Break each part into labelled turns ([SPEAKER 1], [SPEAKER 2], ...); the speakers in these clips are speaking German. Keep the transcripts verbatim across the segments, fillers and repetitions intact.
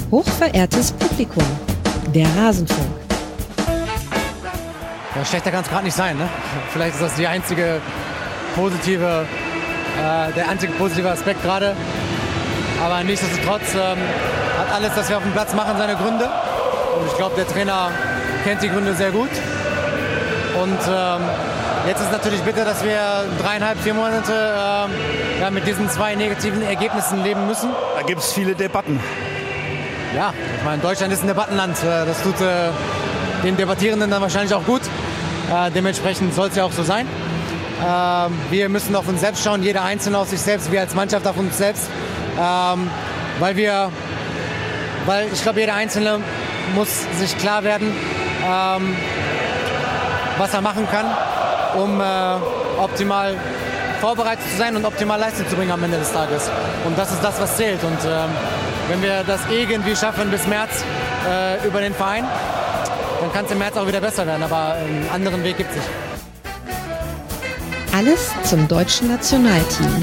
[SPEAKER 1] Hochverehrtes Publikum, der Rasenfunk.
[SPEAKER 2] Ja, schlechter kann es gerade nicht sein, ne? Vielleicht ist das die einzige positive, äh, der einzige positive Aspekt gerade. Aber nichtsdestotrotz ähm, hat alles, was wir auf dem Platz machen, seine Gründe. Und ich glaube, der Trainer kennt die Gründe sehr gut. Und ähm, jetzt ist es natürlich bitter, dass wir dreieinhalb, vier Monate ähm, ja, mit diesen zwei negativen Ergebnissen leben müssen.
[SPEAKER 3] Da gibt es viele Debatten.
[SPEAKER 2] Ja, ich meine, Deutschland ist ein Debattenland. Das tut äh, den Debattierenden dann wahrscheinlich auch gut. Äh, dementsprechend soll es ja auch so sein. Ähm, wir müssen auf uns selbst schauen, jeder Einzelne auf sich selbst, wir als Mannschaft auf uns selbst. Ähm, weil wir, weil ich glaube, jeder Einzelne muss sich klar werden, ähm, was er machen kann, um äh, optimal vorbereitet zu sein und optimal Leistung zu bringen am Ende des Tages. Und das ist das, was zählt. Und ähm, wenn wir das irgendwie schaffen bis März äh, über den Verein, dann kann es im März auch wieder besser werden. Aber einen anderen Weg gibt es nicht.
[SPEAKER 1] Alles zum deutschen Nationalteam.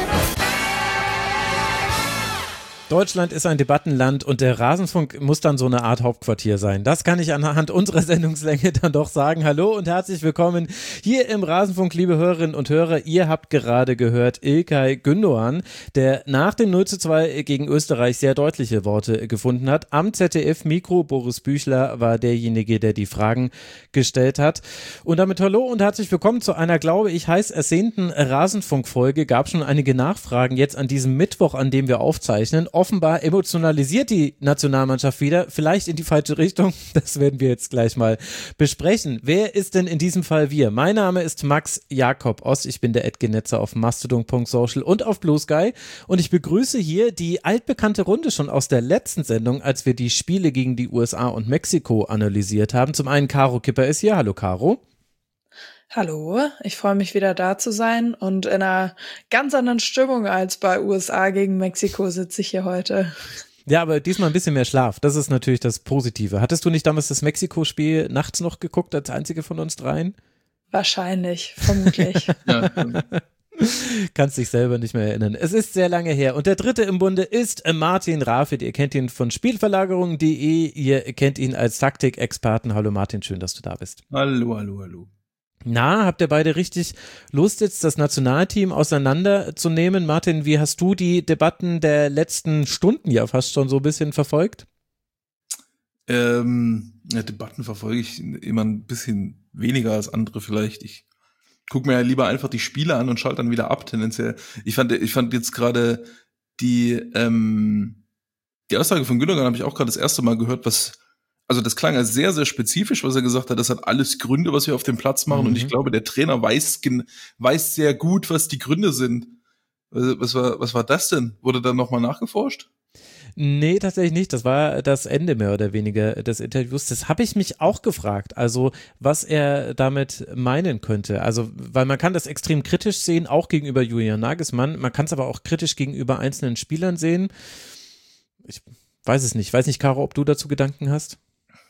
[SPEAKER 4] Deutschland ist ein Debattenland und der Rasenfunk muss dann so eine Art Hauptquartier sein. Das kann ich anhand unserer Sendungslänge dann doch sagen. Hallo und herzlich willkommen hier im Rasenfunk, liebe Hörerinnen und Hörer. Ihr habt gerade gehört İlkay Gündoğan, der nach dem null zu zwei gegen Österreich sehr deutliche Worte gefunden hat. Am Z D F-Mikro, Boris Büchler war derjenige, der die Fragen gestellt hat. Und damit hallo und herzlich willkommen zu einer, glaube ich, heiß ersehnten Rasenfunk-Folge. Gab schon einige Nachfragen jetzt an diesem Mittwoch, an dem wir aufzeichnen. Offenbar emotionalisiert die Nationalmannschaft wieder, vielleicht in die falsche Richtung, das werden wir jetzt gleich mal besprechen. Wer ist denn in diesem Fall wir? Mein Name ist Max Jakob Ost, ich bin der Edgenetzer auf mastodon punkt social und auf Blue Sky und ich begrüße hier die altbekannte Runde schon aus der letzten Sendung, als wir die Spiele gegen die U S A und Mexiko analysiert haben. Zum einen Caro Kipper ist hier, hallo Caro.
[SPEAKER 5] Hallo, ich freue mich wieder da zu sein und in einer ganz anderen Stimmung als bei U S A gegen Mexiko sitze ich hier heute.
[SPEAKER 4] Ja, aber diesmal ein bisschen mehr Schlaf, das ist natürlich das Positive. Hattest du nicht damals das Mexiko-Spiel nachts noch geguckt, als einzige von uns dreien?
[SPEAKER 5] Wahrscheinlich, vermutlich.
[SPEAKER 3] Ja.
[SPEAKER 4] Kannst dich selber nicht mehr erinnern. Es ist sehr lange her. Und der dritte im Bunde ist Martin Rafit. Ihr kennt ihn von Spielverlagerung punkt de. Ihr kennt ihn als Taktikexperten. Hallo Martin, schön, dass du da bist.
[SPEAKER 3] Hallo, hallo, hallo.
[SPEAKER 4] Na, habt ihr beide richtig Lust, jetzt das Nationalteam auseinanderzunehmen? Martin, wie hast du die Debatten der letzten Stunden ja fast schon so ein bisschen verfolgt?
[SPEAKER 3] Ähm, ja, Debatten verfolge ich immer ein bisschen weniger als andere vielleicht. Ich gucke mir ja lieber einfach die Spiele an und schalte dann wieder ab, tendenziell. Ich fand, ich fand jetzt gerade die, ähm, die Aussage von Gündoğan habe ich auch gerade das erste Mal gehört, was Also das klang als sehr, sehr spezifisch, was er gesagt hat. Das hat alles Gründe, was wir auf dem Platz machen. Mhm. Und ich glaube, der Trainer weiß, weiß sehr gut, was die Gründe sind. Was war, was war das denn? Wurde da nochmal nachgeforscht?
[SPEAKER 4] Nee, tatsächlich nicht. Das war das Ende mehr oder weniger des Interviews. Das habe ich mich auch gefragt. Also was er damit meinen könnte. Also weil man kann das extrem kritisch sehen, auch gegenüber Julian Nagelsmann. Man kann es aber auch kritisch gegenüber einzelnen Spielern sehen. Ich weiß es nicht. Weiß nicht, Caro, ob du dazu Gedanken hast?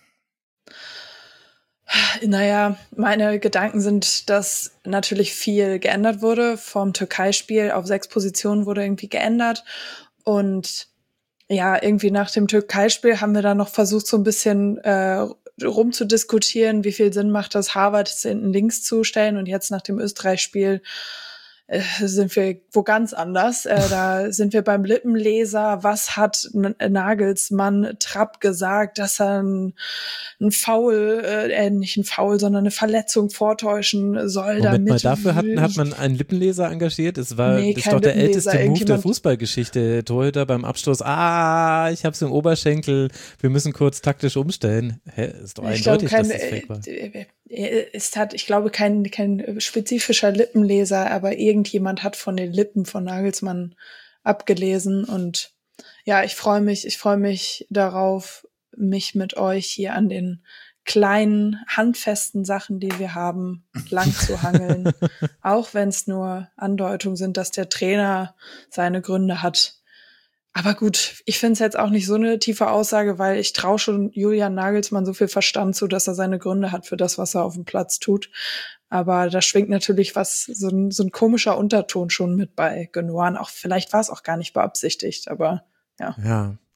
[SPEAKER 5] Naja, meine Gedanken sind, dass natürlich viel geändert wurde. Vom Türkei-Spiel auf sechs Positionen wurde irgendwie geändert. Und ja, irgendwie nach dem Türkei-Spiel haben wir dann noch versucht, so ein bisschen äh, rumzudiskutieren, wie viel Sinn macht das, Havertz hinten links zu stellen. Und jetzt nach dem Österreich-Spiel äh, sind wir wo ganz anders. Äh, da sind wir beim Lippenleser. Was hat N- Nagelsmann Trapp gesagt, dass er ein, ein Foul, äh, nicht ein Foul, sondern eine Verletzung vortäuschen soll?
[SPEAKER 4] Moment
[SPEAKER 5] damit
[SPEAKER 4] mal, dafür hat, hat man einen Lippenleser engagiert? Es war
[SPEAKER 5] Nee,
[SPEAKER 4] das ist
[SPEAKER 5] kein
[SPEAKER 4] doch der
[SPEAKER 5] Lippenleser,
[SPEAKER 4] älteste Move der
[SPEAKER 5] irgendjemand-
[SPEAKER 4] Fußballgeschichte. Torhüter beim Abstoß. Ah, ich hab's im Oberschenkel. Wir müssen kurz taktisch umstellen. Hä, ist doch
[SPEAKER 5] Ich glaube,
[SPEAKER 4] eindeutig,
[SPEAKER 5] kein,
[SPEAKER 4] dass das fake war.
[SPEAKER 5] äh, äh, es hat, ich glaube, kein, kein spezifischer Lippenleser, aber irgendjemand hat von den Lippen von Nagelsmann abgelesen. Und ja, ich freue mich, ich freue mich darauf, mich mit euch hier an den kleinen, handfesten Sachen, die wir haben, lang zu hangeln. Auch wenn es nur Andeutungen sind, dass der Trainer seine Gründe hat. Aber gut, ich finde es jetzt auch nicht so eine tiefe Aussage, weil ich traue schon Julian Nagelsmann so viel Verstand zu, dass er seine Gründe hat für das, was er auf dem Platz tut. Aber da schwingt natürlich was, so ein, so ein komischer Unterton schon mit bei Gündoğan. Auch vielleicht war es auch gar nicht beabsichtigt, aber ja.
[SPEAKER 4] Ja.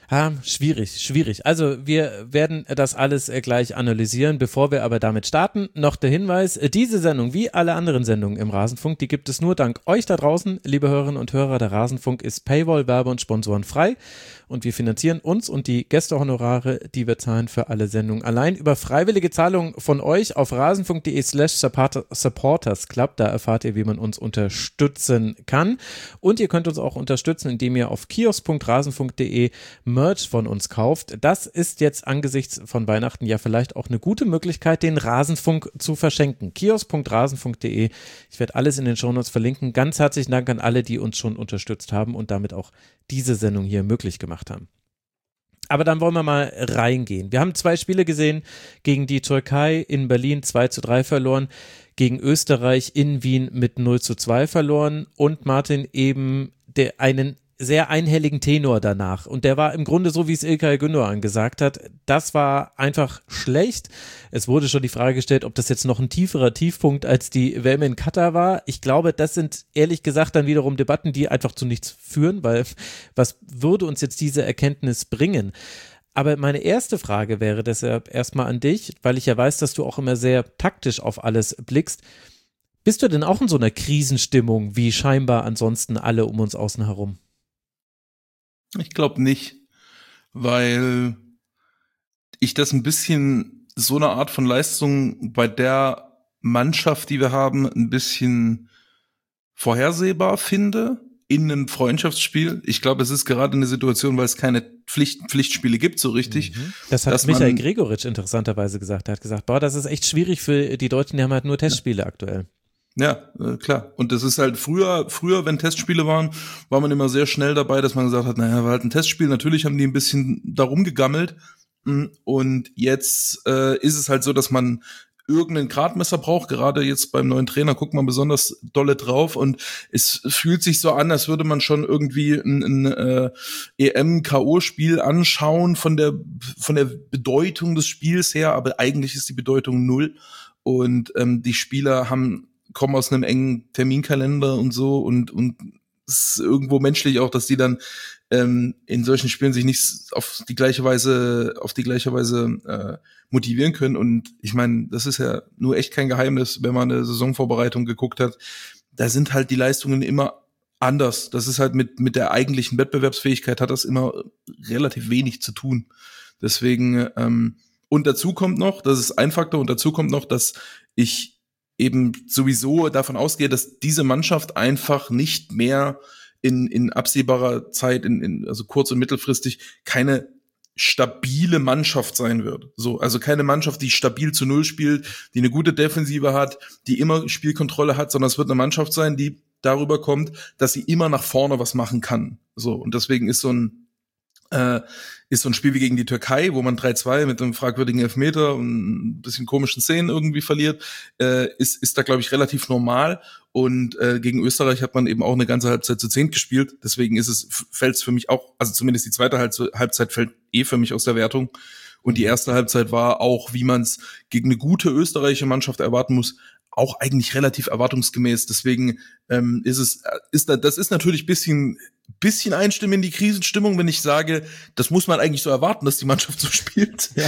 [SPEAKER 4] Ah, schwierig, schwierig. Also wir werden das alles äh, gleich analysieren. Bevor wir aber damit starten, noch der Hinweis, äh, diese Sendung, wie alle anderen Sendungen im Rasenfunk, die gibt es nur dank euch da draußen, liebe Hörerinnen und Hörer. Der Rasenfunk ist Paywall, Werbe- und Sponsoren frei und wir finanzieren uns und die Gästehonorare, die wir zahlen für alle Sendungen allein über freiwillige Zahlungen von euch auf rasenfunk.de slash supporters club. Da erfahrt ihr, wie man uns unterstützen kann. Und ihr könnt uns auch unterstützen, indem ihr auf kiosk punkt rasenfunk punkt de Merch von uns kauft. Das ist jetzt angesichts von Weihnachten ja vielleicht auch eine gute Möglichkeit, den Rasenfunk zu verschenken. kiosk punkt rasenfunk punkt de. Ich werde alles in den Shownotes verlinken. Ganz herzlichen Dank an alle, die uns schon unterstützt haben und damit auch diese Sendung hier möglich gemacht haben. Aber dann wollen wir mal reingehen. Wir haben zwei Spiele gesehen, gegen die Türkei in Berlin zwei zu drei verloren, gegen Österreich in Wien mit null zu zwei verloren und Martin eben der einen sehr einhelligen Tenor danach. Und der war im Grunde so, wie es İlkay Gündoğan gesagt hat. Das war einfach schlecht. Es wurde schon die Frage gestellt, ob das jetzt noch ein tieferer Tiefpunkt als die W M in Katar war. Ich glaube, das sind ehrlich gesagt dann wiederum Debatten, die einfach zu nichts führen, weil was würde uns jetzt diese Erkenntnis bringen? Aber meine erste Frage wäre deshalb erstmal an dich, weil ich ja weiß, dass du auch immer sehr taktisch auf alles blickst. Bist du denn auch in so einer Krisenstimmung, wie scheinbar ansonsten alle um uns außen herum?
[SPEAKER 3] Ich glaube nicht, weil ich das ein bisschen, so eine Art von Leistung bei der Mannschaft, die wir haben, ein bisschen vorhersehbar finde in einem Freundschaftsspiel. Ich glaube, es ist gerade eine Situation, weil es keine Pflicht, Pflichtspiele gibt, so richtig.
[SPEAKER 4] Mhm. Das hat Michael Gregoritsch interessanterweise gesagt. Er hat gesagt, boah, das ist echt schwierig für die Deutschen, die haben halt nur Testspiele ja. aktuell.
[SPEAKER 3] Ja, äh, klar. Und das ist halt früher, früher, wenn Testspiele waren, war man immer sehr schnell dabei, dass man gesagt hat, naja, war halt ein Testspiel. Natürlich haben die ein bisschen darum gegammelt. Und jetzt äh, ist es halt so, dass man irgendein Gradmesser braucht. Gerade jetzt beim neuen Trainer guckt man besonders dolle drauf. Und es fühlt sich so an, als würde man schon irgendwie ein, ein äh, E M-K O-Spiel anschauen von der, von der Bedeutung des Spiels her. Aber eigentlich ist die Bedeutung null. Und ähm, die Spieler haben kommen aus einem engen Terminkalender und so und und es ist irgendwo menschlich auch, dass die dann ähm, in solchen Spielen sich nicht auf die gleiche Weise auf die gleiche Weise äh, motivieren können. Und ich meine, das ist ja nur echt kein Geheimnis, wenn man eine Saisonvorbereitung geguckt hat. Da sind halt die Leistungen immer anders. Das ist halt mit mit der eigentlichen Wettbewerbsfähigkeit hat das immer relativ wenig zu tun. Deswegen ähm, und dazu kommt noch, das ist ein Faktor, und dazu kommt noch, dass ich eben sowieso davon ausgehe, dass diese Mannschaft einfach nicht mehr in, in absehbarer Zeit, in, in, also kurz- und mittelfristig, keine stabile Mannschaft sein wird. So, also keine Mannschaft, die stabil zu Null spielt, die eine gute Defensive hat, die immer Spielkontrolle hat, sondern es wird eine Mannschaft sein, die darüber kommt, dass sie immer nach vorne was machen kann. So, und deswegen ist so ein Äh, ist so ein Spiel wie gegen die Türkei, wo man drei zwei mit einem fragwürdigen Elfmeter und ein bisschen komischen Szenen irgendwie verliert, äh, ist ist da, glaube ich, relativ normal. Und äh, gegen Österreich hat man eben auch eine ganze Halbzeit zu zehnt gespielt. Deswegen ist es fällt es für mich auch, also zumindest die zweite Halbzeit fällt eh für mich aus der Wertung. Und die erste Halbzeit war auch, wie man es gegen eine gute österreichische Mannschaft erwarten muss, auch eigentlich relativ erwartungsgemäß. Deswegen ähm, ist es, ist da, das ist natürlich bisschen, bisschen einstimmen in die Krisenstimmung, wenn ich sage, das muss man eigentlich so erwarten, dass die Mannschaft so spielt. Ja.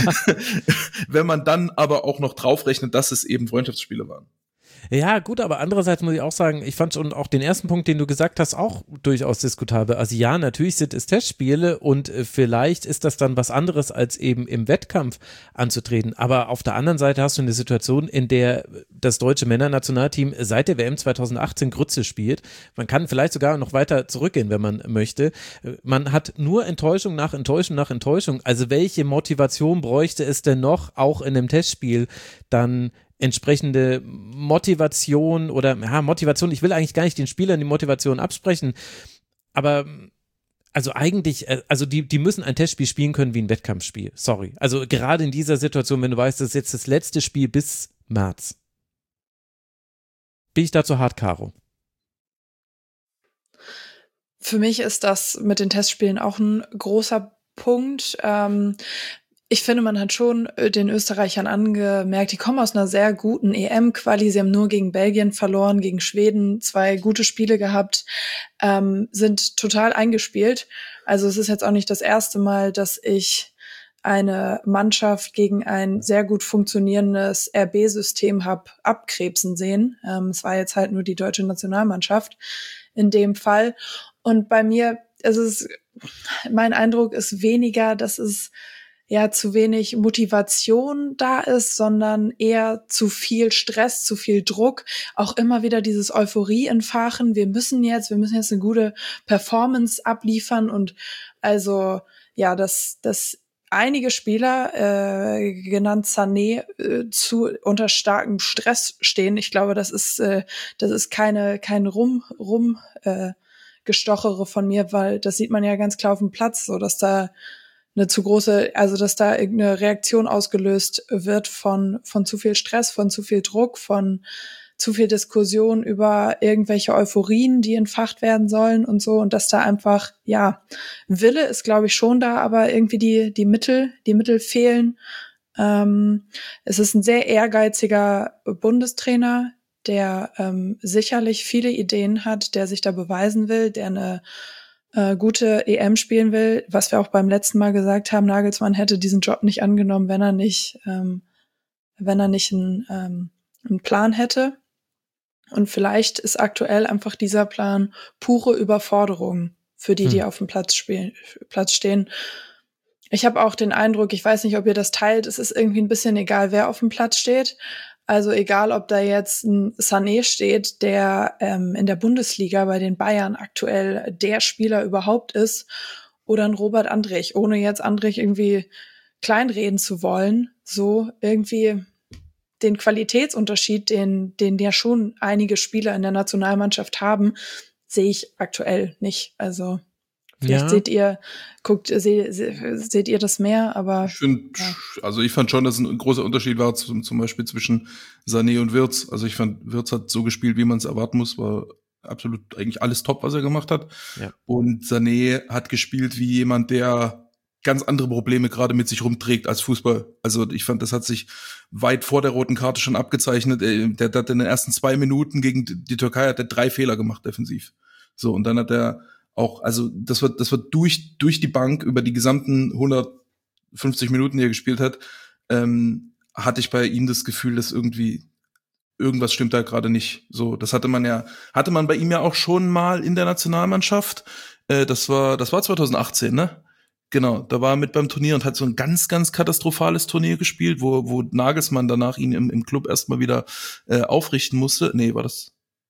[SPEAKER 3] Wenn man dann aber auch noch draufrechnet, dass es eben Freundschaftsspiele waren.
[SPEAKER 4] Ja, gut, aber andererseits muss ich auch sagen, ich fand schon auch den ersten Punkt, den du gesagt hast, auch durchaus diskutabel. Also ja, natürlich sind es Testspiele und äh, vielleicht ist das dann was anderes, als eben im Wettkampf anzutreten. Aber auf der anderen Seite hast du eine Situation, in der das deutsche Männernationalteam seit der W M zweitausendachtzehn Grütze spielt. Man kann vielleicht sogar noch weiter zurückgehen, wenn man möchte. Man hat nur Enttäuschung nach Enttäuschung nach Enttäuschung. Also welche Motivation bräuchte es denn noch, auch in einem Testspiel dann entsprechende Motivation oder ja, Motivation, ich will eigentlich gar nicht den Spielern die Motivation absprechen, aber also eigentlich, also die, die müssen ein Testspiel spielen können wie ein Wettkampfspiel, sorry. Also gerade in dieser Situation, wenn du weißt, das ist jetzt das letzte Spiel bis März. Bin ich dazu hart, Caro?
[SPEAKER 5] Für mich ist das mit den Testspielen auch ein großer Punkt. Ähm, ich finde, man hat schon den Österreichern angemerkt, die kommen aus einer sehr guten E M-Quali. Sie haben nur gegen Belgien verloren, gegen Schweden zwei gute Spiele gehabt, ähm, sind total eingespielt. Also es ist jetzt auch nicht das erste Mal, dass ich eine Mannschaft gegen ein sehr gut funktionierendes R B-System habe abkrebsen sehen. Ähm, es war jetzt halt nur die deutsche Nationalmannschaft in dem Fall. Und bei mir, es ist, mein Eindruck ist weniger, dass es ja zu wenig Motivation da ist, sondern eher zu viel Stress, zu viel Druck, auch immer wieder dieses Euphorie entfachen. Wir müssen jetzt, wir müssen jetzt eine gute Performance abliefern und also ja, dass dass einige Spieler, äh, genannt Sané, äh, zu unter starkem Stress stehen. Ich glaube, das ist äh, das ist keine kein rum rum äh, Gestochere von mir, weil das sieht man ja ganz klar auf dem Platz, so dass da eine zu große, also dass da irgendeine Reaktion ausgelöst wird von von zu viel Stress, von zu viel Druck, von zu viel Diskussion über irgendwelche Euphorien, die entfacht werden sollen und so, und dass da einfach, ja, Wille ist, glaube ich, schon da, aber irgendwie die die Mittel, die Mittel fehlen. Ähm, es ist ein sehr ehrgeiziger Bundestrainer, der ähm, sicherlich viele Ideen hat, der sich da beweisen will, der eine äh, gute E M spielen will, was wir auch beim letzten Mal gesagt haben, Nagelsmann hätte diesen Job nicht angenommen, wenn er nicht, ähm, wenn er nicht einen, ähm, einen Plan hätte. Und vielleicht ist aktuell einfach dieser Plan pure Überforderung für die, die hm. auf dem Platz spielen, Platz stehen. Ich habe auch den Eindruck, ich weiß nicht, ob ihr das teilt, es ist irgendwie ein bisschen egal, wer auf dem Platz steht. Also egal, ob da jetzt ein Sané steht, der ähm, in der Bundesliga bei den Bayern aktuell der Spieler überhaupt ist, oder ein Robert Andrich, ohne jetzt Andrich irgendwie kleinreden zu wollen, so irgendwie den Qualitätsunterschied, den den ja schon einige Spieler in der Nationalmannschaft haben, sehe ich aktuell nicht. Also vielleicht ja. seht ihr, guckt, se, se, seht ihr das mehr, aber.
[SPEAKER 3] Ich finde, ja. also ich fand schon, dass ein großer Unterschied war zum, zum Beispiel zwischen Sané und Wirtz. Also ich fand, Wirtz hat so gespielt, wie man es erwarten muss, war absolut eigentlich alles top, was er gemacht hat. Ja. Und Sané hat gespielt wie jemand, der ganz andere Probleme gerade mit sich rumträgt als Fußball. Also ich fand, das hat sich weit vor der roten Karte schon abgezeichnet. Der, der hat in den ersten zwei Minuten gegen die Türkei hat er drei Fehler gemacht defensiv. So, und dann hat er auch, also das wird, das wird durch durch die Bank über die gesamten hundertfünfzig Minuten, die er gespielt hat, ähm, hatte ich bei ihm das Gefühl, dass irgendwie irgendwas stimmt da gerade nicht. So, das hatte man ja, hatte man bei ihm ja auch schon mal in der Nationalmannschaft. Äh, das war, das war zwanzig achtzehn, ne? Genau, da war er mit beim Turnier und hat so ein ganz, ganz katastrophales Turnier gespielt, wo wo Nagelsmann danach ihn im, im Club erstmal wieder äh, aufrichten musste. Nee, war das?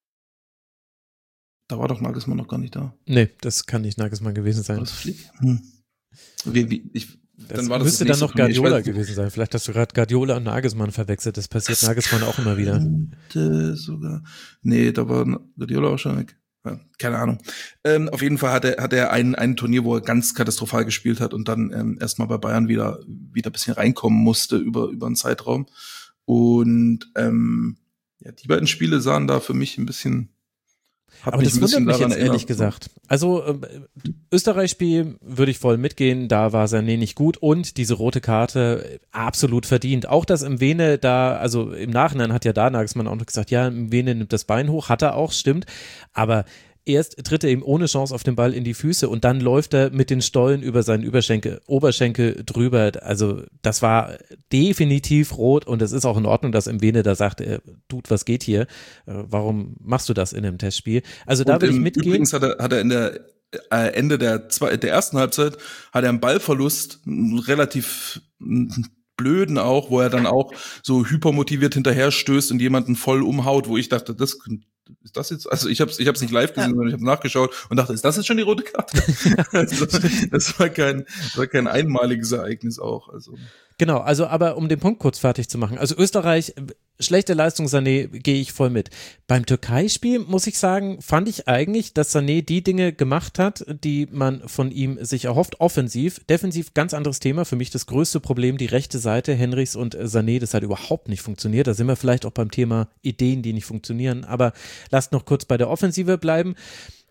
[SPEAKER 3] Da war doch Nagelsmann noch gar nicht da.
[SPEAKER 4] Nee, das kann nicht Nagelsmann gewesen sein.
[SPEAKER 3] War das Flick? Hm. Wie, wie, ich,
[SPEAKER 4] das
[SPEAKER 3] dann war das
[SPEAKER 4] müsste
[SPEAKER 3] das
[SPEAKER 4] dann noch Guardiola gewesen sein. Vielleicht hast du gerade Guardiola und Nagelsmann verwechselt. Das passiert das Nagelsmann auch immer wieder.
[SPEAKER 3] Sogar. Nee, da war Guardiola auch schon weg. Ja, keine Ahnung. Ähm, auf jeden Fall hat er, hat er ein, ein Turnier, wo er ganz katastrophal gespielt hat und dann ähm, erstmal bei Bayern wieder, wieder ein bisschen reinkommen musste über, über einen Zeitraum. Und ähm, ja, die beiden Spiele sahen da für mich ein bisschen.
[SPEAKER 4] Aber das wundert mich jetzt ehrlich gesagt. Also äh, Österreich-Spiel würde ich voll mitgehen, da war Sané nicht gut und diese rote Karte absolut verdient. Auch das Mwene da, also im Nachhinein hat ja da Nagelsmann auch noch gesagt, ja, Mwene nimmt das Bein hoch, hat er auch, stimmt, aber erst tritt er ihm ohne Chance auf den Ball in die Füße und dann läuft er mit den Stollen über seinen Überschenkel, Oberschenkel drüber. Also das war definitiv rot und es ist auch in Ordnung, dass Mwene da sagt, äh, Dude, was geht hier? Äh, warum machst du das in einem Testspiel? Also da würde ich mitgehen.
[SPEAKER 3] Übrigens hat er, hat er in der äh, Ende der, zwei, der ersten Halbzeit hat er einen Ballverlust, einen relativ blöden auch, wo er dann auch so hypermotiviert hinterher stößt und jemanden voll umhaut, wo ich dachte, das ist das jetzt, also ich habe ich hab's nicht live gesehen, ja. sondern ich habe nachgeschaut und dachte, ist das jetzt schon die rote Karte? also, das war kein, das war kein einmaliges Ereignis auch. Also
[SPEAKER 4] genau, also aber um den Punkt kurz fertig zu machen, also Österreich, schlechte Leistung Sané, gehe ich voll mit. Beim Türkei-Spiel, muss ich sagen, fand ich eigentlich, dass Sané die Dinge gemacht hat, die man von ihm sich erhofft, offensiv, defensiv ganz anderes Thema, für mich das größte Problem, die rechte Seite, Henrichs und Sané, das hat überhaupt nicht funktioniert, da sind wir vielleicht auch beim Thema Ideen, die nicht funktionieren, aber lasst noch kurz bei der Offensive bleiben.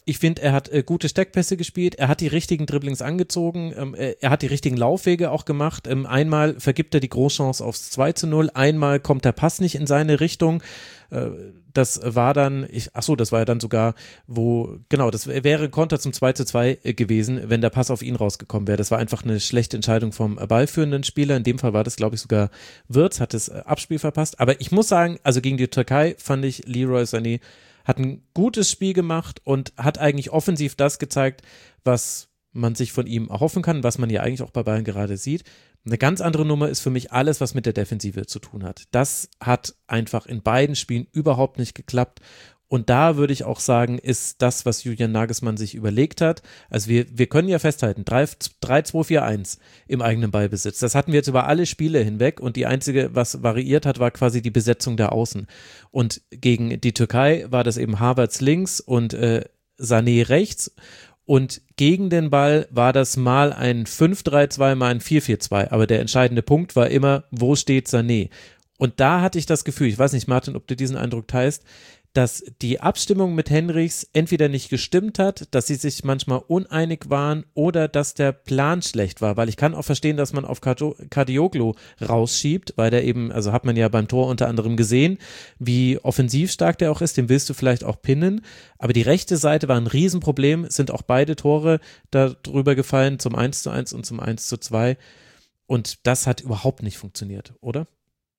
[SPEAKER 4] ich finde, er hat äh, gute Steckpässe gespielt, er hat die richtigen Dribblings angezogen, ähm, er, er hat die richtigen Laufwege auch gemacht. Ähm, einmal vergibt er die Großchance aufs zwei zu null, einmal kommt der Pass nicht in seine Richtung. Äh, das war dann, ich, ach so, das war ja dann sogar, wo, genau, das wäre Konter zum zwei zu zwei gewesen, wenn der Pass auf ihn rausgekommen wäre. Das war einfach eine schlechte Entscheidung vom ballführenden Spieler. In dem Fall war das, glaube ich, sogar Wirtz, hat das Abspiel verpasst. Aber ich muss sagen, also gegen die Türkei fand ich, Leroy Sané hat ein gutes Spiel gemacht und hat eigentlich offensiv das gezeigt, was man sich von ihm erhoffen kann, was man ja eigentlich auch bei Bayern gerade sieht. Eine ganz andere Nummer ist für mich alles, was mit der Defensive zu tun hat. Das hat einfach in beiden Spielen überhaupt nicht geklappt. Und da würde ich auch sagen, ist das, was Julian Nagelsmann sich überlegt hat. Also wir, wir können ja festhalten, drei zwei vier eins im eigenen Ballbesitz. Das hatten wir jetzt über alle Spiele hinweg und die einzige, was variiert hat, war quasi die Besetzung der Außen. Und gegen die Türkei war das eben Havertz links und äh, Sané rechts. Und gegen den Ball war das mal ein fünf drei zwei, mal ein vier vier zwei. Aber der entscheidende Punkt war immer, wo steht Sané? Und da hatte ich das Gefühl, ich weiß nicht, Martin, ob du diesen Eindruck teilst, dass die Abstimmung mit Henrichs entweder nicht gestimmt hat, dass sie sich manchmal uneinig waren oder dass der Plan schlecht war, weil ich kann auch verstehen, dass man auf Kadioglu rausschiebt, weil der eben, also hat man ja beim Tor unter anderem gesehen, wie offensiv stark der auch ist, den willst du vielleicht auch pinnen, aber die rechte Seite war ein Riesenproblem, sind auch beide Tore darüber gefallen, zum eins zu eins und zum eins zu zwei und das hat überhaupt nicht funktioniert, oder?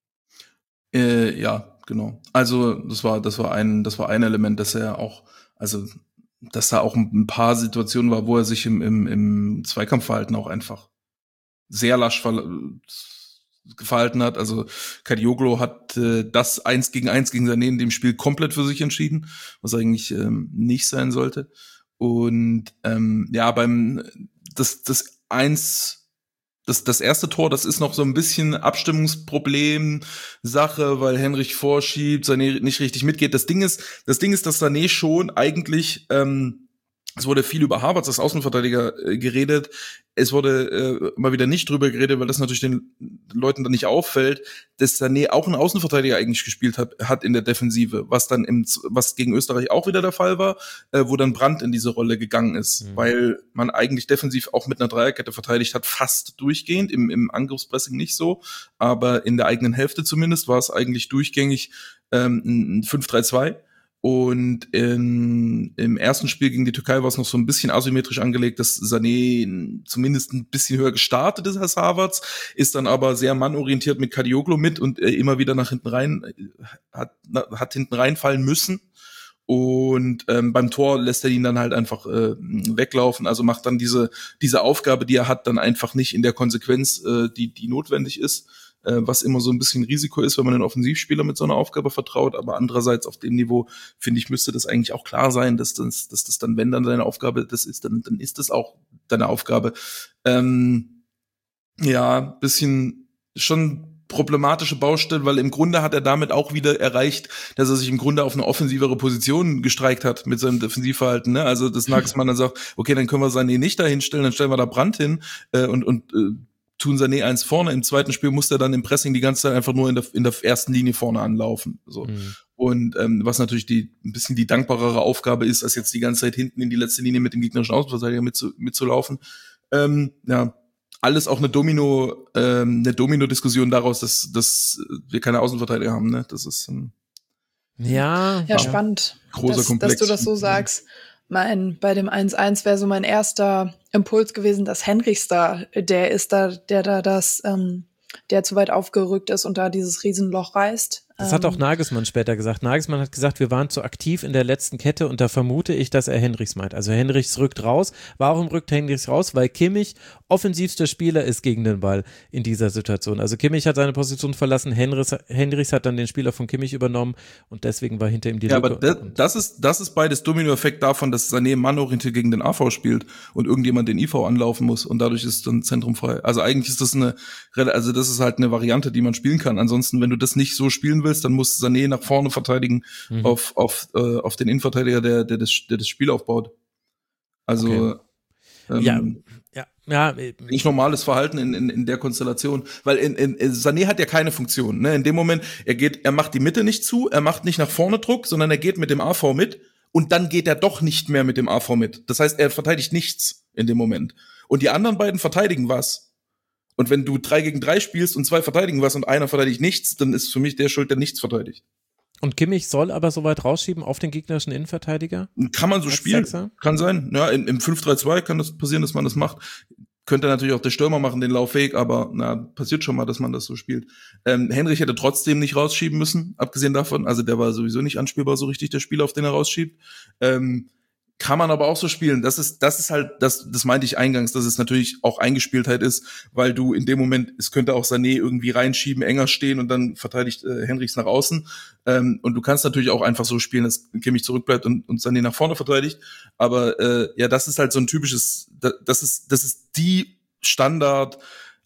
[SPEAKER 3] Äh, ja, genau. Also das war, das war ein, das war ein Element, dass er auch, also dass da auch ein paar Situationen war, wo er sich im, im, im Zweikampfverhalten auch einfach sehr lasch ver- verhalten hat. Also Kadioglu hat äh, das eins gegen eins gegen Sané in dem Spiel komplett für sich entschieden, was eigentlich ähm, nicht sein sollte. Und ähm, ja, beim das das eins Das, das erste Tor, das ist noch so ein bisschen Abstimmungsproblem, Sache, weil Henrich vorschiebt, Sané nicht richtig mitgeht. Das Ding ist, das Ding ist, dass Sané schon eigentlich, ähm, es wurde viel über Havertz als Außenverteidiger äh, geredet. Es wurde äh, mal wieder nicht drüber geredet, weil das natürlich den Leuten dann nicht auffällt, dass Sané auch einen Außenverteidiger eigentlich gespielt hat, hat in der Defensive, was dann im, was gegen Österreich auch wieder der Fall war, äh, wo dann Brandt in diese Rolle gegangen ist, mhm. weil man eigentlich defensiv auch mit einer Dreierkette verteidigt hat, fast durchgehend, im, im Angriffspressing nicht so, aber in der eigenen Hälfte zumindest war es eigentlich durchgängig ähm, ein fünf drei zwei. Und in, im ersten Spiel gegen die Türkei war es noch so ein bisschen asymmetrisch angelegt, dass Sané zumindest ein bisschen höher gestartet ist als Havertz, ist dann aber sehr mannorientiert mit Kadioglu mit und äh, immer wieder nach hinten rein, hat, hat hinten reinfallen müssen. Und ähm, beim Tor lässt er ihn dann halt einfach äh, weglaufen, also macht dann diese diese Aufgabe, die er hat, dann einfach nicht in der Konsequenz, äh, die die notwendig ist, äh, was immer so ein bisschen Risiko ist, wenn man einen Offensivspieler mit so einer Aufgabe vertraut. Aber andererseits auf dem Niveau, finde ich, müsste das eigentlich auch klar sein, dass das, dass das dann, wenn dann deine Aufgabe das ist, dann dann ist das auch deine Aufgabe. Ähm, ja, bisschen schon problematische Baustelle, weil im Grunde hat er damit auch wieder erreicht, dass er sich im Grunde auf eine offensivere Position gestreikt hat mit seinem Defensivverhalten. Ne? Also das Nagelsmann dann sagt, okay, dann können wir Sané nicht da hinstellen, dann stellen wir da Brandt hin äh, und, und äh, tun Sané eins vorne. Im zweiten Spiel muss er dann im Pressing die ganze Zeit einfach nur in der, in der ersten Linie vorne anlaufen. So. Mhm. Und ähm, was natürlich die ein bisschen die dankbarere Aufgabe ist, als jetzt die ganze Zeit hinten in die letzte Linie mit dem gegnerischen Außenverteidiger mitzu, mitzulaufen. Ähm, ja, alles auch eine Domino, ähm, eine Domino-Diskussion daraus, dass, dass wir keine Außenverteidiger haben, ne? Das ist ein
[SPEAKER 4] ja,
[SPEAKER 5] ja spannend,
[SPEAKER 3] großer
[SPEAKER 5] dass,
[SPEAKER 3] Komplex.
[SPEAKER 5] dass du das so sagst. Mein, bei dem eins eins wäre so mein erster Impuls gewesen, dass Henrichs da, der ist da, der da das, ähm, der zu weit aufgerückt ist und da dieses Riesenloch reißt.
[SPEAKER 4] Das hat auch Nagelsmann später gesagt. Nagelsmann hat gesagt, wir waren zu aktiv in der letzten Kette und da vermute ich, dass er Henrichs meint. Also Henrichs rückt raus. Warum rückt Henrichs raus? Weil Kimmich offensivster Spieler ist gegen den Ball in dieser Situation. Also Kimmich hat seine Position verlassen, Henrichs, Henrichs hat dann den Spieler von Kimmich übernommen und deswegen war hinter ihm die
[SPEAKER 3] ja,
[SPEAKER 4] Lücke.
[SPEAKER 3] Aber das, das ist das ist beides Dominoeffekt davon, dass Sané mannorientiert gegen den A V spielt und irgendjemand den I V anlaufen muss und dadurch ist dann Zentrum frei. Also eigentlich ist das eine, also das ist halt eine Variante, die man spielen kann. Ansonsten, wenn du das nicht so spielen willst, dann muss Sané nach vorne verteidigen mhm. auf auf äh, auf den Innenverteidiger, der der das der das Spiel aufbaut. Also
[SPEAKER 4] okay. ähm, ja, ja, ja,
[SPEAKER 3] nicht normales Verhalten in in, in der Konstellation, weil in, in, Sané hat ja keine Funktion. Ne? In dem Moment, er geht, er macht die Mitte nicht zu, er macht nicht nach vorne Druck, sondern er geht mit dem A V mit und dann geht er doch nicht mehr mit dem A V mit. Das heißt, er verteidigt nichts in dem Moment. Und die anderen beiden verteidigen was. Und wenn du drei gegen drei spielst und zwei verteidigen was und einer verteidigt nichts, dann ist für mich der schuld, der nichts verteidigt.
[SPEAKER 4] Und Kimmich soll aber so weit rausschieben auf den gegnerischen Innenverteidiger?
[SPEAKER 3] Kann man so
[SPEAKER 4] Als
[SPEAKER 3] spielen,
[SPEAKER 4] Sechser?
[SPEAKER 3] Kann sein. Ja, im, im fünf drei zwei kann das passieren, dass man das macht. Könnte natürlich auch der Stürmer machen, den Laufweg, aber na, passiert schon mal, dass man das so spielt. Ähm, Henrich hätte trotzdem nicht rausschieben müssen, abgesehen davon. Also der war sowieso nicht anspielbar so richtig, der Spieler, auf den er rausschiebt. Ähm, kann man aber auch so spielen. Das ist, das ist halt, das, das meinte ich eingangs, dass es natürlich auch Eingespieltheit ist, weil du in dem Moment, es könnte auch Sané irgendwie reinschieben, enger stehen und dann verteidigt äh, Henrichs nach außen. Ähm, und du kannst natürlich auch einfach so spielen, dass Kimmich zurückbleibt und, und Sané nach vorne verteidigt. Aber äh, ja, das ist halt so ein typisches, das ist, das ist die Standard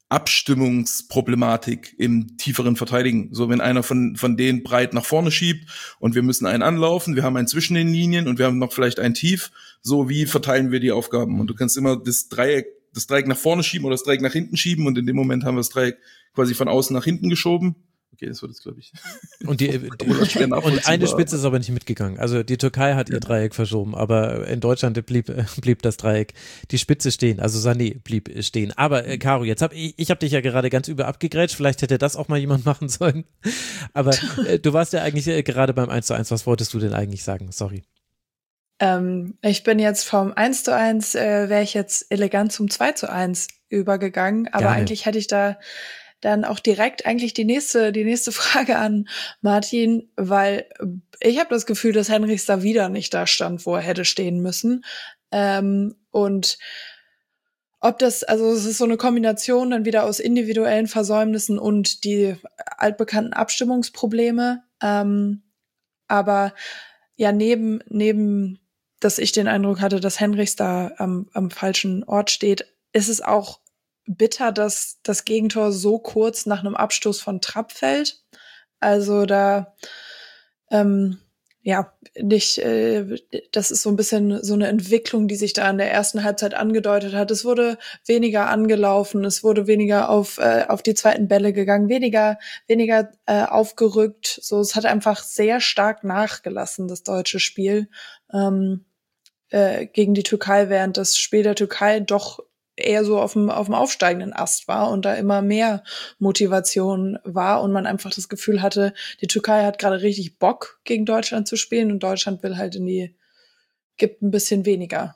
[SPEAKER 3] Abstimmungsproblematik im tieferen Verteidigen. So, wenn einer von von denen breit nach vorne schiebt und wir müssen einen anlaufen, wir haben einen zwischen den Linien und wir haben noch vielleicht ein Tief, so wie verteilen wir die Aufgaben? Und du kannst immer das Dreieck, das Dreieck nach vorne schieben oder das Dreieck nach hinten schieben und in dem Moment haben wir das Dreieck quasi von außen nach hinten geschoben. Okay, das wird jetzt, glaube ich.
[SPEAKER 4] Und, die, die, und eine Spitze ist aber nicht mitgegangen. Also die Türkei hat ihr Dreieck verschoben, aber in Deutschland blieb, blieb das Dreieck, die Spitze stehen. Also Sané blieb stehen. Aber äh, Caro, jetzt hab ich, ich habe dich ja gerade ganz über abgegrätscht. Vielleicht hätte das auch mal jemand machen sollen. Aber äh, du warst ja eigentlich äh, gerade beim eins zu eins. Was wolltest du denn eigentlich sagen? Sorry.
[SPEAKER 5] Ähm, ich bin jetzt vom eins zu eins, äh, wäre ich jetzt elegant zum zwei zu eins übergegangen. Aber
[SPEAKER 4] Gerne.
[SPEAKER 5] eigentlich hätte ich da dann auch direkt eigentlich die nächste die nächste Frage an Martin, weil ich habe das Gefühl, dass Henrichs da wieder nicht da stand, wo er hätte stehen müssen. Ähm, und ob das, also es ist so eine Kombination dann wieder aus individuellen Versäumnissen und die altbekannten Abstimmungsprobleme. Ähm, aber ja, neben, neben, dass ich den Eindruck hatte, dass Henrichs da am, am falschen Ort steht, ist es auch bitter, dass das Gegentor so kurz nach einem Abstoß von Trapp fällt. Also da, ähm, ja, nicht, äh, das ist so ein bisschen so eine Entwicklung, die sich da in der ersten Halbzeit angedeutet hat. Es wurde weniger angelaufen, es wurde weniger auf äh, auf die zweiten Bälle gegangen, weniger weniger äh, aufgerückt. So, es hat einfach sehr stark nachgelassen, das deutsche Spiel ähm, äh, gegen die Türkei, während das Spiel der Türkei doch eher so auf dem auf dem aufsteigenden Ast war und da immer mehr Motivation war und man einfach das Gefühl hatte, die Türkei hat gerade richtig Bock, gegen Deutschland zu spielen und Deutschland will halt in die, gibt ein bisschen weniger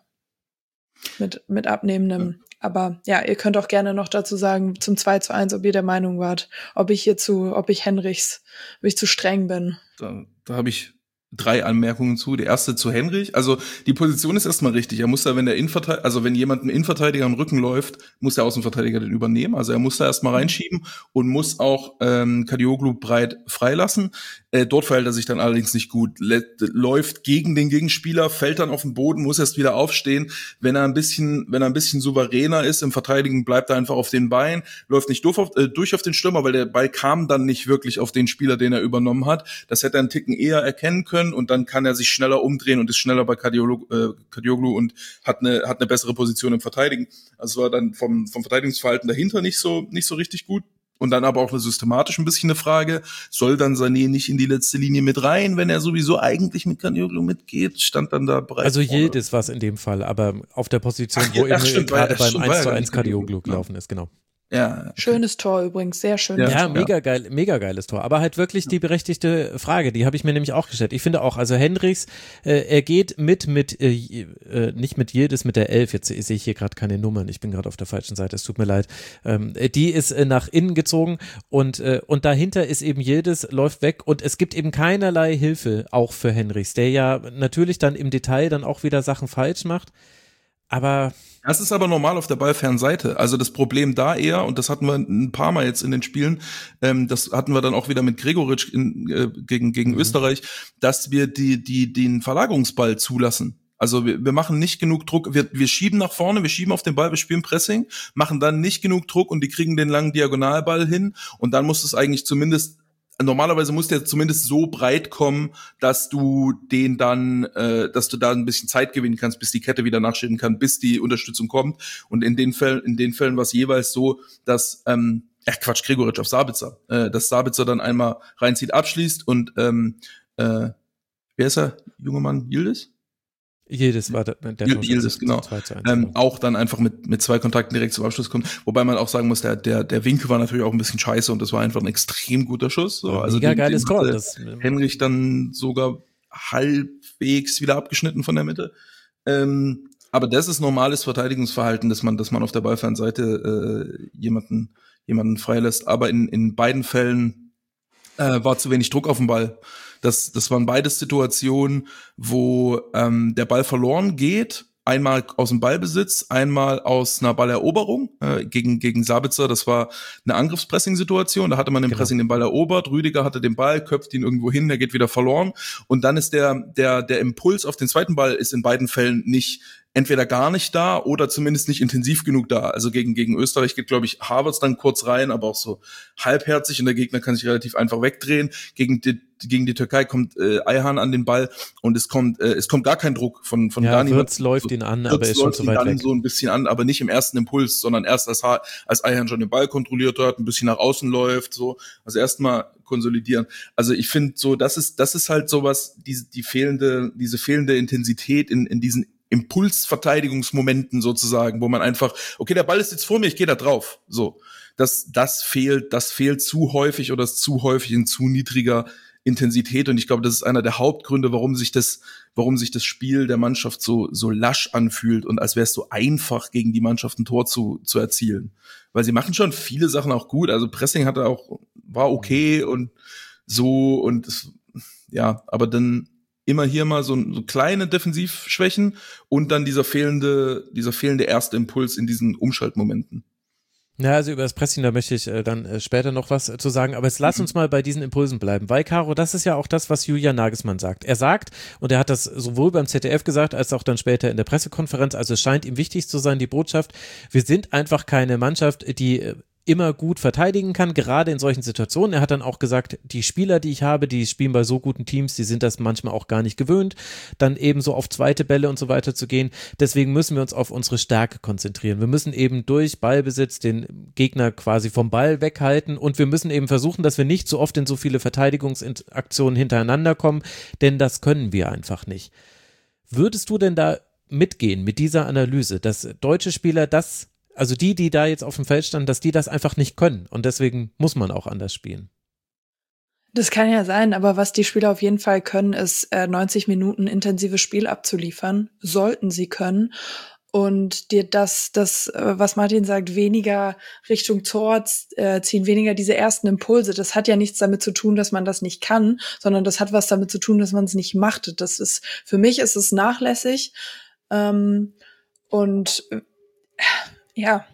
[SPEAKER 5] mit mit abnehmendem. Aber ja, ihr könnt auch gerne noch dazu sagen, zum zwei zu eins, ob ihr der Meinung wart, ob ich hier zu, ob ich Henrichs, ob ich zu streng bin.
[SPEAKER 3] Da, da habe ich drei Anmerkungen zu. Der erste zu Henrich. Also die Position ist erstmal richtig. Er muss da, wenn der Innenverteidiger, also wenn jemand ein Innenverteidiger am Rücken läuft, muss der Außenverteidiger den übernehmen. Also er muss da erstmal reinschieben und muss auch ähm, Kadioglu breit freilassen. Äh, dort verhält er sich dann allerdings nicht gut. Let, läuft gegen den Gegenspieler, fällt dann auf den Boden, muss erst wieder aufstehen. Wenn er ein bisschen, wenn er ein bisschen souveräner ist im Verteidigen, bleibt er einfach auf den Beinen, läuft nicht durch auf, äh, durch auf den Stürmer, weil der Ball kam dann nicht wirklich auf den Spieler, den er übernommen hat. Das hätte er einen Ticken eher erkennen können und dann kann er sich schneller umdrehen und ist schneller bei Kadioglu, äh, Kadioglu und hat eine hat eine bessere Position im Verteidigen. Also war dann vom vom Verteidigungsverhalten dahinter nicht so nicht so richtig gut. Und dann aber auch eine systematisch ein bisschen eine Frage, soll dann Sané nicht in die letzte Linie mit rein, wenn er sowieso eigentlich mit Kadioglu mitgeht, stand dann da bereits.
[SPEAKER 4] Also Yildiz war es in dem Fall, aber auf der Position,
[SPEAKER 3] Ach,
[SPEAKER 4] wo
[SPEAKER 3] ja,
[SPEAKER 4] eben
[SPEAKER 3] stimmt,
[SPEAKER 4] gerade
[SPEAKER 3] weil-
[SPEAKER 4] beim
[SPEAKER 3] stimmt,
[SPEAKER 4] eins zu
[SPEAKER 3] weil er
[SPEAKER 4] eins
[SPEAKER 3] gar nicht
[SPEAKER 4] Kadioglu
[SPEAKER 3] Kadioglu,
[SPEAKER 4] gelaufen ist, genau.
[SPEAKER 3] Ja, okay.
[SPEAKER 5] Schönes Tor übrigens, sehr schönes
[SPEAKER 4] Ja,
[SPEAKER 5] Tor.
[SPEAKER 4] mega geil, mega geiles Tor. Aber halt wirklich die berechtigte Frage, die habe ich mir nämlich auch gestellt. Ich finde auch, also Henrichs, äh, er geht mit, mit, äh, äh, nicht mit Yildiz, mit der elf. Jetzt sehe ich hier gerade keine Nummern. Ich bin gerade auf der falschen Seite. Es tut mir leid. Ähm, die ist äh, nach innen gezogen und, äh, und dahinter ist eben Yildiz, läuft weg und es gibt eben keinerlei Hilfe auch für Henrichs, der ja natürlich dann im Detail dann auch wieder Sachen falsch macht. Aber
[SPEAKER 3] das ist aber normal auf der ballfernen Seite. Also das Problem da eher, und das hatten wir ein paar Mal jetzt in den Spielen, ähm, das hatten wir dann auch wieder mit Gregoritsch in, äh, gegen gegen mhm. Österreich, dass wir die die den Verlagerungsball zulassen. Also wir, wir machen nicht genug Druck, wir, wir schieben nach vorne, wir schieben auf den Ball, wir spielen Pressing, machen dann nicht genug Druck und die kriegen den langen Diagonalball hin und dann muss es eigentlich zumindest normalerweise muss der zumindest so breit kommen, dass du den dann, äh, dass du da ein bisschen Zeit gewinnen kannst, bis die Kette wieder nachschieben kann, bis die Unterstützung kommt. Und in den Fällen, in den Fällen war es jeweils so, dass, ähm, ach Quatsch, Gregoritsch auf Sabitzer, äh, dass Sabitzer dann einmal reinzieht, abschließt und, ähm, äh, wer ist er? Junger Mann, Yildiz?
[SPEAKER 4] Jedes war der, der
[SPEAKER 3] Yildiz, genau. Ähm, auch dann einfach mit mit zwei Kontakten direkt zum Abschluss kommt. Wobei man auch sagen muss, der der der Winkel war natürlich auch ein bisschen scheiße und das war einfach ein extrem guter Schuss. So.
[SPEAKER 4] Ja,
[SPEAKER 3] also
[SPEAKER 4] mega
[SPEAKER 3] den,
[SPEAKER 4] geiles
[SPEAKER 3] den
[SPEAKER 4] Tor. Das,
[SPEAKER 3] Henrich dann sogar halbwegs wieder abgeschnitten von der Mitte. Ähm, aber das ist normales Verteidigungsverhalten, dass man dass man auf der Ballfernseite äh, jemanden jemanden freilässt. Aber in in beiden Fällen äh, war zu wenig Druck auf den Ball. Das, das waren beides Situationen, wo ähm, der Ball verloren geht, einmal aus dem Ballbesitz, einmal aus einer Balleroberung äh, gegen gegen Sabitzer. Das war eine Angriffspressing-Situation, da hatte man im
[SPEAKER 4] genau.
[SPEAKER 3] Pressing den Ball erobert, Rüdiger hatte den Ball, köpft ihn irgendwo hin, der geht wieder verloren und dann ist der der der Impuls auf den zweiten Ball ist in beiden Fällen nicht entweder gar nicht da oder zumindest nicht intensiv genug da. Also gegen gegen Österreich geht, glaube ich, Havertz dann kurz rein, aber auch so halbherzig und der Gegner kann sich relativ einfach wegdrehen. Gegen die gegen die Türkei kommt äh, Ayhan an den Ball und es kommt äh, es kommt gar kein Druck von von
[SPEAKER 4] ja,
[SPEAKER 3] gar niemand.
[SPEAKER 4] Wirtz läuft ihn an,
[SPEAKER 3] Wirtz
[SPEAKER 4] aber er ist schon zu weit weg.
[SPEAKER 3] so ein bisschen an, aber nicht im ersten Impuls, sondern erst als als Ayhan schon den Ball kontrolliert hat, ein bisschen nach außen läuft, so. Also erstmal konsolidieren. Also ich finde so, das ist das ist halt sowas, diese die fehlende diese fehlende Intensität in in diesen Impulsverteidigungsmomenten sozusagen, wo man einfach, okay, der Ball ist jetzt vor mir, ich gehe da drauf. So, das das fehlt, das fehlt zu häufig oder ist zu häufig in zu niedriger Intensität und ich glaube, das ist einer der Hauptgründe, warum sich das, warum sich das Spiel der Mannschaft so so lasch anfühlt und als wäre es so einfach gegen die Mannschaft ein Tor zu zu erzielen, weil sie machen schon viele Sachen auch gut. Also Pressing hatte auch war okay und so und es, ja, aber dann immer hier mal so, so kleine Defensivschwächen und dann dieser fehlende, dieser fehlende erste Impuls in diesen Umschaltmomenten.
[SPEAKER 4] Ja, also über das Pressing, da möchte ich äh, dann äh, später noch was äh, zu sagen, aber jetzt lass uns mal bei diesen Impulsen bleiben, weil, Caro, das ist ja auch das, was Julian Nagelsmann sagt. Er sagt, und er hat das sowohl beim Z D F gesagt, als auch dann später in der Pressekonferenz, also es scheint ihm wichtig zu sein, die Botschaft, wir sind einfach keine Mannschaft, die äh, immer gut verteidigen kann, gerade in solchen Situationen. Er hat dann auch gesagt, die Spieler, die ich habe, die spielen bei so guten Teams, die sind das manchmal auch gar nicht gewöhnt, dann eben so auf zweite Bälle und so weiter zu gehen. Deswegen müssen wir uns auf unsere Stärke konzentrieren. Wir müssen eben durch Ballbesitz den Gegner quasi vom Ball weghalten und wir müssen eben versuchen, dass wir nicht so oft in so viele Verteidigungsaktionen hintereinander kommen, denn das können wir einfach nicht. Würdest du denn da mitgehen mit dieser Analyse, dass deutsche Spieler das Also die, die da jetzt auf dem Feld standen, dass die das einfach nicht können und deswegen muss man auch anders spielen.
[SPEAKER 5] Das kann ja sein, aber was die Spieler auf jeden Fall können, ist äh, neunzig Minuten intensives Spiel abzuliefern, sollten sie können und dir das, das, äh, was Martin sagt, weniger Richtung Tor äh, ziehen, weniger diese ersten Impulse, das hat ja nichts damit zu tun, dass man das nicht kann, sondern das hat was damit zu tun, dass man es nicht macht. Das ist, für mich ist es nachlässig ähm, und äh, ja,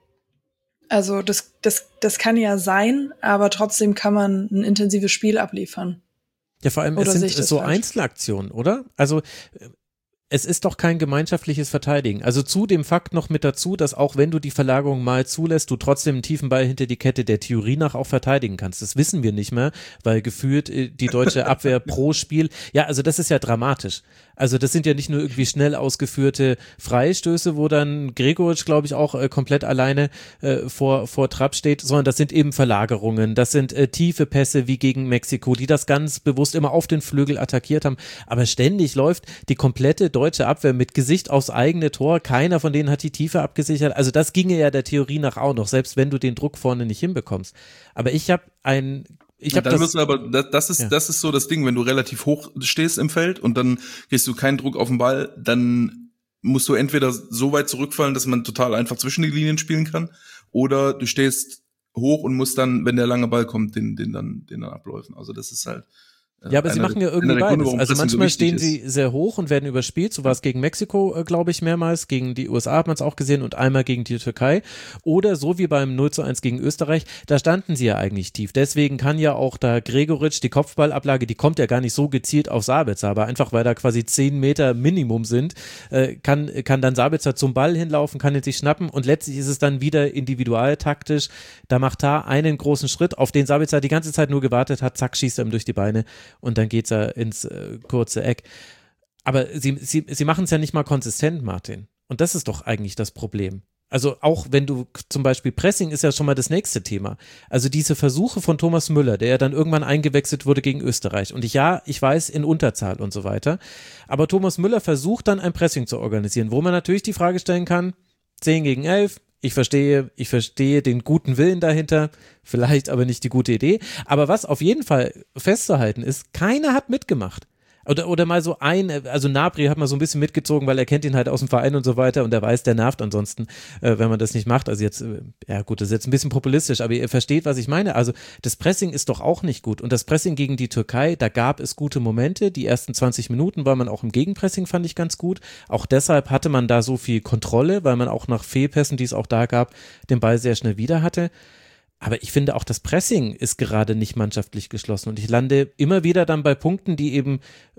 [SPEAKER 5] also das, das, das kann ja sein, aber trotzdem kann man ein intensives Spiel abliefern.
[SPEAKER 4] Ja, vor allem,
[SPEAKER 5] oder
[SPEAKER 4] es sind so
[SPEAKER 5] falsch?
[SPEAKER 4] Einzelaktionen, oder? Also es ist doch kein gemeinschaftliches Verteidigen. Also zu dem Fakt noch mit dazu, dass auch wenn du die Verlagerung mal zulässt, du trotzdem einen tiefen Ball hinter die Kette der Theorie nach auch verteidigen kannst. Das wissen wir nicht mehr, weil gefühlt die deutsche Abwehr pro Spiel, ja, also das ist ja dramatisch. Also das sind ja nicht nur irgendwie schnell ausgeführte Freistöße, wo dann Gregoritsch, glaube ich, auch äh, komplett alleine äh, vor, vor Trapp steht, sondern das sind eben Verlagerungen, das sind äh, tiefe Pässe wie gegen Mexiko, die das ganz bewusst immer auf den Flügel attackiert haben, aber ständig läuft die komplette deutsche Abwehr mit Gesicht aufs eigene Tor, keiner von denen hat die Tiefe abgesichert, also das ginge ja der Theorie nach auch noch, selbst wenn du den Druck vorne nicht hinbekommst. Aber ich habe ein Ich hab
[SPEAKER 3] dann
[SPEAKER 4] das,
[SPEAKER 3] müssen aber, das, das ist,
[SPEAKER 4] ja.
[SPEAKER 3] das ist so das Ding, wenn du relativ hoch stehst im Feld und dann kriegst du keinen Druck auf den Ball, dann musst du entweder so weit zurückfallen, dass man total einfach zwischen die Linien spielen kann, oder du stehst hoch und musst dann, wenn der lange Ball kommt, den, den dann, den dann abläufen. Also das ist halt.
[SPEAKER 4] Ja, aber sie machen ja irgendwie beides. Also manchmal stehen sie sehr hoch und werden überspielt. So war es gegen Mexiko, äh, glaube ich, mehrmals. Gegen die U S A hat man es auch gesehen und einmal gegen die Türkei. Oder so wie beim null zu eins gegen Österreich, da standen sie ja eigentlich tief. Deswegen kann ja auch da Gregoritsch, die Kopfballablage, die kommt ja gar nicht so gezielt auf Sabitzer, aber einfach weil da quasi zehn Meter Minimum sind, äh, kann, kann dann Sabitzer zum Ball hinlaufen, kann ihn sich schnappen und letztlich ist es dann wieder individualtaktisch. Da macht Tah einen großen Schritt, auf den Sabitzer die ganze Zeit nur gewartet hat, zack, schießt er ihm durch die Beine. Und dann geht's er ins äh, kurze Eck. Aber sie, sie, sie machen es ja nicht mal konsistent, Martin. Und das ist doch eigentlich das Problem. Also auch wenn du zum Beispiel Pressing ist ja schon mal das nächste Thema. Also diese Versuche von Thomas Müller, der ja dann irgendwann eingewechselt wurde gegen Österreich. Und ich, ja, ich weiß, in Unterzahl und so weiter. Aber Thomas Müller versucht dann ein Pressing zu organisieren, wo man natürlich die Frage stellen kann, zehn gegen elf, ich verstehe, ich verstehe den guten Willen dahinter, vielleicht aber nicht die gute Idee. Aber was auf jeden Fall festzuhalten ist, keiner hat mitgemacht. Oder, oder mal so ein, also Nabri hat mal so ein bisschen mitgezogen, weil er kennt ihn halt aus dem Verein und so weiter und er weiß, der nervt ansonsten, äh, wenn man das nicht macht. Also jetzt, äh, ja gut, das ist jetzt ein bisschen populistisch, aber ihr versteht, was ich meine. Also das Pressing ist doch auch nicht gut und das Pressing gegen die Türkei, da gab es gute Momente. Die ersten zwanzig Minuten war man auch im Gegenpressing, fand ich ganz gut. Auch deshalb hatte man da so viel Kontrolle, weil man auch nach Fehlpässen, die es auch da gab, den Ball sehr schnell wieder hatte. Aber ich finde auch das Pressing ist gerade nicht mannschaftlich geschlossen und ich lande immer wieder dann bei Punkten, die eben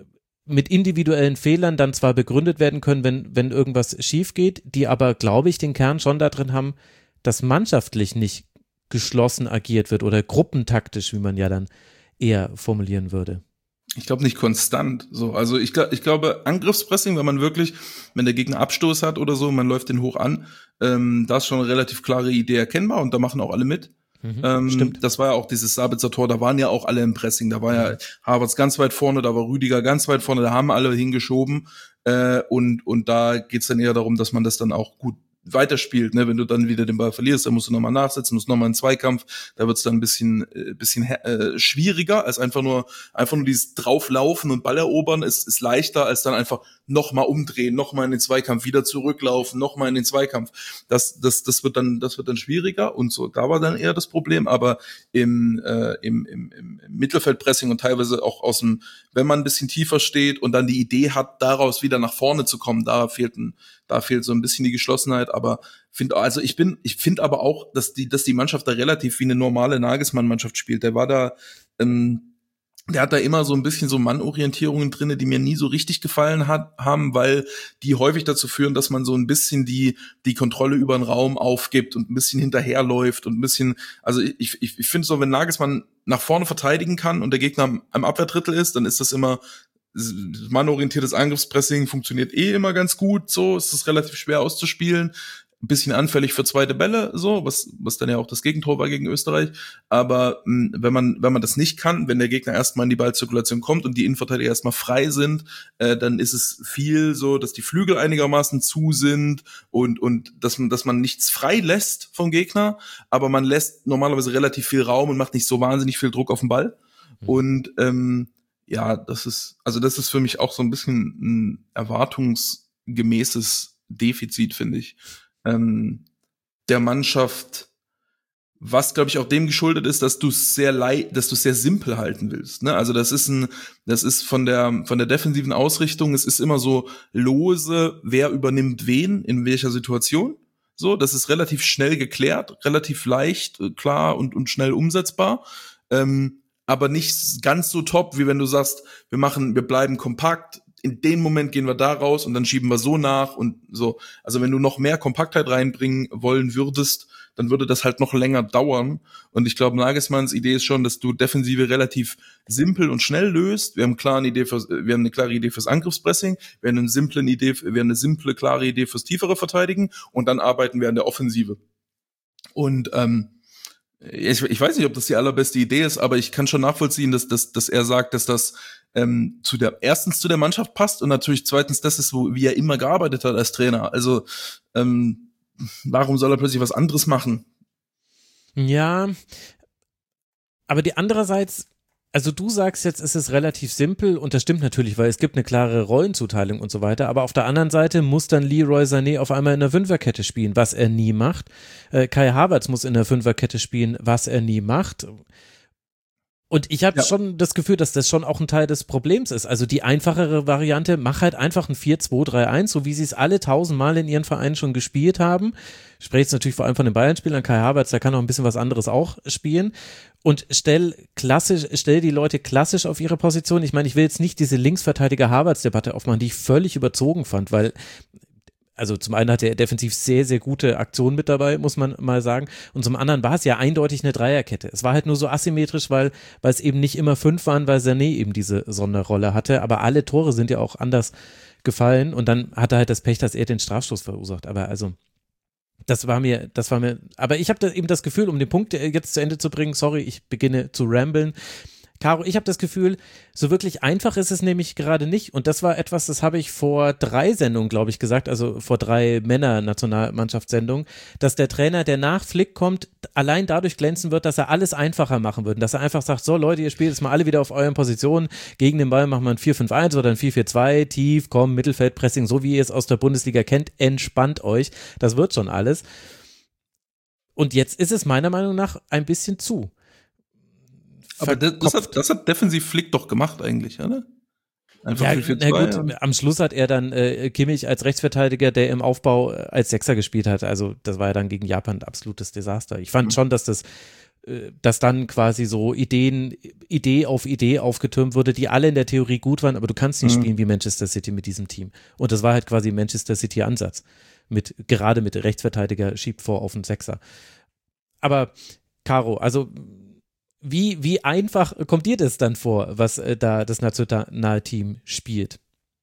[SPEAKER 4] mit individuellen Fehlern dann zwar begründet werden können, wenn, wenn irgendwas schief geht, die aber, glaube ich, den Kern schon da drin haben, dass mannschaftlich nicht geschlossen agiert wird oder gruppentaktisch, wie man ja dann eher formulieren würde.
[SPEAKER 3] Ich glaube nicht konstant. So, also ich, ich glaube Angriffspressing, wenn man wirklich, wenn der Gegner Abstoß hat oder so, man läuft den hoch an, ähm, da ist schon eine relativ klare Idee erkennbar und da machen auch alle mit.
[SPEAKER 4] Mhm,
[SPEAKER 3] ähm,
[SPEAKER 4] stimmt.
[SPEAKER 3] Das war ja auch dieses Sabitzer Tor, da waren ja auch alle im Pressing, da war ja Havertz ganz weit vorne, da war Rüdiger ganz weit vorne, da haben alle hingeschoben äh, und und da geht's dann eher darum, dass man das dann auch gut weiterspielt, ne, wenn du dann wieder den Ball verlierst, dann musst du nochmal nachsetzen, musst nochmal einen Zweikampf, da wird's dann ein bisschen äh, bisschen äh, schwieriger, als einfach nur einfach nur dieses drauflaufen und Ball erobern, ist ist leichter, als dann einfach nochmal umdrehen, nochmal in den Zweikampf, wieder zurücklaufen, nochmal in den Zweikampf. Das das das wird dann das wird dann schwieriger und so, da war dann eher das Problem, aber im äh, im, im im Mittelfeldpressing und teilweise auch aus dem, wenn man ein bisschen tiefer steht und dann die Idee hat, daraus wieder nach vorne zu kommen, da fehlt ein Da fehlt so ein bisschen die Geschlossenheit, aber finde also ich bin ich finde aber auch, dass die dass die Mannschaft da relativ wie eine normale Nagelsmann-Mannschaft spielt. Der war da ähm, der hat da immer so ein bisschen so Mannorientierungen drinne, die mir nie so richtig gefallen hat, haben, weil die häufig dazu führen, dass man so ein bisschen die die Kontrolle über den Raum aufgibt und ein bisschen hinterherläuft und ein bisschen, also ich ich, ich finde so, wenn Nagelsmann nach vorne verteidigen kann und der Gegner am, am Abwehrdrittel ist, dann ist das immer mannorientiertes Angriffspressing funktioniert eh immer ganz gut, so ist es relativ schwer auszuspielen, ein bisschen anfällig für zweite Bälle, so was was dann ja auch das Gegentor war gegen Österreich, aber mh, wenn man wenn man das nicht kann, wenn der Gegner erstmal in die Ballzirkulation kommt und die Innenverteidiger erstmal frei sind, äh, dann ist es viel so, dass die Flügel einigermaßen zu sind und und dass man dass man nichts frei lässt vom Gegner, aber man lässt normalerweise relativ viel Raum und macht nicht so wahnsinnig viel Druck auf den Ball. Mhm. Und ähm, ja, das ist, also das ist für mich auch so ein bisschen ein erwartungsgemäßes Defizit, finde ich, ähm, der Mannschaft, was, glaube ich, auch dem geschuldet ist, dass du es sehr lei- dass du es sehr simpel halten willst, ne? Also das ist ein, das ist von der, von der defensiven Ausrichtung, es ist immer so lose, wer übernimmt wen, in welcher Situation. So, das ist relativ schnell geklärt, relativ leicht, klar und, und schnell umsetzbar. Ähm, aber nicht ganz so top, wie wenn du sagst, wir machen, wir bleiben kompakt, in dem Moment gehen wir da raus und dann schieben wir so nach und so. Also wenn du noch mehr Kompaktheit reinbringen wollen würdest, dann würde das halt noch länger dauern. Und ich glaube, Nagelsmanns Idee ist schon, dass du Defensive relativ simpel und schnell löst. Wir haben, klar eine, Idee für, wir haben eine klare Idee fürs Angriffspressing, wir haben eine simple Idee, wir haben eine simple, klare Idee fürs tiefere Verteidigen und dann arbeiten wir an der Offensive. Und ähm, Ich, ich weiß nicht, ob das die allerbeste Idee ist, aber ich kann schon nachvollziehen, dass, dass, dass er sagt, dass das ähm, zu der erstens zu der Mannschaft passt und natürlich zweitens das ist, wo, wie er immer gearbeitet hat als Trainer. Also ähm, warum soll er plötzlich was anderes machen?
[SPEAKER 4] Ja, aber die andererseits, also du sagst jetzt, es ist relativ simpel und das stimmt natürlich, weil es gibt eine klare Rollenzuteilung und so weiter, aber auf der anderen Seite muss dann Leroy Sané auf einmal in der Fünferkette spielen, was er nie macht. Äh, Kai Havertz muss in der Fünferkette spielen, was er nie macht. Und ich habe ja. schon das Gefühl, dass das schon auch ein Teil des Problems ist. Also die einfachere Variante, mach halt einfach ein vier zwei drei eins, so wie sie es alle tausendmal in ihren Vereinen schon gespielt haben. Ich spreche jetzt natürlich vor allem von den Bayern-Spielern. Kai Havertz, der kann auch ein bisschen was anderes auch spielen. Und stell klassisch, stell die Leute klassisch auf ihre Position. Ich meine, ich will jetzt nicht diese Linksverteidiger-Havertz-Debatte aufmachen, die ich völlig überzogen fand, weil also zum einen hatte er defensiv sehr, sehr gute Aktionen mit dabei, muss man mal sagen. Und zum anderen war es ja eindeutig eine Dreierkette. Es war halt nur so asymmetrisch, weil, weil es eben nicht immer fünf waren, weil Sané eben diese Sonderrolle hatte. Aber alle Tore sind ja auch anders gefallen. Und dann hat er halt das Pech, dass er den Strafstoß verursacht. Aber also Das war mir, das war mir, aber ich habe da eben das Gefühl, um den Punkt jetzt zu Ende zu bringen, sorry, ich beginne zu ramblen. Caro, ich habe das Gefühl, so wirklich einfach ist es nämlich gerade nicht. Und das war etwas, das habe ich vor drei Sendungen, glaube ich, gesagt, also vor drei Männer-Nationalmannschaftssendungen, dass der Trainer, der nach Flick kommt, allein dadurch glänzen wird, dass er alles einfacher machen würde. Dass er einfach sagt, so Leute, ihr spielt jetzt mal alle wieder auf euren Positionen, gegen den Ball machen wir ein vier fünf eins oder ein vier vier zwei, tief, komm, Mittelfeldpressing, so wie ihr es aus der Bundesliga kennt, entspannt euch. Das wird schon alles. Und jetzt ist es meiner Meinung nach ein bisschen zu.
[SPEAKER 3] Aber das, das, hat, das hat defensiv Flick doch gemacht eigentlich, oder? Einfach
[SPEAKER 4] ja,
[SPEAKER 3] vier vier zwei,
[SPEAKER 4] na gut,
[SPEAKER 3] ja.
[SPEAKER 4] Am Schluss hat er dann äh, Kimmich als Rechtsverteidiger, der im Aufbau äh, als Sechser gespielt hat. Also das war ja dann gegen Japan ein absolutes Desaster. Ich fand mhm. schon, dass das, äh, dass dann quasi so Ideen, Idee auf Idee aufgetürmt wurde, die alle in der Theorie gut waren, aber du kannst nicht mhm. spielen wie Manchester City mit diesem Team. Und das war halt quasi Manchester City Ansatz. Mit, gerade mit Rechtsverteidiger schiebt vor auf den Sechser. Aber Caro, also Wie, wie einfach kommt dir das dann vor, was äh, da das Nationalteam spielt?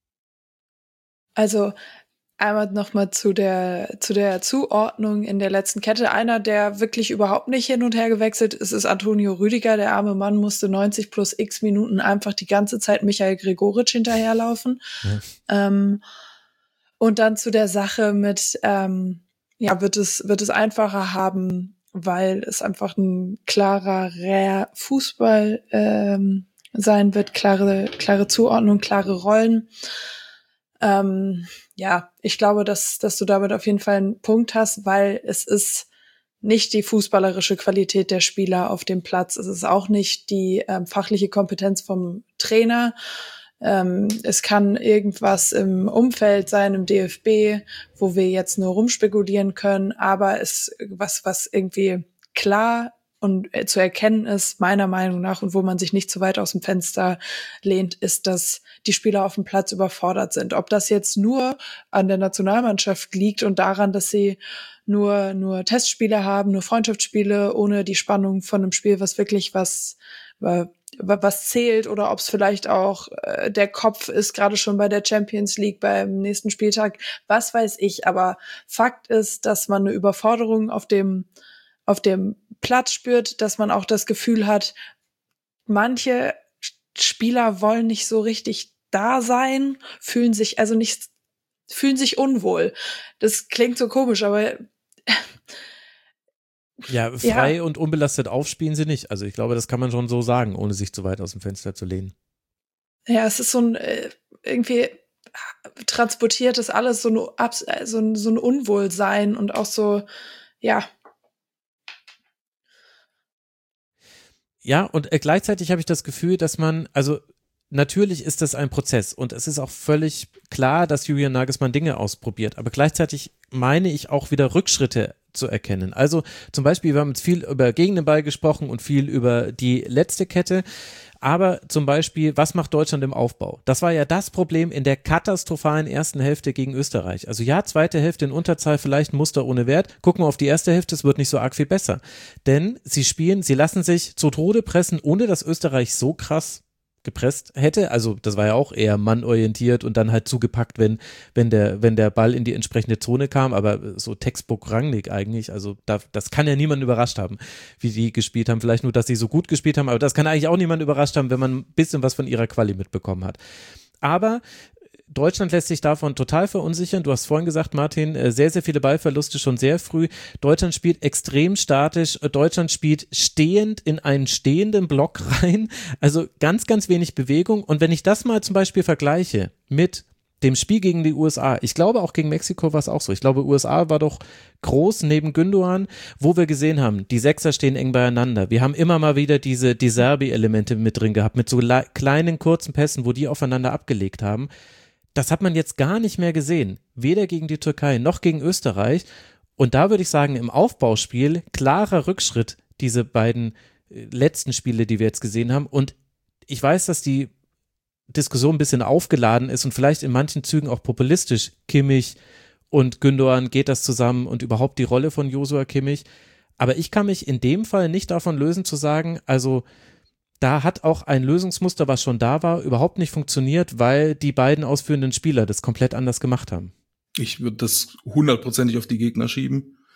[SPEAKER 5] Also einmal nochmal zu der, zu der Zuordnung in der letzten Kette. Einer, der wirklich überhaupt nicht hin und her gewechselt ist, ist Antonio Rüdiger. Der arme Mann musste neunzig plus x Minuten einfach die ganze Zeit Michael Gregoritsch hinterherlaufen. Ja. Ähm, und dann zu der Sache mit, ähm, ja, wird es, wird es einfacher haben, weil es einfach ein klarer Fußball ähm, sein wird, klare klare Zuordnung, klare Rollen. Ähm, ja, ich glaube, dass dass du damit auf jeden Fall einen Punkt hast, weil es ist nicht die fußballerische Qualität der Spieler auf dem Platz. Es ist auch nicht die ähm, fachliche Kompetenz vom Trainer. Ähm, es kann irgendwas im Umfeld sein, im D F B, wo wir jetzt nur rumspekulieren können, aber es was, was irgendwie klar und äh, zu erkennen ist, meiner Meinung nach, und wo man sich nicht zu weit aus dem Fenster lehnt, ist, dass die Spieler auf dem Platz überfordert sind. Ob das jetzt nur an der Nationalmannschaft liegt und daran, dass sie nur, nur Testspiele haben, nur Freundschaftsspiele, ohne die Spannung von einem Spiel, was wirklich was, äh, was zählt, oder ob es vielleicht auch äh, der Kopf ist, gerade schon bei der Champions League beim nächsten Spieltag, was weiß ich. Aber Fakt ist, dass man eine Überforderung auf dem auf dem Platz spürt, dass man auch das Gefühl hat, manche Spieler wollen nicht so richtig da sein, fühlen sich also nicht fühlen sich unwohl. Das klingt so komisch, aber
[SPEAKER 4] Ja, frei ja. und unbelastet aufspielen sie nicht. Also ich glaube, das kann man schon so sagen, ohne sich zu weit aus dem Fenster zu lehnen.
[SPEAKER 5] Ja, es ist so ein, irgendwie transportiert das alles so ein, so ein, so ein Unwohlsein und auch so, ja.
[SPEAKER 4] Ja, und äh, gleichzeitig habe ich das Gefühl, dass man, also natürlich ist das ein Prozess und es ist auch völlig klar, dass Julian Nagelsmann Dinge ausprobiert, aber gleichzeitig meine ich auch wieder Rückschritte zu erkennen. Also zum Beispiel, wir haben jetzt viel über gegen den Ball gesprochen und viel über die letzte Kette, aber zum Beispiel, was macht Deutschland im Aufbau? Das war ja das Problem in der katastrophalen ersten Hälfte gegen Österreich. Also ja, zweite Hälfte in Unterzahl, vielleicht ein Muster ohne Wert. Gucken wir auf die erste Hälfte, es wird nicht so arg viel besser. Denn sie spielen, sie lassen sich zu Tode pressen, ohne dass Österreich so krass gepresst hätte, also das war ja auch eher mannorientiert und dann halt zugepackt, wenn wenn der wenn der Ball in die entsprechende Zone kam, aber so Textbook Rangnick eigentlich, also da, das kann ja niemanden überrascht haben, wie die gespielt haben, vielleicht nur, dass sie so gut gespielt haben, aber das kann eigentlich auch niemanden überrascht haben, wenn man ein bisschen was von ihrer Quali mitbekommen hat. Aber Deutschland lässt sich davon total verunsichern. Du hast vorhin gesagt, Martin, sehr, sehr viele Ballverluste schon sehr früh. Deutschland spielt extrem statisch. Deutschland spielt stehend in einen stehenden Block rein. Also ganz, ganz wenig Bewegung. Und wenn ich das mal zum Beispiel vergleiche mit dem Spiel gegen die U S A, ich glaube auch gegen Mexiko war es auch so. Ich glaube, U S A war doch groß neben Gündoğan, wo wir gesehen haben, die Sechser stehen eng beieinander. Wir haben immer mal wieder diese De Zerbi-Elemente mit drin gehabt, mit so le- kleinen, kurzen Pässen, wo die aufeinander abgelegt haben. Das hat man jetzt gar nicht mehr gesehen, weder gegen die Türkei noch gegen Österreich. Und da würde ich sagen, im Aufbauspiel klarer Rückschritt, diese beiden letzten Spiele, die wir jetzt gesehen haben. Und ich weiß, dass die Diskussion ein bisschen aufgeladen ist und vielleicht in manchen Zügen auch populistisch. Kimmich und Gündoğan, geht das zusammen und überhaupt die Rolle von Joshua Kimmich. Aber ich kann mich in dem Fall nicht davon lösen zu sagen, also da hat auch ein Lösungsmuster, was schon da war, überhaupt nicht funktioniert, weil die beiden ausführenden Spieler das komplett anders gemacht haben.
[SPEAKER 3] Ich würde das hundertprozentig auf die Gegner schieben.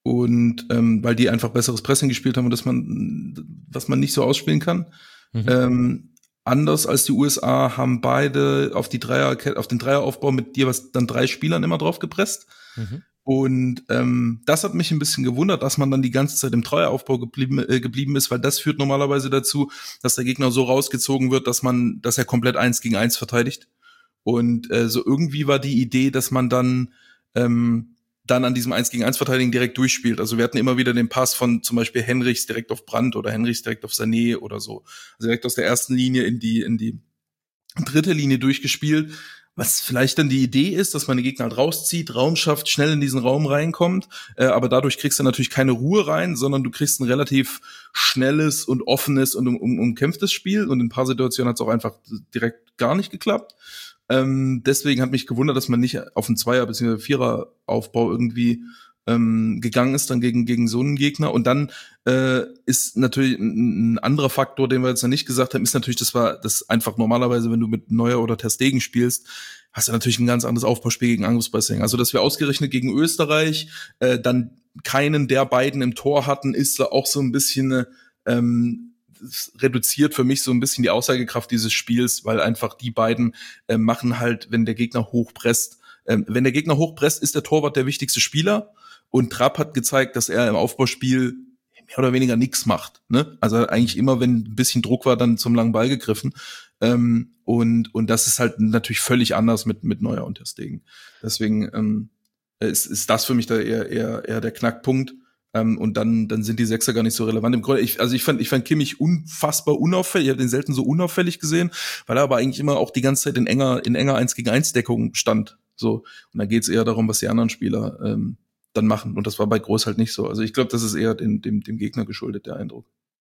[SPEAKER 3] Und ähm, weil die einfach besseres Pressing gespielt haben und das man, was man nicht so ausspielen kann. Mhm. Ähm, anders als die U S A haben beide auf die Dreier, auf den Dreieraufbau mit jeweils dann drei Spielern immer drauf gepresst. Mhm. Und ähm, das hat mich ein bisschen gewundert, dass man dann die ganze Zeit im Dreieraufbau geblieben, äh, geblieben ist, weil das führt normalerweise dazu, dass der Gegner so rausgezogen wird, dass man, dass er komplett eins gegen eins verteidigt. Und äh, so irgendwie war die Idee, dass man dann ähm, dann an diesem eins gegen eins Verteidigen direkt durchspielt. Also wir hatten immer wieder den Pass von zum Beispiel Henrichs direkt auf Brandt oder Henrichs direkt auf Sané oder so. Also direkt aus der ersten Linie in die in die dritte Linie durchgespielt. Was vielleicht dann die Idee ist, dass man den Gegner halt rauszieht, Raum schafft, schnell in diesen Raum reinkommt, äh, aber dadurch kriegst du natürlich keine Ruhe rein, sondern du kriegst ein relativ schnelles und offenes und um, um, umkämpftes Spiel und in ein paar Situationen hat es auch einfach direkt gar nicht geklappt. Ähm, deswegen hat mich gewundert, dass man nicht auf einen Zweier- bzw. Vierer-Aufbau irgendwie ähm, gegangen ist, dann gegen gegen so einen Gegner. Und dann äh, ist natürlich ein, ein anderer Faktor, den wir jetzt noch nicht gesagt haben, ist natürlich, das war das einfach normalerweise, wenn du mit Neuer oder Ter Stegen spielst, hast du natürlich ein ganz anderes Aufbauspiel gegen Angriffspressing. Also, dass wir ausgerechnet gegen Österreich äh, dann keinen der beiden im Tor hatten, ist auch so ein bisschen ähm, reduziert für mich so ein bisschen die Aussagekraft dieses Spiels, weil einfach die beiden äh, machen halt, wenn der Gegner hochpresst, ähm, wenn der Gegner hochpresst, ist der Torwart der wichtigste Spieler. Und Trapp hat gezeigt, dass er im Aufbauspiel mehr oder weniger nichts macht. Ne? Also eigentlich immer, wenn ein bisschen Druck war, dann zum langen Ball gegriffen. Ähm, und und das ist halt natürlich völlig anders mit mit Neuer und Ter Stegen. Deswegen ähm, ist, ist das für mich da eher eher eher der Knackpunkt. Ähm, und dann dann sind die Sechser gar nicht so relevant. Im Grunde, ich, also ich fand ich fand Kimmich unfassbar unauffällig. Ich habe den selten so unauffällig gesehen, weil er aber eigentlich immer auch die ganze Zeit in enger in enger eins gegen eins Deckung stand. So und da geht es eher darum, was die anderen Spieler ähm, dann machen. Und das war bei Groß halt nicht so. Also ich glaube, das ist eher dem, dem, dem Gegner geschuldet, der Eindruck.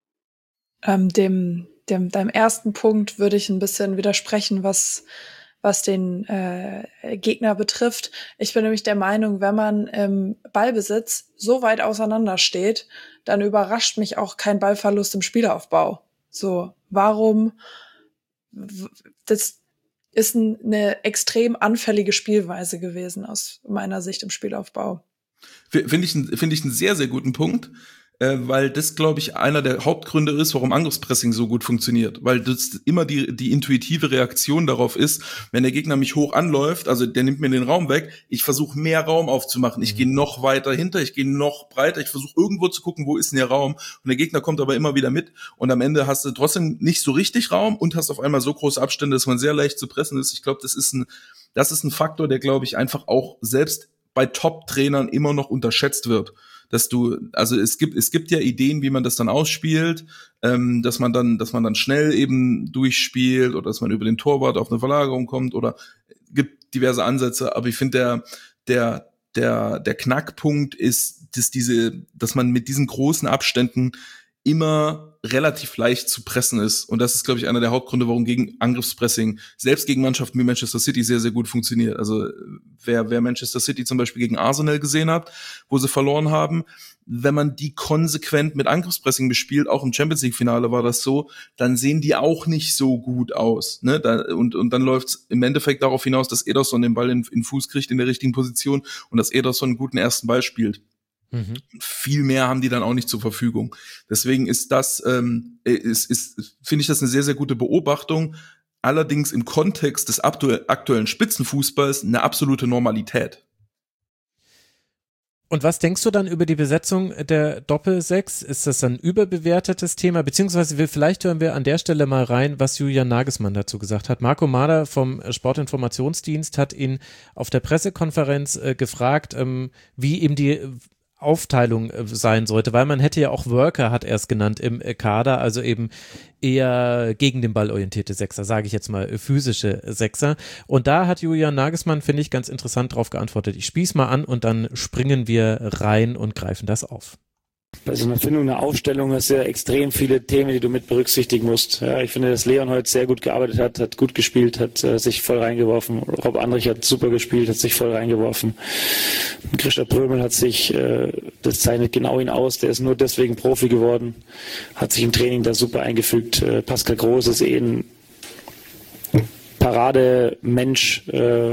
[SPEAKER 5] Ähm, dem, dem, deinem ersten Punkt würde ich ein bisschen widersprechen, was, was den äh, Gegner betrifft. Ich bin nämlich der Meinung, wenn man im Ballbesitz so weit auseinander steht, dann überrascht mich auch kein Ballverlust im Spielaufbau. So, warum? Das ist eine extrem anfällige Spielweise gewesen aus meiner Sicht im Spielaufbau.
[SPEAKER 3] Finde ich, finde ich einen sehr, sehr guten Punkt, äh, weil das, glaube ich, einer der Hauptgründe ist, warum Angriffspressing so gut funktioniert. Weil das immer die, die intuitive Reaktion darauf ist, wenn der Gegner mich hoch anläuft, also der nimmt mir den Raum weg, ich versuche mehr Raum aufzumachen. Ich mhm. gehe noch weiter hinter, ich gehe noch breiter, ich versuche irgendwo zu gucken, wo ist denn der Raum. Und der Gegner kommt aber immer wieder mit. Und am Ende hast du trotzdem nicht so richtig Raum und hast auf einmal so große Abstände, dass man sehr leicht zu pressen ist. Ich glaube, das ist ein, das ist ein Faktor, der, glaube ich, einfach auch selbst bei Top-Trainern immer noch unterschätzt wird, dass du, also es gibt, es gibt ja Ideen, wie man das dann ausspielt, ähm, dass man dann, dass man dann schnell eben durchspielt oder dass man über den Torwart auf eine Verlagerung kommt oder gibt diverse Ansätze, aber ich finde der, der, der, der Knackpunkt ist, dass diese, dass man mit diesen großen Abständen immer relativ leicht zu pressen ist. Und das ist, glaube ich, einer der Hauptgründe, warum gegen Angriffspressing selbst gegen Mannschaften wie Manchester City sehr, sehr gut funktioniert. Also wer, wer Manchester City zum Beispiel gegen Arsenal gesehen hat, wo sie verloren haben, wenn man die konsequent mit Angriffspressing bespielt, auch im Champions-League-Finale war das so, dann sehen die auch nicht so gut aus. Ne? Da, und, und dann läuft es im Endeffekt darauf hinaus, dass Ederson den Ball in, in den Fuß kriegt in der richtigen Position und dass Ederson einen guten ersten Ball spielt. Mhm. Viel mehr haben die dann auch nicht zur Verfügung. Deswegen ist das, ähm, ist, ist, finde ich das eine sehr, sehr gute Beobachtung. Allerdings im Kontext des aktuellen Spitzenfußballs eine absolute Normalität.
[SPEAKER 4] Und was denkst du dann über die Besetzung der Doppelsechs? Ist das ein überbewertetes Thema? Beziehungsweise wir, vielleicht hören wir an der Stelle mal rein, was Julian Nagelsmann dazu gesagt hat. Marco Mader vom Sportinformationsdienst hat ihn auf der Pressekonferenz äh, gefragt, ähm, wie ihm die Aufteilung sein sollte, weil man hätte ja auch Worker, hat er es genannt, im Kader, also eben eher gegen den Ball orientierte Sechser, sage ich jetzt mal, physische Sechser. Und da hat Julian Nagelsmann, finde ich, ganz interessant drauf geantwortet. Ich spieß mal an und dann springen wir rein und greifen das auf.
[SPEAKER 6] Bei so einer Findung, einer Aufstellung hast du ja extrem viele Themen, die du mit berücksichtigen musst. Ja, ich finde, dass Leon heute sehr gut gearbeitet hat, hat gut gespielt, hat äh, sich voll reingeworfen. Rob Andrich hat super gespielt, hat sich voll reingeworfen. Christoph Prömel hat sich, äh, das zeichnet genau ihn aus, der ist nur deswegen Profi geworden, hat sich im Training da super eingefügt. Äh, Pascal Groß ist eh ein Parademensch, äh,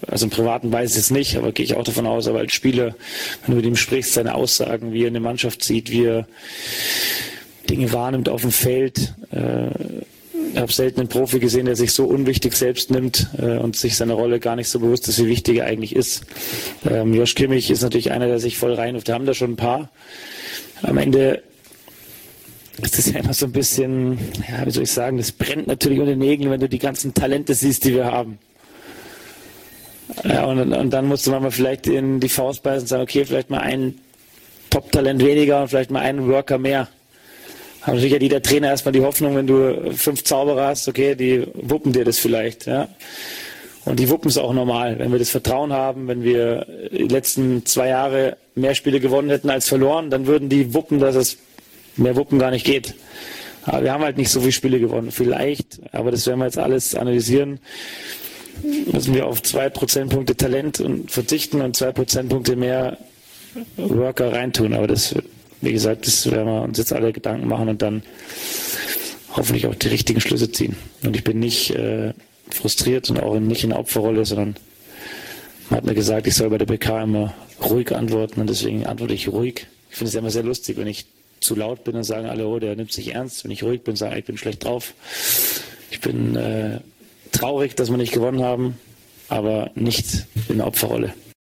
[SPEAKER 6] also im Privaten weiß ich es nicht, aber gehe ich auch davon aus, aber als Spieler, wenn du mit ihm sprichst, seine Aussagen, wie er eine Mannschaft sieht, wie er Dinge wahrnimmt auf dem Feld. Äh, ich habe selten einen Profi gesehen, der sich so unwichtig selbst nimmt äh, und sich seiner Rolle gar nicht so bewusst ist, wie wichtig er eigentlich ist. Ähm, Josh Kimmich ist natürlich einer, der sich voll reinruft. Wir haben da schon ein paar. Am Ende ist es ja immer so ein bisschen, ja, wie soll ich sagen, das brennt natürlich unter den Nägeln, wenn du die ganzen Talente siehst, die wir haben. Ja, und, und dann musst du mal vielleicht in die Faust beißen und sagen, okay, vielleicht mal ein Top-Talent weniger und vielleicht mal einen Worker mehr. Aber natürlich hat jeder Trainer erstmal die Hoffnung, wenn du fünf Zauberer hast, okay, die wuppen dir das vielleicht, ja. Und die wuppen es auch normal. Wenn wir das Vertrauen haben, wenn wir die letzten zwei Jahre mehr Spiele gewonnen hätten als verloren, dann würden die wuppen, dass es mehr Wuppen gar nicht geht. Aber wir haben halt nicht so viele Spiele gewonnen. Vielleicht, aber das werden wir jetzt alles analysieren, müssen wir auf zwei Prozentpunkte Talent und verzichten und zwei Prozentpunkte mehr Worker reintun. Aber das, wie gesagt, das werden wir uns jetzt alle Gedanken machen und dann hoffentlich auch die richtigen Schlüsse ziehen. Und ich bin nicht äh, frustriert und auch nicht in der Opferrolle, sondern man hat mir gesagt, ich soll bei der B K immer ruhig antworten und deswegen antworte ich ruhig. Ich finde es ja immer sehr lustig, wenn ich zu laut bin, dann sagen alle, oh, der nimmt sich ernst. Wenn ich ruhig bin, sagen, ich bin schlecht drauf. Ich bin äh, traurig, dass wir nicht gewonnen haben, aber nicht in der Opferrolle.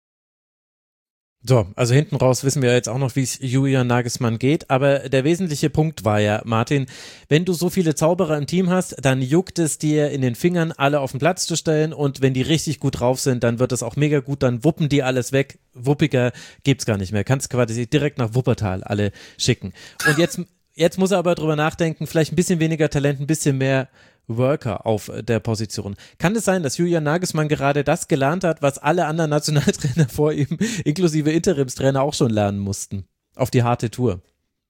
[SPEAKER 4] So, also hinten raus wissen wir jetzt auch noch, wie es Julian Nagelsmann geht, aber der wesentliche Punkt war ja, Martin, wenn du so viele Zauberer im Team hast, dann juckt es dir in den Fingern, alle auf den Platz zu stellen und wenn die richtig gut drauf sind, dann wird das auch mega gut, dann wuppen die alles weg, wuppiger gibt's gar nicht mehr, kannst quasi direkt nach Wuppertal alle schicken. Und jetzt, jetzt muss er aber drüber nachdenken, vielleicht ein bisschen weniger Talent, ein bisschen mehr Worker auf der Position. Kann es sein, dass Julian Nagelsmann gerade das gelernt hat, was alle anderen Nationaltrainer vor ihm, inklusive Interimstrainer, auch schon lernen mussten? Auf die harte Tour.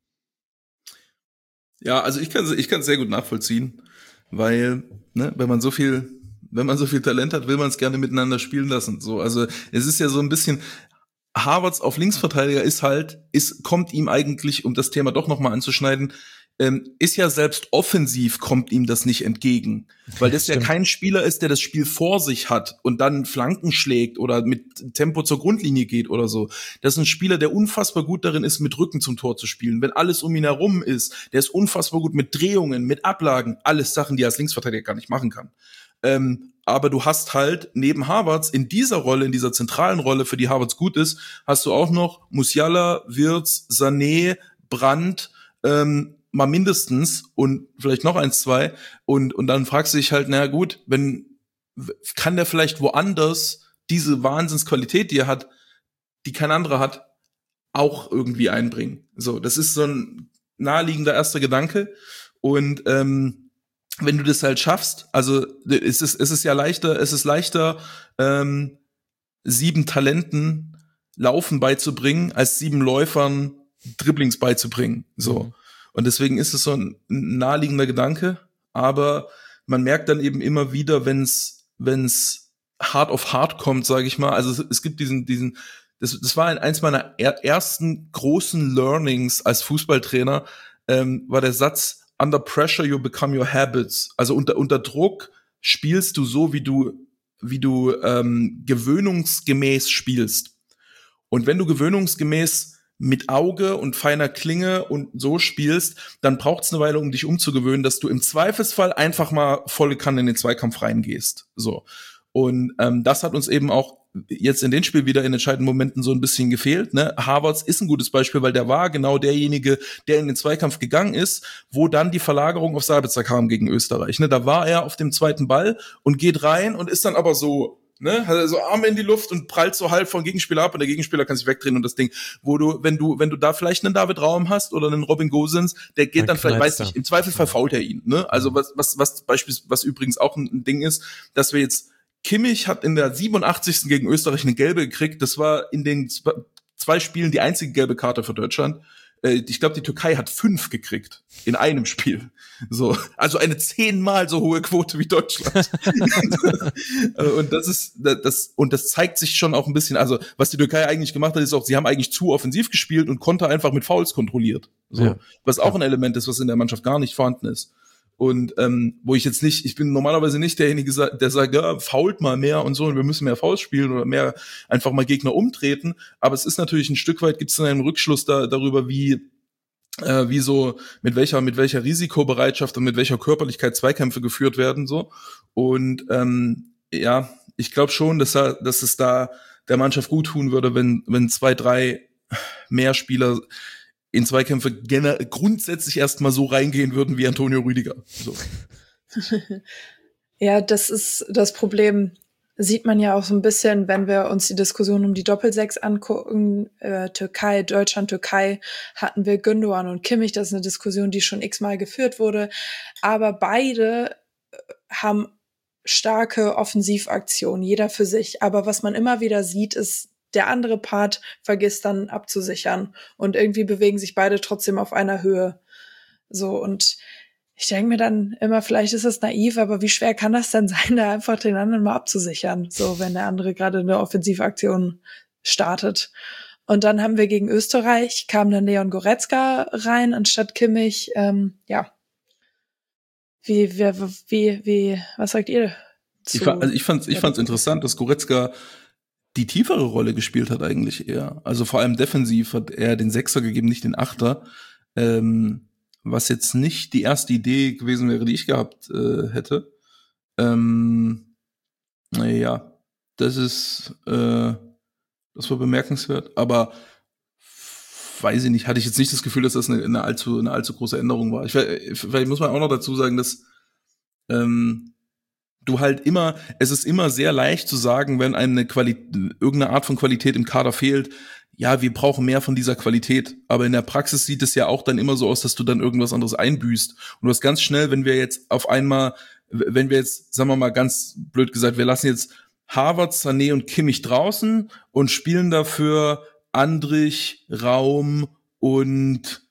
[SPEAKER 3] Ja, also ich kann ich kann es sehr gut nachvollziehen, weil, ne, wenn man so viel, wenn man so viel Talent hat, will man es gerne miteinander spielen lassen. So, also es ist ja so ein bisschen, Havertz auf Linksverteidiger ist halt, ist, kommt ihm eigentlich, um das Thema doch nochmal anzuschneiden, ähm, ist ja selbst offensiv kommt ihm das nicht entgegen, weil das ja kein Spieler ist, der das Spiel vor sich hat und dann Flanken schlägt oder mit Tempo zur Grundlinie geht oder so. Das ist ein Spieler, der unfassbar gut darin ist, mit Rücken zum Tor zu spielen. Wenn alles um ihn herum ist, der ist unfassbar gut mit Drehungen, mit Ablagen, alles Sachen, die er als Linksverteidiger gar nicht machen kann. Ähm, aber du hast halt neben Havertz in dieser Rolle, in dieser zentralen Rolle, für die Havertz gut ist, hast du auch noch Musiala, Wirtz, Sané, Brandt, ähm, mal mindestens und vielleicht noch eins, zwei und und dann fragst du dich halt, na gut, wenn kann der vielleicht woanders diese Wahnsinnsqualität, die er hat, die kein anderer hat, auch irgendwie einbringen. So, das ist so ein naheliegender erster Gedanke und ähm, wenn du das halt schaffst, also es ist es ist ja leichter, es ist leichter ähm, sieben Talenten Laufen beizubringen, als sieben Läufern Dribblings beizubringen. So. Mhm. Und deswegen ist es so ein naheliegender Gedanke, aber man merkt dann eben immer wieder, wenn es wenn es hart auf hart kommt, sage ich mal. Also es, es gibt diesen diesen das, das war ein, eins meiner er, ersten großen Learnings als Fußballtrainer, ähm, war der Satz: Under pressure you become your habits. Also unter unter Druck spielst du so, wie du wie du ähm, gewöhnungsgemäß spielst. Und wenn du gewöhnungsgemäß mit Auge und feiner Klinge und so spielst, dann braucht es eine Weile, um dich umzugewöhnen, dass du im Zweifelsfall einfach mal volle Kanne in den Zweikampf reingehst. So. Und ähm, das hat uns eben auch jetzt in den Spiel wieder in entscheidenden Momenten so ein bisschen gefehlt. Ne? Havertz ist ein gutes Beispiel, weil der war genau derjenige, der in den Zweikampf gegangen ist, wo dann die Verlagerung auf Sabitzer kam gegen Österreich. Ne? Da war er auf dem zweiten Ball und geht rein und ist dann aber so, ne, hat er so Arme in die Luft und prallt so halb vom Gegenspieler ab und der Gegenspieler kann sich wegdrehen und das Ding, wo du, wenn du, wenn du da vielleicht einen David Raum hast oder einen Robin Gosens, der geht dann, dann vielleicht, weiß nicht, im Zweifelsfall fault er ihn, ne, also was, was, was beispielsweise, was übrigens auch ein, ein Ding ist, dass wir jetzt, Kimmich hat in der siebenundachtzigsten gegen Österreich eine gelbe gekriegt, das war in den zwei Spielen die einzige gelbe Karte für Deutschland. Ich glaube, die Türkei hat fünf gekriegt in einem Spiel. So, also eine zehnmal so hohe Quote wie Deutschland. Und das ist das und das zeigt sich schon auch ein bisschen. Also was die Türkei eigentlich gemacht hat, ist auch, sie haben eigentlich zu offensiv gespielt und Konter einfach mit Fouls kontrolliert. So, ja. Was auch ein Element ist, was in der Mannschaft gar nicht vorhanden ist. Und ähm, wo ich jetzt nicht, ich bin normalerweise nicht derjenige, der sagt, ja, fault mal mehr und so und wir müssen mehr Fouls spielen oder mehr einfach mal Gegner umtreten. Aber es ist natürlich ein Stück weit, gibt es dann einen Rückschluss da, darüber, wie äh, wie so, mit welcher mit welcher Risikobereitschaft und mit welcher Körperlichkeit Zweikämpfe geführt werden. So. Und ähm, ja, ich glaube schon, dass, da, dass es da der Mannschaft gut tun würde, wenn wenn zwei, drei mehr Spieler in Zweikämpfe gener- grundsätzlich erstmal so reingehen würden wie Antonio Rüdiger. So.
[SPEAKER 5] Ja, das ist das Problem. Sieht man ja auch so ein bisschen, wenn wir uns die Diskussion um die Doppelsechs angucken. Äh, Türkei, Deutschland, Türkei hatten wir Gündoğan und Kimmich. Das ist eine Diskussion, die schon x-mal geführt wurde. Aber beide haben starke Offensivaktionen, jeder für sich. Aber was man immer wieder sieht, ist, der andere Part vergisst dann abzusichern und irgendwie bewegen sich beide trotzdem auf einer Höhe. So, und ich denke mir dann immer, vielleicht ist das naiv, aber wie schwer kann das denn sein, da einfach den anderen mal abzusichern, so wenn der andere gerade eine Offensivaktion startet. Und dann haben wir gegen Österreich, kam dann Leon Goretzka rein anstatt Kimmich. Ähm, ja, wie, wie, wie, wie, was sagt ihr?
[SPEAKER 3] Ich, fand, also ich fand's, ich fand's interessant, dass Goretzka die tiefere Rolle gespielt hat eigentlich eher. Also vor allem defensiv hat er den Sechser gegeben, nicht den Achter. Ähm, was jetzt nicht die erste Idee gewesen wäre, die ich gehabt äh, hätte. Ähm, naja, das ist äh, das war bemerkenswert. Aber weiß ich nicht, hatte ich jetzt nicht das Gefühl, dass das eine, eine allzu eine allzu große Änderung war. Ich, vielleicht muss man auch noch dazu sagen, dass ähm, du halt immer, es ist immer sehr leicht zu sagen, wenn eine Quali- irgendeine Art von Qualität im Kader fehlt, ja, wir brauchen mehr von dieser Qualität. Aber in der Praxis sieht es ja auch dann immer so aus, dass du dann irgendwas anderes einbüßt. Und du hast ganz schnell, wenn wir jetzt auf einmal, wenn wir jetzt, sagen wir mal ganz blöd gesagt, wir lassen jetzt Havertz, Sané und Kimmich draußen und spielen dafür Andrich, Raum und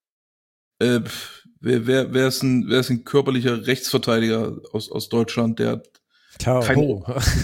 [SPEAKER 3] äh, Wer, wer, wer, ist ein, wer ist ein körperlicher Rechtsverteidiger aus, aus Deutschland, der
[SPEAKER 4] Tau.
[SPEAKER 3] keine,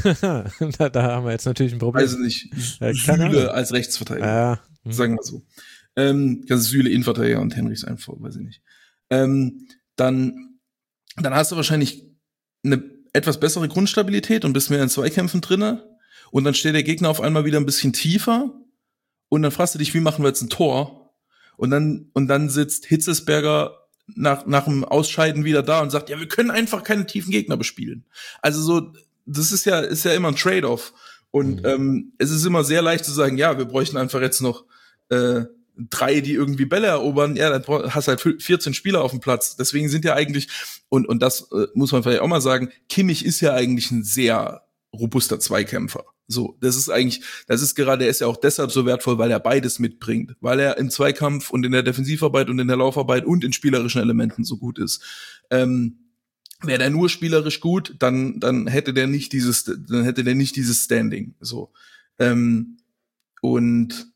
[SPEAKER 4] da, da haben wir jetzt natürlich ein Problem.
[SPEAKER 3] Also nicht,
[SPEAKER 4] Ja,
[SPEAKER 3] Süle als Rechtsverteidiger,
[SPEAKER 4] ja. hm.
[SPEAKER 3] sagen wir so. Ähm, das ist Süle Innenverteidiger und Henrichs einfach, weiß ich nicht. Ähm, dann, dann hast du wahrscheinlich eine etwas bessere Grundstabilität und bist mehr in Zweikämpfen drinne und dann steht der Gegner auf einmal wieder ein bisschen tiefer und dann fragst du dich, wie machen wir jetzt ein Tor? Und dann, und dann sitzt Hitzelsberger nach, nach dem Ausscheiden wieder da und sagt, ja, wir können einfach keine tiefen Gegner bespielen. Also so, das ist ja, ist ja immer ein Trade-off. Und mhm. ähm, es ist immer sehr leicht zu sagen, ja, wir bräuchten einfach jetzt noch äh, drei, die irgendwie Bälle erobern. Ja, dann hast halt vierzehn Spieler auf dem Platz. Deswegen sind ja eigentlich, und, und das äh, muss man vielleicht auch mal sagen, Kimmich ist ja eigentlich ein sehr robuster Zweikämpfer. So, das ist eigentlich, das ist gerade, er ist ja auch deshalb so wertvoll, weil er beides mitbringt, weil er im Zweikampf und in der Defensivarbeit und in der Laufarbeit und in spielerischen Elementen so gut ist. Ähm, wäre der nur spielerisch gut, dann dann hätte der nicht dieses, dann hätte der nicht dieses Standing. So, ähm, und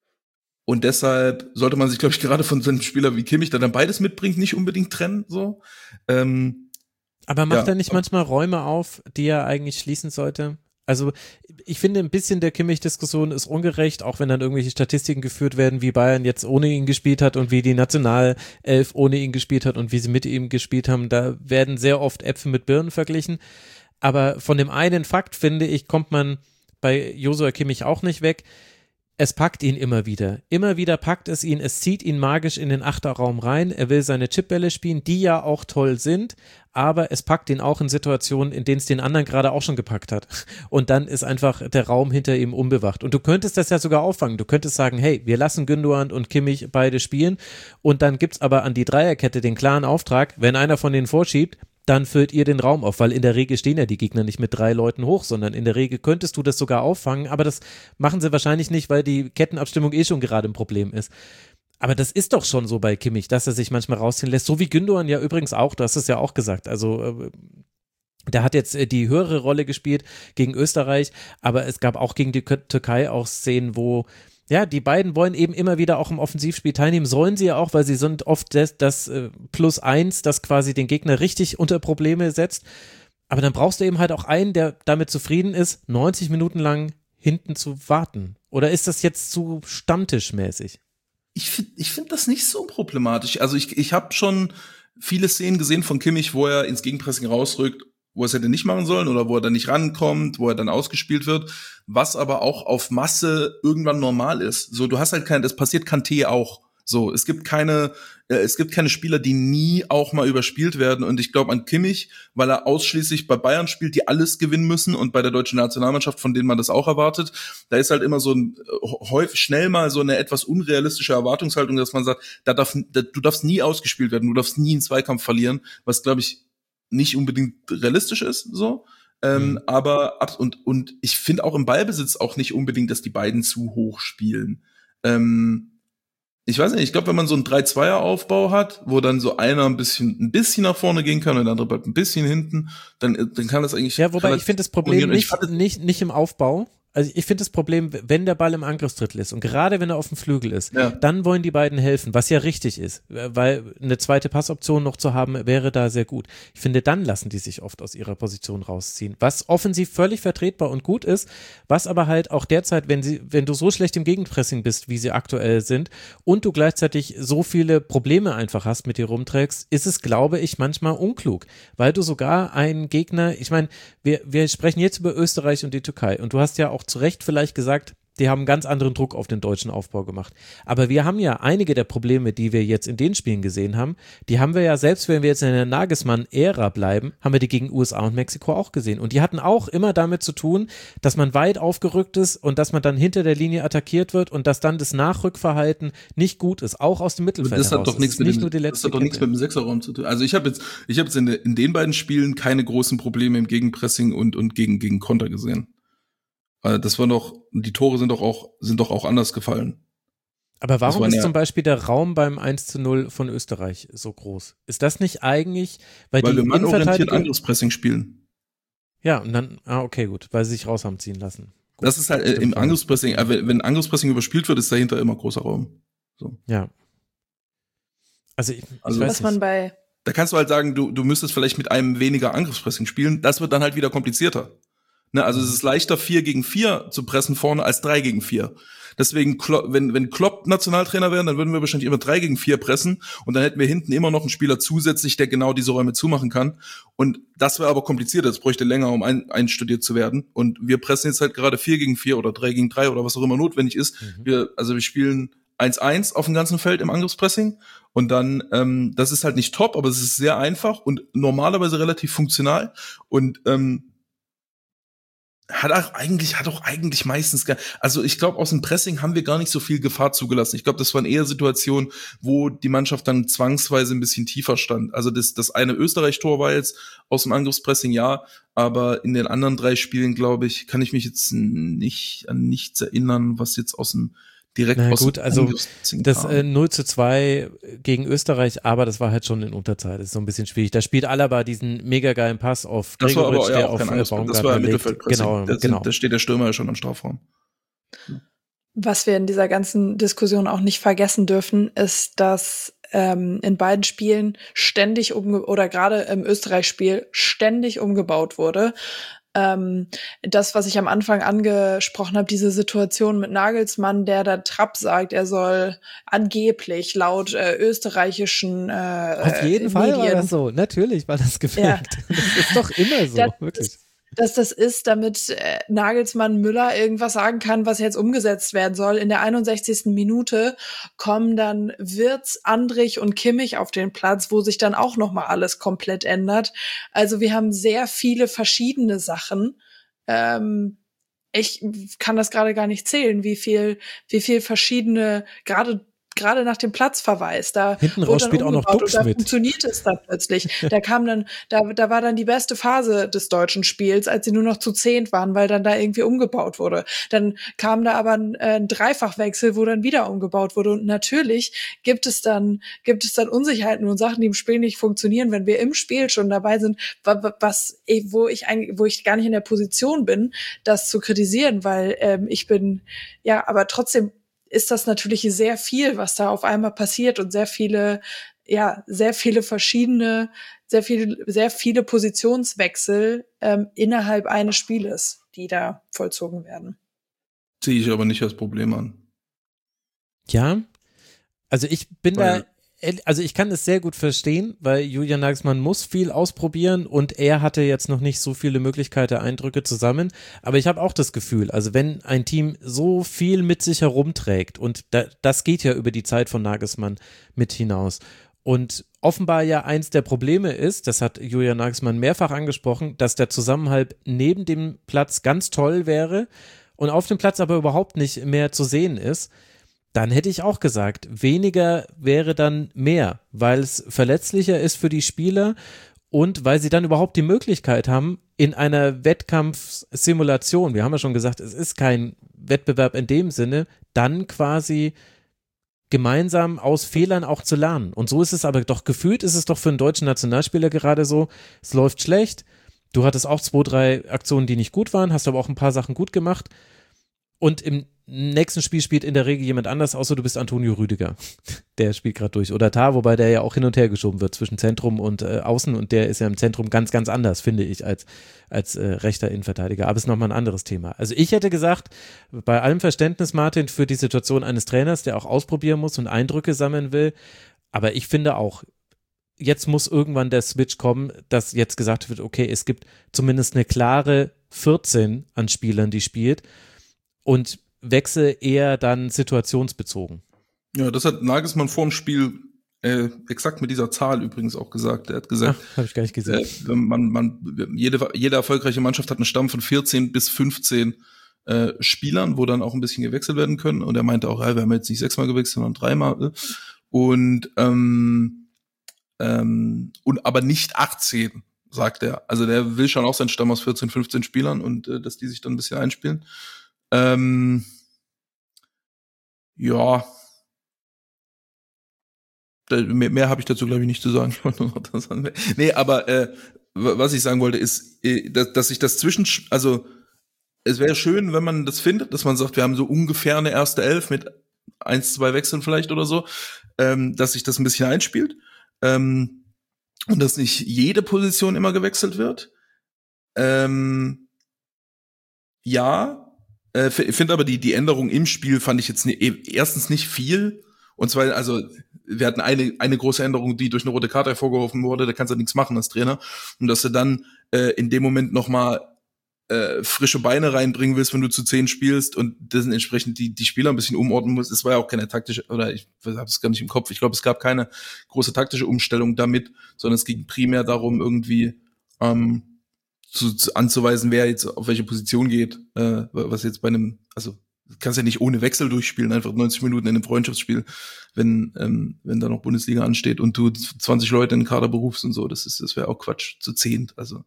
[SPEAKER 3] und deshalb sollte man sich, glaube ich, gerade von so einem Spieler wie Kimmich, der dann beides mitbringt, nicht unbedingt trennen. So. Ähm,
[SPEAKER 4] Aber macht
[SPEAKER 3] ja.
[SPEAKER 4] er nicht manchmal Räume auf, die er eigentlich schließen sollte? Also ich finde, ein bisschen der Kimmich-Diskussion ist ungerecht, auch wenn dann irgendwelche Statistiken geführt werden, wie Bayern jetzt ohne ihn gespielt hat und wie die Nationalelf ohne ihn gespielt hat und wie sie mit ihm gespielt haben. Da werden sehr oft Äpfel mit Birnen verglichen. Aber von dem einen Fakt, finde ich, kommt man bei Joshua Kimmich auch nicht weg. Es packt ihn immer wieder. Immer wieder packt es ihn, es zieht ihn magisch in den Achterraum rein. Er will seine Chipbälle spielen, die ja auch toll sind, aber es packt ihn auch in Situationen, in denen es den anderen gerade auch schon gepackt hat. Und dann ist einfach der Raum hinter ihm unbewacht. Und du könntest das ja sogar auffangen. Du könntest sagen, hey, wir lassen Gündoğan und Kimmich beide spielen und dann gibt's aber an die Dreierkette den klaren Auftrag, wenn einer von denen vorschiebt, dann füllt ihr den Raum auf, weil in der Regel stehen ja die Gegner nicht mit drei Leuten hoch, sondern in der Regel könntest du das sogar auffangen, aber das machen sie wahrscheinlich nicht, weil die Kettenabstimmung eh schon gerade ein Problem ist. Aber das ist doch schon so bei Kimmich, dass er sich manchmal rausziehen lässt, so wie Gündoğan ja übrigens auch, du hast es ja auch gesagt, also äh, der hat jetzt äh, die höhere Rolle gespielt gegen Österreich, aber es gab auch gegen die Türkei auch Szenen, wo ja, die beiden wollen eben immer wieder auch im Offensivspiel teilnehmen, sollen sie ja auch, weil sie sind oft das, das äh, Plus eins, das quasi den Gegner richtig unter Probleme setzt. Aber dann brauchst du eben halt auch einen, der damit zufrieden ist, neunzig Minuten lang hinten zu warten. Oder ist das jetzt zu stammtischmäßig?
[SPEAKER 3] Ich finde ich find das nicht so problematisch. Also ich, ich habe schon viele Szenen gesehen von Kimmich, wo er ins Gegenpressing rausrückt, wo er es hätte nicht machen sollen oder wo er dann nicht rankommt, wo er dann ausgespielt wird, was aber auch auf Masse irgendwann normal ist. So, du hast halt kein, das passiert Kanté auch. So, es gibt keine, äh, es gibt keine Spieler, die nie auch mal überspielt werden. Und ich glaube an Kimmich, weil er ausschließlich bei Bayern spielt, die alles gewinnen müssen, und bei der deutschen Nationalmannschaft, von denen man das auch erwartet. Da ist halt immer so ein häufig schnell mal so eine etwas unrealistische Erwartungshaltung, dass man sagt, da darf, da, du darfst nie ausgespielt werden, du darfst nie einen Zweikampf verlieren, was glaube ich nicht unbedingt realistisch ist, so. Ähm, mhm. Aber ab und und ich finde auch im Ballbesitz auch nicht unbedingt, dass die beiden zu hoch spielen. Ähm, Ich weiß nicht, ich glaube, wenn man so einen drei zwei er Aufbau hat, wo dann so einer ein bisschen ein bisschen nach vorne gehen kann und der andere bleibt ein bisschen hinten, dann dann kann das eigentlich.
[SPEAKER 4] Ja, wobei ich finde das Problem nicht, nicht nicht im Aufbau. Also ich finde das Problem, wenn der Ball im Angriffsdrittel ist und gerade wenn er auf dem Flügel ist, ja. dann wollen die beiden helfen, was ja richtig ist, weil eine zweite Passoption noch zu haben, wäre da sehr gut. Ich finde, dann lassen die sich oft aus ihrer Position rausziehen, was offensiv völlig vertretbar und gut ist, was aber halt auch derzeit, wenn sie, wenn du so schlecht im Gegenpressing bist, wie sie aktuell sind, und du gleichzeitig so viele Probleme einfach hast, mit dir rumträgst, ist es, glaube ich, manchmal unklug, weil du sogar einen Gegner, ich meine, wir, wir sprechen jetzt über Österreich und die Türkei und du hast ja auch zu Recht vielleicht gesagt, die haben einen ganz anderen Druck auf den deutschen Aufbau gemacht. Aber wir haben ja einige der Probleme, die wir jetzt in den Spielen gesehen haben, die haben wir ja, selbst wenn wir jetzt in der Nagelsmann-Ära bleiben, haben wir die gegen U S A und Mexiko auch gesehen. Und die hatten auch immer damit zu tun, dass man weit aufgerückt ist und dass man dann hinter der Linie attackiert wird und dass dann das Nachrückverhalten nicht gut ist, auch aus dem Mittelfeld
[SPEAKER 3] das hat
[SPEAKER 4] heraus.
[SPEAKER 3] Doch nichts mit
[SPEAKER 4] nicht
[SPEAKER 3] dem,
[SPEAKER 4] nur die letzte
[SPEAKER 3] das hat doch nichts mit dem Sechserraum zu tun. Also ich habe jetzt, ich habe jetzt in, de, in den beiden Spielen keine großen Probleme im Gegenpressing und, und gegen, gegen Konter gesehen. Das war doch, die Tore sind doch auch, sind doch auch anders gefallen.
[SPEAKER 4] Aber warum ist
[SPEAKER 3] ja
[SPEAKER 4] zum Beispiel der Raum beim eins zu null von Österreich so groß? Ist das nicht eigentlich, weil,
[SPEAKER 3] weil
[SPEAKER 4] die
[SPEAKER 3] wir mannorientiert
[SPEAKER 4] Innenverteidiger
[SPEAKER 3] Angriffspressing spielen?
[SPEAKER 4] Ja, und dann, ah, okay, gut, weil sie sich raus haben ziehen lassen. Gut,
[SPEAKER 3] das ist halt äh, im Angriffspressing, äh, wenn Angriffspressing überspielt wird, ist dahinter immer großer Raum. So.
[SPEAKER 4] Ja. Also, ich,
[SPEAKER 3] also
[SPEAKER 4] ich weiß
[SPEAKER 5] was man bei
[SPEAKER 3] Da kannst du halt sagen, du, du müsstest vielleicht mit einem weniger Angriffspressing spielen. Das wird dann halt wieder komplizierter. Ne, also es ist leichter, vier gegen vier zu pressen vorne als drei gegen vier. Deswegen, wenn, wenn Klopp Nationaltrainer wäre, dann würden wir wahrscheinlich immer drei gegen vier pressen und dann hätten wir hinten immer noch einen Spieler zusätzlich, der genau diese Räume zumachen kann. Und das wäre aber komplizierter, das bräuchte länger, um ein, einstudiert zu werden. Und wir pressen jetzt halt gerade vier gegen vier oder drei gegen drei oder was auch immer notwendig ist. Mhm. Wir, also wir spielen eins eins auf dem ganzen Feld im Angriffspressing und dann, ähm, das ist halt nicht top, aber es ist sehr einfach und normalerweise relativ funktional und ähm, Hat auch eigentlich, hat auch eigentlich meistens, gar, also ich glaube, aus dem Pressing haben wir gar nicht so viel Gefahr zugelassen. Ich glaube, das waren eher Situationen, wo die Mannschaft dann zwangsweise ein bisschen tiefer stand. Also das, das eine Österreich-Tor war jetzt aus dem Angriffspressing, ja, aber in den anderen drei Spielen, glaube ich, kann ich mich jetzt nicht an nichts erinnern, was jetzt aus dem direkt
[SPEAKER 4] Na
[SPEAKER 3] aus
[SPEAKER 4] gut,
[SPEAKER 3] dem
[SPEAKER 4] also das
[SPEAKER 3] kam.
[SPEAKER 4] äh, null zu zwei gegen Österreich, aber das war halt schon in Unterzahl. Das ist so ein bisschen schwierig. Da spielt Alaba diesen mega geilen Pass auf Gregoritsch,
[SPEAKER 3] ja,
[SPEAKER 4] der auf äh, Baumgartner
[SPEAKER 3] Das war ja
[SPEAKER 4] legt.
[SPEAKER 3] Mittelfeldpressing.
[SPEAKER 4] Genau,
[SPEAKER 3] da,
[SPEAKER 4] genau.
[SPEAKER 3] da steht der Stürmer ja schon am Strafraum.
[SPEAKER 5] Was wir in dieser ganzen Diskussion auch nicht vergessen dürfen, ist, dass ähm, in beiden Spielen ständig umge- oder gerade im Österreich-Spiel ständig umgebaut wurde. Ähm, das, was ich am Anfang angesprochen habe, diese Situation mit Nagelsmann, der da Trapp sagt, er soll angeblich laut äh, österreichischen äh,
[SPEAKER 4] Auf jeden
[SPEAKER 5] äh,
[SPEAKER 4] Fall
[SPEAKER 5] Medien,
[SPEAKER 4] war das so. Natürlich war das gefaked. Ja. Das ist doch immer so,
[SPEAKER 5] das,
[SPEAKER 4] wirklich.
[SPEAKER 5] Dass das ist, damit äh, Nagelsmann Müller irgendwas sagen kann, was jetzt umgesetzt werden soll. In der einundsechzigsten Minute kommen dann Wirtz, Andrich und Kimmich auf den Platz, wo sich dann auch nochmal alles komplett ändert. Also wir haben sehr viele verschiedene Sachen. Ähm, ich kann das gerade gar nicht zählen, wie viel, wie viel verschiedene, gerade gerade nach dem Platzverweis, da
[SPEAKER 4] hinten raus spielt auch noch Duxch
[SPEAKER 5] da
[SPEAKER 4] mit.
[SPEAKER 5] Funktioniert es dann plötzlich. Da kam dann, da, da war dann die beste Phase des deutschen Spiels, als sie nur noch zu zehnt waren, weil dann da irgendwie umgebaut wurde. Dann kam da aber ein, ein Dreifachwechsel, wo dann wieder umgebaut wurde. Und natürlich gibt es dann, gibt es dann Unsicherheiten und Sachen, die im Spiel nicht funktionieren, wenn wir im Spiel schon dabei sind, was, wo ich eigentlich, wo ich gar nicht in der Position bin, das zu kritisieren, weil ähm, ich bin, ja, aber trotzdem ist das natürlich sehr viel, was da auf einmal passiert und sehr viele, ja, sehr viele verschiedene, sehr viele, sehr viele Positionswechsel ähm, innerhalb eines Spieles, die da vollzogen werden.
[SPEAKER 3] Sehe ich aber nicht als Problem an.
[SPEAKER 4] Ja, also ich bin
[SPEAKER 3] Weil
[SPEAKER 4] da also ich kann es sehr gut verstehen, weil Julian Nagelsmann muss viel ausprobieren und er hatte jetzt noch nicht so viele Möglichkeiten, Eindrücke zusammen, aber ich habe auch das Gefühl, also wenn ein Team so viel mit sich herumträgt und da, das geht ja über die Zeit von Nagelsmann mit hinaus und offenbar ja eins der Probleme ist, das hat Julian Nagelsmann mehrfach angesprochen, dass der Zusammenhalt neben dem Platz ganz toll wäre und auf dem Platz aber überhaupt nicht mehr zu sehen ist. Dann hätte ich auch gesagt, weniger wäre dann mehr, weil es verletzlicher ist für die Spieler und weil sie dann überhaupt die Möglichkeit haben, in einer Wettkampfsimulation, wir haben ja schon gesagt, es ist kein Wettbewerb in dem Sinne, dann quasi gemeinsam aus Fehlern auch zu lernen. Und so ist es aber doch gefühlt, ist es doch für einen deutschen Nationalspieler gerade so, es läuft schlecht, du hattest auch zwei, drei Aktionen, die nicht gut waren, hast aber auch ein paar Sachen gut gemacht und im nächsten Spiel spielt in der Regel jemand anders, außer du bist Antonio Rüdiger. Der spielt gerade durch. Oder Tah, wobei der ja auch hin und her geschoben wird zwischen Zentrum und äh, Außen und der ist ja im Zentrum ganz, ganz anders, finde ich, als, als äh, rechter Innenverteidiger. Aber ist nochmal ein anderes Thema. Also ich hätte gesagt, bei allem Verständnis, Martin, für die Situation eines Trainers, der auch ausprobieren muss und Eindrücke sammeln will, aber ich finde auch, jetzt muss irgendwann der Switch kommen, dass jetzt gesagt wird, okay, es gibt zumindest eine klare vierzehn an Spielern, die spielt und Wechsel eher dann situationsbezogen.
[SPEAKER 3] Ja, das hat Nagelsmann vor dem Spiel äh, exakt mit dieser Zahl übrigens auch gesagt. Er hat gesagt,
[SPEAKER 4] habe ich gar nicht gesehen.
[SPEAKER 3] Äh, man, man, jede, jede erfolgreiche Mannschaft hat einen Stamm von vierzehn bis fünfzehn äh, Spielern, wo dann auch ein bisschen gewechselt werden können. Und er meinte auch, ja, wir haben jetzt nicht sechsmal gewechselt, sondern dreimal. Und ähm, ähm, und aber nicht achtzehn, sagt er. Also der will schon auch seinen Stamm aus vierzehn, fünfzehn Spielern und äh, dass die sich dann ein bisschen einspielen. Ähm, ja, da, mehr, mehr habe ich dazu, glaube ich, nicht zu sagen. Nee, aber äh, was ich sagen wollte, ist, äh, dass, dass ich das zwischen, also es wäre schön, wenn man das findet, dass man sagt, wir haben so ungefähr eine erste Elf mit eins, zwei Wechseln vielleicht oder so, ähm, dass sich das ein bisschen einspielt ähm, und dass nicht jede Position immer gewechselt wird. Ähm, ja, Ich äh, finde aber die die Änderung im Spiel fand ich jetzt ne, erstens nicht viel und zwar also wir hatten eine eine große Änderung, die durch eine rote Karte hervorgerufen wurde, da kannst du nichts machen als Trainer und dass du dann äh, in dem Moment noch mal äh, frische Beine reinbringen willst, wenn du zu zehn spielst und dann entsprechend die die Spieler ein bisschen umordnen musst. Es war ja auch keine taktische oder ich habe es gar nicht im Kopf. Ich glaube, es gab keine große taktische Umstellung damit, sondern es ging primär darum irgendwie ähm, Zu, zu anzuweisen, wer jetzt auf welche Position geht, äh, was jetzt bei einem, also du kannst ja nicht ohne Wechsel durchspielen, einfach neunzig Minuten in einem Freundschaftsspiel, wenn ähm, wenn da noch Bundesliga ansteht und du zwanzig Leute in den Kader berufst und so, das ist das wäre auch Quatsch, zu zehnt, also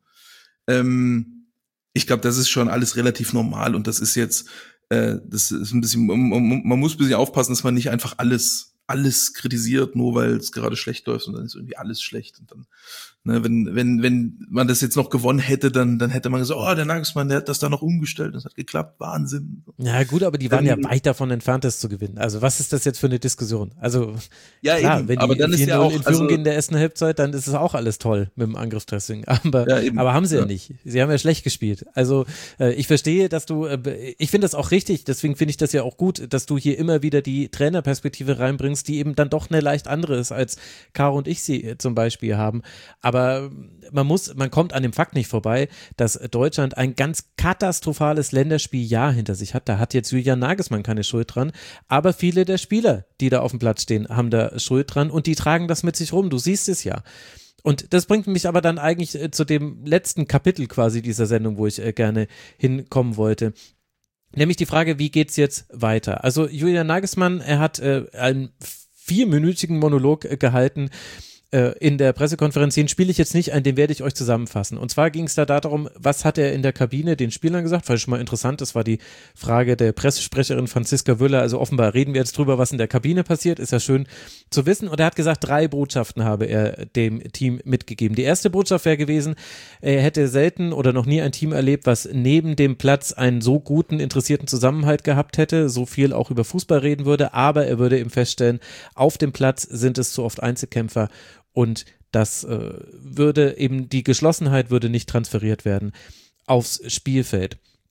[SPEAKER 3] ähm, ich glaube, das ist schon alles relativ normal und das ist jetzt, äh, das ist ein bisschen, man, man muss ein bisschen aufpassen, dass man nicht einfach alles alles kritisiert, nur weil es gerade schlecht läuft und dann ist irgendwie alles schlecht und dann ne, wenn wenn wenn man das jetzt noch gewonnen hätte, dann dann hätte man gesagt, oh, der Nagelsmann, der hat das da noch umgestellt, das hat geklappt, Wahnsinn.
[SPEAKER 4] Ja gut, aber die waren
[SPEAKER 3] dann,
[SPEAKER 4] ja weit davon entfernt, das zu gewinnen. Also was ist das jetzt für eine Diskussion? Also
[SPEAKER 3] ja,
[SPEAKER 4] klar,
[SPEAKER 3] eben,
[SPEAKER 4] wenn die
[SPEAKER 3] aber dann ist ja auch,
[SPEAKER 4] in Führung
[SPEAKER 3] also,
[SPEAKER 4] gehen in der ersten Halbzeit, dann ist es auch alles toll mit dem Angriffsdressing. Aber,
[SPEAKER 3] ja, eben,
[SPEAKER 4] aber haben sie ja.
[SPEAKER 3] ja
[SPEAKER 4] nicht. Sie haben ja schlecht gespielt. Also äh, ich verstehe, dass du, äh, ich finde das auch richtig, deswegen finde ich das ja auch gut, dass du hier immer wieder die Trainerperspektive reinbringst, die eben dann doch eine leicht andere ist, als Caro und ich sie zum Beispiel haben. Aber man muss, man kommt an dem Fakt nicht vorbei, dass Deutschland ein ganz katastrophales Länderspieljahr hinter sich hat. Da hat jetzt Julian Nagelsmann keine Schuld dran, aber viele der Spieler, die da auf dem Platz stehen, haben da Schuld dran und die tragen das mit sich rum. Du siehst es ja. Und das bringt mich aber dann eigentlich äh, zu dem letzten Kapitel quasi dieser Sendung, wo ich äh, gerne hinkommen wollte. Nämlich die Frage, wie geht's jetzt weiter? Also Julian Nagelsmann, er hat äh, einen vierminütigen Monolog äh, gehalten äh, in der Pressekonferenz. Den spiele ich jetzt nicht ein, den werde ich euch zusammenfassen. Und zwar ging es da darum, was hat er in der Kabine den Spielern gesagt? Fand ich schon mal interessant, das war die Frage der Pressesprecherin Franziska Wöller. Also offenbar reden wir jetzt drüber, was in der Kabine passiert, ist ja schön zu wissen. Und er hat gesagt, drei Botschaften habe er dem Team mitgegeben. Die erste Botschaft wäre gewesen, er hätte selten oder noch nie ein Team erlebt, was neben dem Platz einen so guten, interessierten Zusammenhalt gehabt hätte, so viel auch über Fußball reden würde, aber er würde eben feststellen, auf dem Platz sind es zu oft Einzelkämpfer und das äh, würde eben, die Geschlossenheit würde nicht transferiert werden aufs Spielfeld.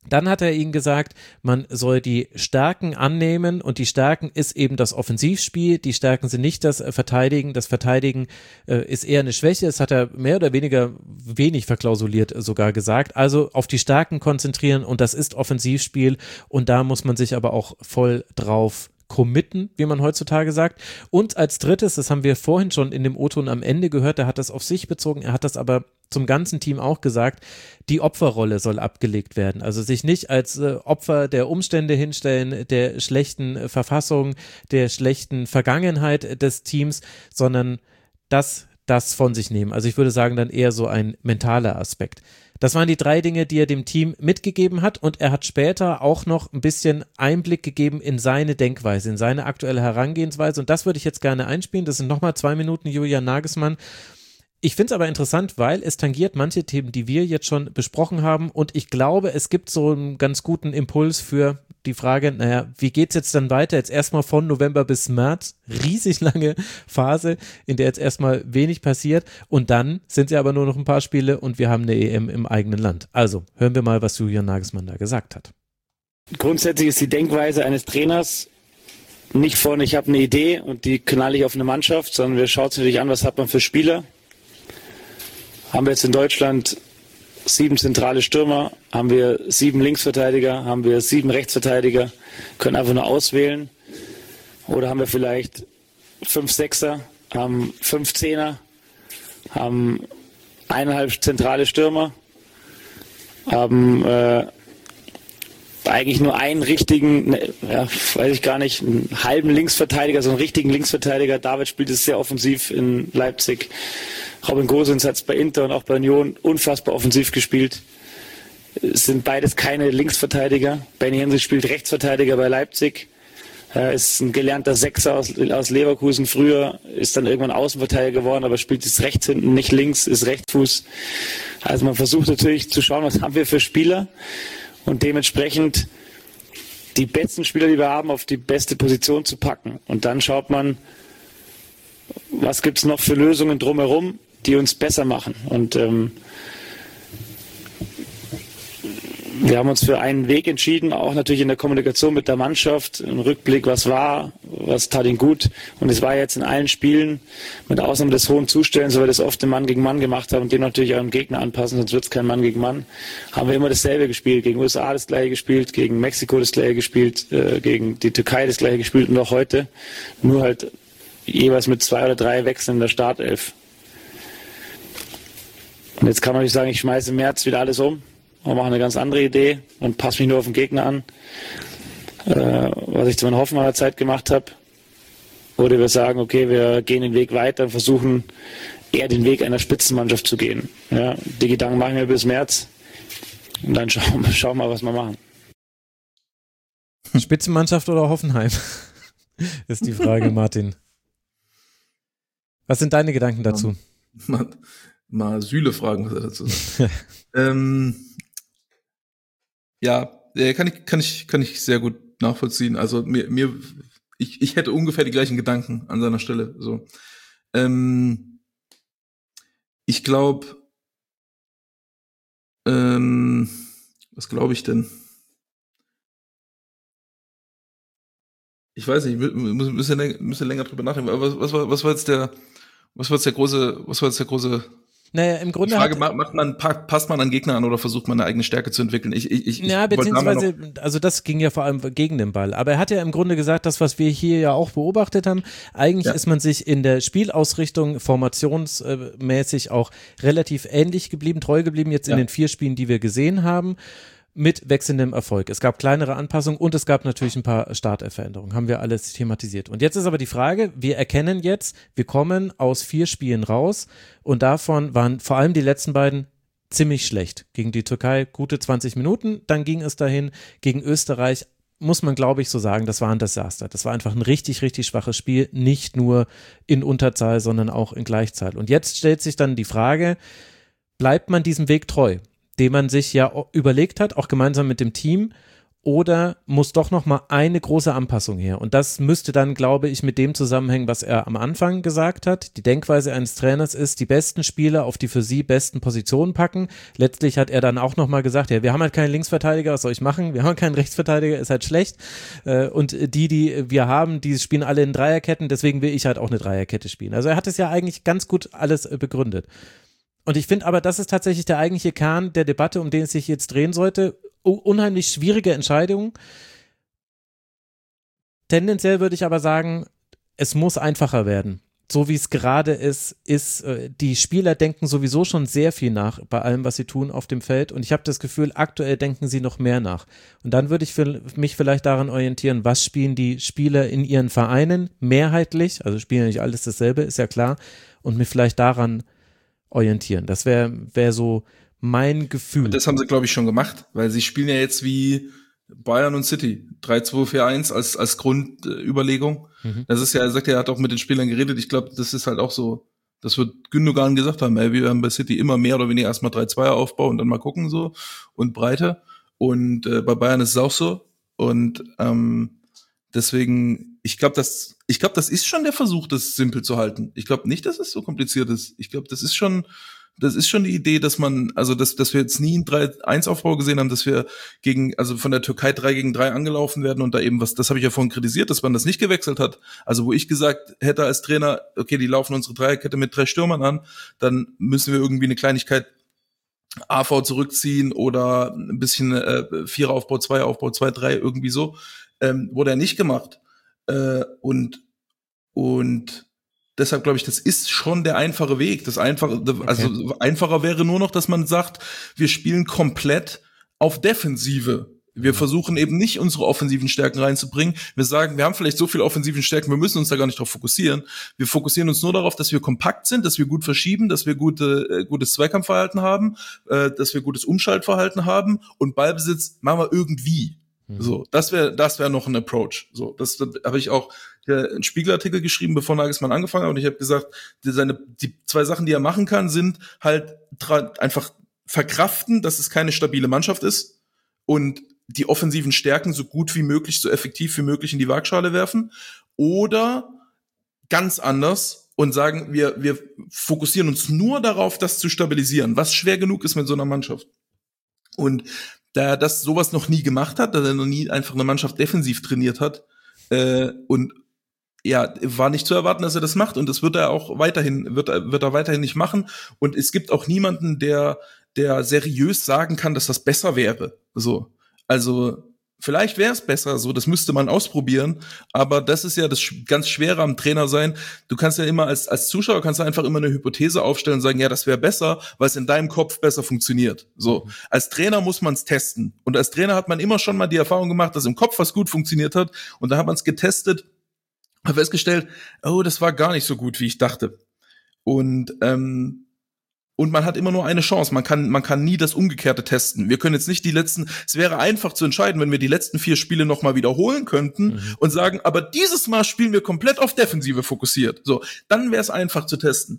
[SPEAKER 4] Dann hat er ihnen gesagt, man soll die Stärken annehmen und die Stärken ist eben das Offensivspiel, die Stärken sind nicht das Verteidigen, das Verteidigen äh, ist eher eine Schwäche, das hat er mehr oder weniger wenig verklausuliert sogar gesagt, also auf die Stärken konzentrieren und das ist Offensivspiel und da muss man sich aber auch voll drauf committen, wie man heutzutage sagt. Und als drittes, das haben wir vorhin schon in dem O-Ton am Ende gehört, er hat das auf sich bezogen, er hat das aber zum ganzen Team auch gesagt, die Opferrolle soll abgelegt werden. Also sich nicht als äh, Opfer der Umstände hinstellen, der schlechten äh, Verfassung, der schlechten Vergangenheit des Teams, sondern das, das von sich nehmen. Also ich würde sagen, dann eher so ein mentaler Aspekt. Das waren die drei Dinge, die er dem Team mitgegeben hat und er hat später auch noch ein bisschen Einblick gegeben in seine Denkweise, in seine aktuelle Herangehensweise und das würde ich jetzt gerne einspielen. Das sind nochmal zwei Minuten Julian Nagelsmann. Ich finde es aber interessant, weil es tangiert manche Themen, die wir jetzt schon besprochen haben und ich glaube, es gibt so einen ganz guten Impuls für die Frage, naja, wie geht's jetzt dann weiter? Jetzt erstmal von November bis März, riesig lange Phase, in der jetzt erstmal wenig passiert und dann sind es ja aber nur noch ein paar Spiele und wir haben eine E M im eigenen Land. Also, hören wir mal, was Julian Nagelsmann da gesagt hat.
[SPEAKER 6] Grundsätzlich ist die Denkweise eines Trainers nicht von, ich habe eine Idee und die knall ich auf eine Mannschaft, sondern wir schauen uns natürlich an, was hat man für Spieler. Haben wir jetzt in Deutschland sieben zentrale Stürmer, haben wir sieben Linksverteidiger, haben wir sieben Rechtsverteidiger, können einfach nur auswählen. Oder haben wir vielleicht fünf Sechser, haben fünf Zehner, haben eineinhalb zentrale Stürmer, haben äh, eigentlich nur einen richtigen, ne, ja, weiß ich gar nicht, einen halben Linksverteidiger, so einen richtigen Linksverteidiger. David spielt es sehr offensiv in Leipzig. Robin Gosens hat es bei Inter und auch bei Union unfassbar offensiv gespielt. Es sind beides keine Linksverteidiger. Benny Henry spielt Rechtsverteidiger bei Leipzig. Er ist ein gelernter Sechser aus, aus Leverkusen früher, ist dann irgendwann Außenverteidiger geworden, aber spielt jetzt rechts hinten, nicht links, ist Rechtsfuß. Also man versucht natürlich zu schauen, was haben wir für Spieler und dementsprechend die besten Spieler, die wir haben, auf die beste Position zu packen. Und dann schaut man, was gibt es noch für Lösungen drumherum, die uns besser machen. Und ähm, wir haben uns für einen Weg entschieden, auch natürlich in der Kommunikation mit der Mannschaft, im Rückblick, was war, was tat ihnen gut. Und es war jetzt in allen Spielen, mit Ausnahme des hohen Zustellens, weil wir das oft im Mann gegen Mann gemacht haben und den natürlich auch im Gegner anpassen, sonst wird es kein Mann gegen Mann, haben wir immer dasselbe gespielt. Gegen U S A das gleiche gespielt, gegen Mexiko das gleiche gespielt, äh, gegen die Türkei das gleiche gespielt und auch heute. Nur halt jeweils mit zwei oder drei Wechseln in der Startelf. Und jetzt kann man nicht sagen, ich schmeiße im März wieder alles um und mache eine ganz andere Idee und passe mich nur auf den Gegner an, äh, was ich zu meiner Hoffenheimer Zeit gemacht habe. Oder wir sagen, okay, wir gehen den Weg weiter und versuchen eher den Weg einer Spitzenmannschaft zu gehen. Ja, die Gedanken machen wir bis März und dann schauen, schauen wir mal, was wir machen.
[SPEAKER 4] Spitzenmannschaft oder Hoffenheim? Ist die Frage, Martin. Was sind deine Gedanken dazu?
[SPEAKER 3] Mal, mal Süle fragen, was er dazu sagt. ähm, ja, kann ich, kann ich, kann ich sehr gut nachvollziehen. Also mir, mir, ich, ich hätte ungefähr die gleichen Gedanken an seiner Stelle. So, ähm, ich glaube, ähm, was glaube ich denn? Ich weiß nicht, ich muss ein bisschen, ein bisschen länger drüber nachdenken. Aber was, was war, was war jetzt der, was war jetzt der große, was war jetzt der große?
[SPEAKER 4] Naja, im Grunde
[SPEAKER 3] die Frage,
[SPEAKER 4] hat,
[SPEAKER 3] macht man, passt man an Gegner an oder versucht man eine eigene Stärke zu entwickeln? Ich, ich, ich,
[SPEAKER 4] ja, beziehungsweise, also das ging ja vor allem gegen den Ball. Aber er hat ja im Grunde gesagt, das, was wir hier ja auch beobachtet haben, eigentlich ja. ist man sich in der Spielausrichtung formationsmäßig auch relativ ähnlich geblieben, treu geblieben, jetzt ja. in den vier Spielen, die wir gesehen haben. Mit wechselndem Erfolg. Es gab kleinere Anpassungen und es gab natürlich ein paar Startelf-Veränderungen. Haben wir alles thematisiert. Und jetzt ist aber die Frage, wir erkennen jetzt, wir kommen aus vier Spielen raus und davon waren vor allem die letzten beiden ziemlich schlecht. Gegen die Türkei gute zwanzig Minuten, dann ging es dahin. Gegen Österreich muss man, glaube ich, so sagen, das war ein Desaster. Das war einfach ein richtig, richtig schwaches Spiel. Nicht nur in Unterzahl, sondern auch in Gleichzahl. Und jetzt stellt sich dann die Frage, bleibt man diesem Weg treu, den man sich ja überlegt hat, auch gemeinsam mit dem Team, oder muss doch noch mal eine große Anpassung her? Und das müsste dann, glaube ich, mit dem zusammenhängen, was er am Anfang gesagt hat. Die Denkweise eines Trainers ist, die besten Spieler auf die für sie besten Positionen packen. Letztlich hat er dann auch noch mal gesagt, ja, wir haben halt keinen Linksverteidiger, was soll ich machen? Wir haben keinen Rechtsverteidiger, ist halt schlecht. Und die, die wir haben, die spielen alle in Dreierketten, deswegen will ich halt auch eine Dreierkette spielen. Also er hat es ja eigentlich ganz gut alles begründet. Und ich finde aber, das ist tatsächlich der eigentliche Kern der Debatte, um den es sich jetzt drehen sollte. Unheimlich schwierige Entscheidung. Tendenziell würde ich aber sagen, es muss einfacher werden. So wie es gerade ist, ist äh, die Spieler denken sowieso schon sehr viel nach bei allem, was sie tun auf dem Feld. Und ich habe das Gefühl, aktuell denken sie noch mehr nach. Und dann würde ich für mich vielleicht daran orientieren, was spielen die Spieler in ihren Vereinen mehrheitlich, also spielen ja nicht alles dasselbe, ist ja klar, und mich vielleicht daran orientieren. Das wäre wär so mein Gefühl.
[SPEAKER 3] Und das haben sie, glaube ich, schon gemacht, weil sie spielen ja jetzt wie Bayern und City. drei zwei vier eins als als Grundüberlegung. Äh, mhm. Das ist ja, er sagt ja, er hat auch mit den Spielern geredet. Ich glaube, das ist halt auch so, das wird Gündogan gesagt haben, ey, wir werden bei City immer mehr oder weniger erstmal drei zwei aufbauen und dann mal gucken so und Breite. Und äh, bei Bayern ist es auch so. Und ähm, deswegen, ich glaube, das, ich glaube, das ist schon der Versuch, das simpel zu halten. Ich glaube nicht, dass es so kompliziert ist. Ich glaube, das ist schon Das ist schon die Idee, dass man, also dass, dass wir jetzt nie einen drei eins Aufbau gesehen haben, dass wir gegen, also von der Türkei drei gegen drei angelaufen werden und da eben was, das habe ich ja vorhin kritisiert, dass man das nicht gewechselt hat. Also wo ich gesagt hätte als Trainer, okay, die laufen unsere Dreierkette mit drei Stürmern an, dann müssen wir irgendwie eine Kleinigkeit A V zurückziehen oder ein bisschen äh, Viereraufbau, Zweieraufbau, zwei drei, irgendwie so. Ähm, wurde ja nicht gemacht. Äh, und und deshalb glaube ich, das ist schon der einfache Weg. Das einfache, also okay. Einfacher wäre nur noch, dass man sagt, wir spielen komplett auf Defensive. Wir mhm. versuchen eben nicht unsere offensiven Stärken reinzubringen. Wir sagen, wir haben vielleicht so viele offensiven Stärken, wir müssen uns da gar nicht drauf fokussieren. Wir fokussieren uns nur darauf, dass wir kompakt sind, dass wir gut verschieben, dass wir gute, äh, gutes Zweikampfverhalten haben, äh, dass wir gutes Umschaltverhalten haben und Ballbesitz machen wir irgendwie. Mhm. So, das wäre, das wäre noch ein Approach. So, das, das habe ich auch einen Spiegelartikel geschrieben, bevor Nagelsmann angefangen hat, und ich habe gesagt, die, seine, die zwei Sachen, die er machen kann, sind halt tra- einfach verkraften, dass es keine stabile Mannschaft ist und die offensiven Stärken so gut wie möglich, so effektiv wie möglich in die Waagschale werfen, oder ganz anders und sagen, wir, wir fokussieren uns nur darauf, das zu stabilisieren, was schwer genug ist mit so einer Mannschaft. Und da er das sowas noch nie gemacht hat, da er noch nie einfach eine Mannschaft defensiv trainiert hat, äh, und ja, war nicht zu erwarten, dass er das macht, und das wird er auch weiterhin, wird er, wird er weiterhin nicht machen. Und es gibt auch niemanden, der, der seriös sagen kann, dass das besser wäre. So. Also, vielleicht wäre es besser, so, das müsste man ausprobieren, aber das ist ja das ganz Schwere am Trainer sein. Du kannst ja immer als, als Zuschauer kannst du einfach immer eine Hypothese aufstellen und sagen, ja, das wäre besser, weil es in deinem Kopf besser funktioniert. So. Mhm. Als Trainer muss man es testen. Und als Trainer hat man immer schon mal die Erfahrung gemacht, dass im Kopf was gut funktioniert hat, und da hat man es getestet, habe festgestellt, oh, das war gar nicht so gut, wie ich dachte. Und ähm, und man hat immer nur eine Chance. Man kann man kann nie das Umgekehrte testen. Wir können jetzt nicht die letzten, es wäre einfach zu entscheiden, wenn wir die letzten vier Spiele nochmal wiederholen könnten, mhm. und sagen, aber dieses Mal spielen wir komplett auf Defensive fokussiert. So, dann wäre es einfach zu testen.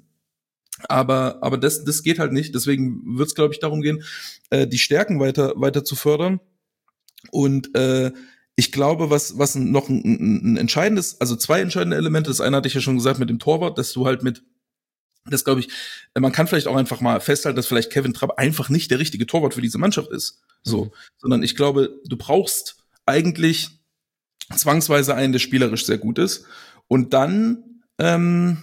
[SPEAKER 3] Aber aber das das geht halt nicht. Deswegen wird es, glaube ich, darum gehen, äh, die Stärken weiter weiter zu fördern. Und äh, ich glaube, was was noch ein, ein, ein entscheidendes, also zwei entscheidende Elemente, das eine hatte ich ja schon gesagt mit dem Torwart, dass du halt mit, das glaube ich, man kann vielleicht auch einfach mal festhalten, dass vielleicht Kevin Trapp einfach nicht der richtige Torwart für diese Mannschaft ist. So, mhm. sondern ich glaube, du brauchst eigentlich zwangsweise einen, der spielerisch sehr gut ist. Und dann ähm,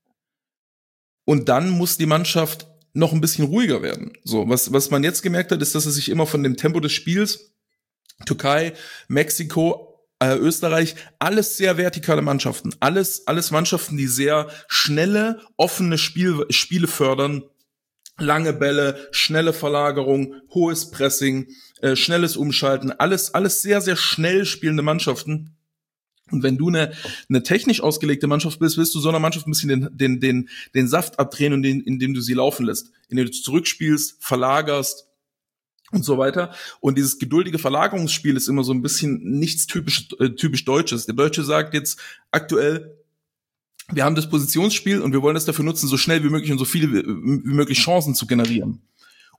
[SPEAKER 3] und dann muss die Mannschaft noch ein bisschen ruhiger werden. So, was was man jetzt gemerkt hat, ist, dass er sich immer von dem Tempo des Spiels, Türkei, Mexiko, äh, Österreich, alles sehr vertikale Mannschaften. Alles, alles Mannschaften, die sehr schnelle, offene Spiel, Spiele fördern. Lange Bälle, schnelle Verlagerung, hohes Pressing, äh, schnelles Umschalten. Alles, alles sehr, sehr schnell spielende Mannschaften. Und wenn du eine, eine technisch ausgelegte Mannschaft bist, willst du so einer Mannschaft ein bisschen den, den, den, den Saft abdrehen, und den, indem du sie laufen lässt. Indem du zurückspielst, verlagerst, und so weiter. Und dieses geduldige Verlagerungsspiel ist immer so ein bisschen nichts typisch, äh, typisch Deutsches. Der Deutsche sagt jetzt aktuell, wir haben das Positionsspiel und wir wollen das dafür nutzen, so schnell wie möglich und so viele wie, wie möglich Chancen zu generieren.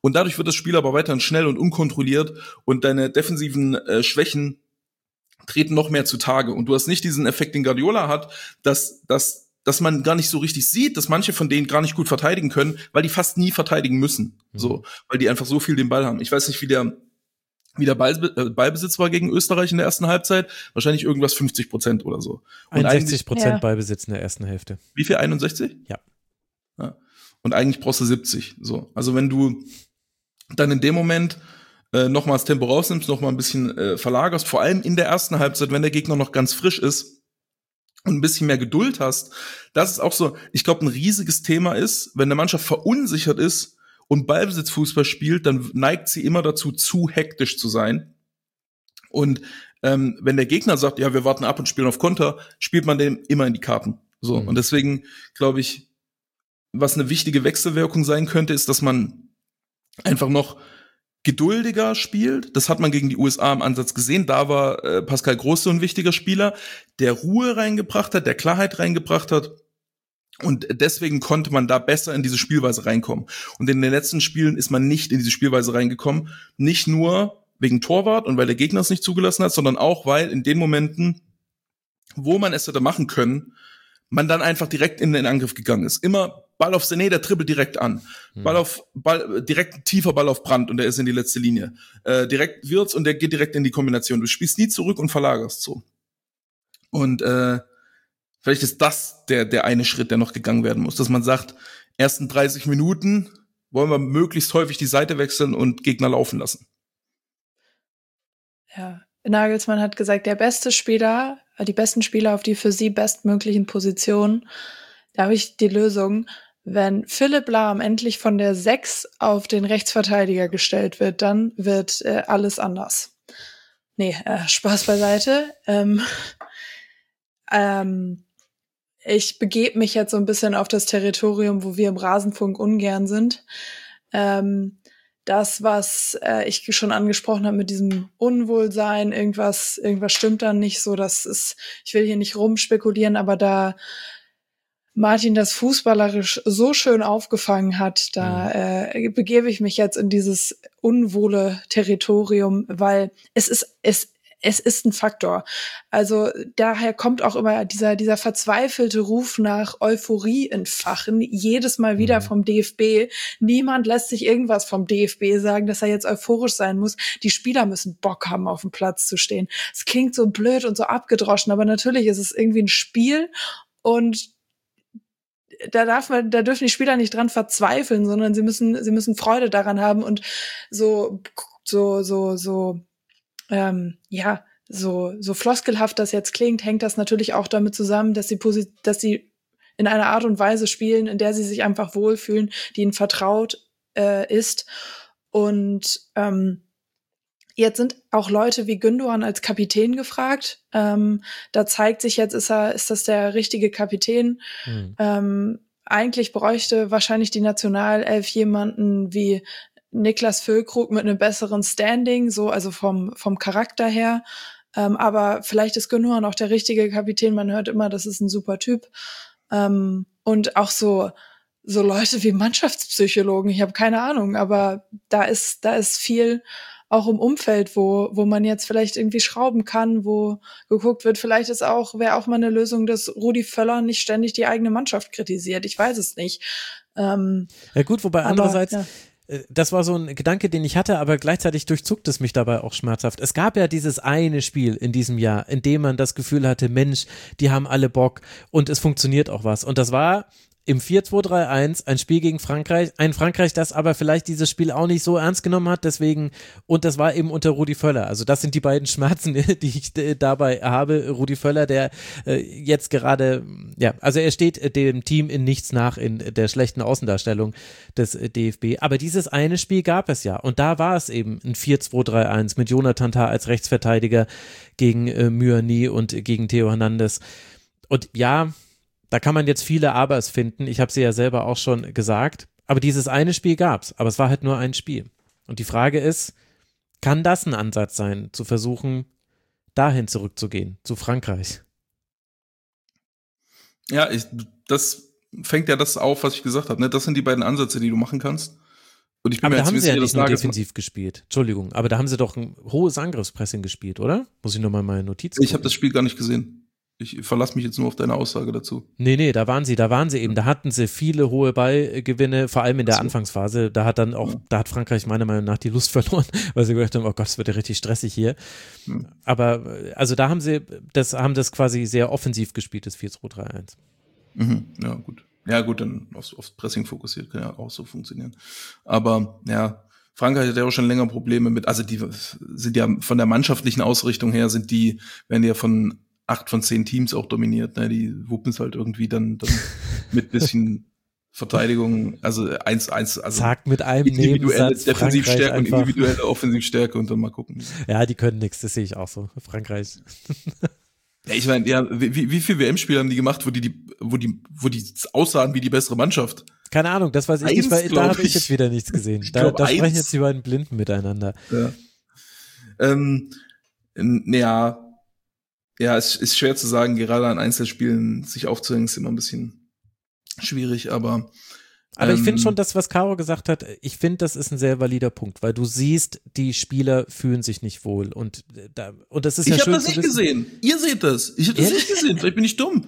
[SPEAKER 3] Und dadurch wird das Spiel aber weiterhin schnell und unkontrolliert und deine defensiven äh, Schwächen treten noch mehr zutage. Und du hast nicht diesen Effekt, den Guardiola hat, dass, dass, dass man gar nicht so richtig sieht, dass manche von denen gar nicht gut verteidigen können, weil die fast nie verteidigen müssen. Mhm. So, weil die einfach so viel den Ball haben. Ich weiß nicht, wie der, wie der Ball, äh, Ballbesitz war gegen Österreich in der ersten Halbzeit. Wahrscheinlich irgendwas fünfzig Prozent oder so. Und
[SPEAKER 4] einundsechzig Prozent
[SPEAKER 5] ja.
[SPEAKER 4] Ballbesitz in der ersten Hälfte.
[SPEAKER 3] Wie viel? einundsechzig?
[SPEAKER 4] Ja.
[SPEAKER 3] ja. Und eigentlich brauchst du siebzig. So. Also wenn du dann in dem Moment äh, nochmal das Tempo rausnimmst, nochmal ein bisschen äh, verlagerst, vor allem in der ersten Halbzeit, wenn der Gegner noch ganz frisch ist und ein bisschen mehr Geduld hast, das ist auch so, ich glaube, ein riesiges Thema ist, wenn eine Mannschaft verunsichert ist und Ballbesitzfußball spielt, dann neigt sie immer dazu, zu hektisch zu sein. Und ähm, wenn der Gegner sagt, ja, wir warten ab und spielen auf Konter, spielt man dem immer in die Karten. So. Mhm. Und deswegen glaube ich, was eine wichtige Wechselwirkung sein könnte, ist, dass man einfach noch geduldiger spielt. Das hat man gegen die U S A im Ansatz gesehen. Da war äh, Pascal Groß so ein wichtiger Spieler, der Ruhe reingebracht hat, der Klarheit reingebracht hat. Und deswegen konnte man da besser in diese Spielweise reinkommen. Und in den letzten Spielen ist man nicht in diese Spielweise reingekommen. Nicht nur wegen Torwart und weil der Gegner es nicht zugelassen hat, sondern auch, weil in den Momenten, wo man es hätte machen können, man dann einfach direkt in den Angriff gegangen ist. Immer Ball auf Sané, der dribbelt direkt an. Hm. Ball auf, Ball, direkt tiefer Ball auf Brandt und der ist in die letzte Linie. Äh, direkt Wirtz und der geht direkt in die Kombination. Du spielst nie zurück und verlagerst so. Und äh, vielleicht ist das der, der eine Schritt, der noch gegangen werden muss, dass man sagt, ersten dreißig Minuten wollen wir möglichst häufig die Seite wechseln und Gegner laufen lassen.
[SPEAKER 5] Ja, Nagelsmann hat gesagt, der beste Spieler, die besten Spieler auf die für sie bestmöglichen Positionen. Da habe ich die Lösung. Wenn Philipp Lahm endlich von der sechs auf den Rechtsverteidiger gestellt wird, dann wird äh, alles anders. Nee, äh, Spaß beiseite. Ähm, ähm, ich begebe mich jetzt so ein bisschen auf das Territorium, wo wir im Rasenfunk ungern sind. Ähm, das, was äh, ich schon angesprochen habe mit diesem Unwohlsein, irgendwas, irgendwas stimmt dann nicht so, das ist, ich will hier nicht rumspekulieren, aber da Martin das fußballerisch so schön aufgefangen hat, da äh, begebe ich mich jetzt in dieses unwohle Territorium, weil es ist, es, es ist ein Faktor. Also daher kommt auch immer dieser, dieser verzweifelte Ruf nach Euphorie entfachen, jedes Mal wieder vom D F B. Niemand lässt sich irgendwas vom D F B sagen, dass er jetzt euphorisch sein muss. Die Spieler müssen Bock haben, auf dem Platz zu stehen. Es klingt so blöd und so abgedroschen, aber natürlich ist es irgendwie ein Spiel und da darf man, da dürfen die Spieler nicht dran verzweifeln, sondern sie müssen, sie müssen Freude daran haben und so, so, so, so, ähm, ja, so, so floskelhaft das jetzt klingt, hängt das natürlich auch damit zusammen, dass sie, dass sie in einer Art und Weise spielen, in der sie sich einfach wohlfühlen, die ihnen vertraut äh, ist. Und ähm, jetzt sind auch Leute wie Gündoğan als Kapitän gefragt. Ähm, da zeigt sich jetzt, ist er, ist das der richtige Kapitän? Mhm. Ähm, eigentlich bräuchte wahrscheinlich die Nationalelf jemanden wie Niklas Füllkrug mit einem besseren Standing, so, also vom, vom Charakter her. Ähm, aber vielleicht ist Gündoğan auch der richtige Kapitän. Man hört immer, das ist ein super Typ. Ähm, und auch so, so Leute wie Mannschaftspsychologen. Ich habe keine Ahnung, aber da ist, da ist viel auch im Umfeld, wo, wo man jetzt vielleicht irgendwie schrauben kann, wo geguckt wird, vielleicht ist auch, wäre auch mal eine Lösung, dass Rudi Völler nicht ständig die eigene Mannschaft kritisiert. Ich weiß es nicht. Ähm,
[SPEAKER 4] ja gut, wobei aber, andererseits, ja. Das war so ein Gedanke, den ich hatte, aber gleichzeitig durchzuckt es mich dabei auch schmerzhaft. Es gab ja dieses eine Spiel in diesem Jahr, in dem man das Gefühl hatte, Mensch, die haben alle Bock und es funktioniert auch was. Und das war im vier zwei drei eins ein Spiel gegen Frankreich, ein Frankreich, das aber vielleicht dieses Spiel auch nicht so ernst genommen hat, deswegen, und das war eben unter Rudi Völler, also das sind die beiden Schmerzen, die ich äh, dabei habe. Rudi Völler, der äh, jetzt gerade, ja, also er steht äh, dem Team in nichts nach in der schlechten Außendarstellung des äh, D F B, aber dieses eine Spiel gab es ja und da war es eben ein vier zwei drei eins mit Jonathan Tah als Rechtsverteidiger gegen äh, Myani und gegen Theo Hernandez und ja, da kann man jetzt viele Abers finden. Ich habe sie ja selber auch schon gesagt. Aber dieses eine Spiel gab's. Aber es war halt nur ein Spiel. Und die Frage ist, kann das ein Ansatz sein, zu versuchen, dahin zurückzugehen, zu Frankreich?
[SPEAKER 3] Ja, ich, das fängt ja das auf, was ich gesagt habe. Ne? Das sind die beiden Ansätze, die du machen kannst. Und ich bin
[SPEAKER 4] aber
[SPEAKER 3] mir
[SPEAKER 4] da haben sie ja
[SPEAKER 3] sicher,
[SPEAKER 4] nicht nur
[SPEAKER 3] Nagelsmann-
[SPEAKER 4] defensiv gespielt. Entschuldigung, aber da haben sie doch ein hohes Angriffspressing gespielt, oder? Muss ich nochmal meine Notizen
[SPEAKER 3] Ich habe das Spiel gar nicht gesehen. Ich verlasse mich jetzt nur auf deine Aussage dazu.
[SPEAKER 4] Nee, nee, da waren sie, da waren sie eben, da hatten sie viele hohe Ballgewinne, vor allem in der
[SPEAKER 3] Ach so.
[SPEAKER 4] Anfangsphase, da hat dann auch,
[SPEAKER 3] Ja.
[SPEAKER 4] da hat Frankreich meiner Meinung nach die Lust verloren, weil sie gedacht haben, oh Gott, es wird ja richtig stressig hier.
[SPEAKER 3] Hm.
[SPEAKER 4] Aber, also da haben sie, das, haben das quasi sehr offensiv gespielt, das vier zwei drei eins.
[SPEAKER 3] Mhm. Ja, gut. Ja, gut, dann aufs, aufs Pressing fokussiert, kann ja auch so funktionieren. Aber, ja, Frankreich hat ja auch schon länger Probleme mit, also die sind ja von der mannschaftlichen Ausrichtung her, sind die, werden ja von acht von zehn Teams auch dominiert, ne? Die wuppen es halt irgendwie dann, dann mit bisschen Verteidigung, also eins, eins, also
[SPEAKER 4] Sagt mit einem
[SPEAKER 3] individuelle
[SPEAKER 4] Nebensatz
[SPEAKER 3] Defensivstärke
[SPEAKER 4] Frankreich
[SPEAKER 3] und
[SPEAKER 4] einfach.
[SPEAKER 3] individuelle Offensivstärke und dann mal gucken.
[SPEAKER 4] Ja, die können nichts, das sehe ich auch so. Frankreich.
[SPEAKER 3] Ja, ich meine, ja, wie, wie viele W M-Spiele haben die gemacht, wo die, die, wo die, wo die aussahen wie die bessere Mannschaft?
[SPEAKER 4] Keine Ahnung, das weiß ich
[SPEAKER 3] Eins,
[SPEAKER 4] nicht, weil da
[SPEAKER 3] glaub
[SPEAKER 4] habe ich
[SPEAKER 3] ich.
[SPEAKER 4] jetzt wieder nichts gesehen.
[SPEAKER 3] Ich
[SPEAKER 4] Da,
[SPEAKER 3] glaub,
[SPEAKER 4] da sprechen
[SPEAKER 3] eins.
[SPEAKER 4] jetzt die beiden Blinden miteinander.
[SPEAKER 3] Ja. Ähm, n- ja, ja, es ist schwer zu sagen, gerade an Einzelspielen sich aufzuhängen, ist immer ein bisschen schwierig, aber
[SPEAKER 4] Aber ich
[SPEAKER 3] ähm,
[SPEAKER 4] finde schon, das, was Caro gesagt hat, ich finde, das ist ein sehr valider Punkt, weil du siehst, die Spieler fühlen sich nicht wohl und da, und das ist ja
[SPEAKER 3] ich
[SPEAKER 4] schön
[SPEAKER 3] habe das
[SPEAKER 4] zu
[SPEAKER 3] nicht
[SPEAKER 4] wissen.
[SPEAKER 3] gesehen. Ihr seht das. Ich habe das
[SPEAKER 4] Ehrlich?
[SPEAKER 3] nicht gesehen. Vielleicht bin ich dumm.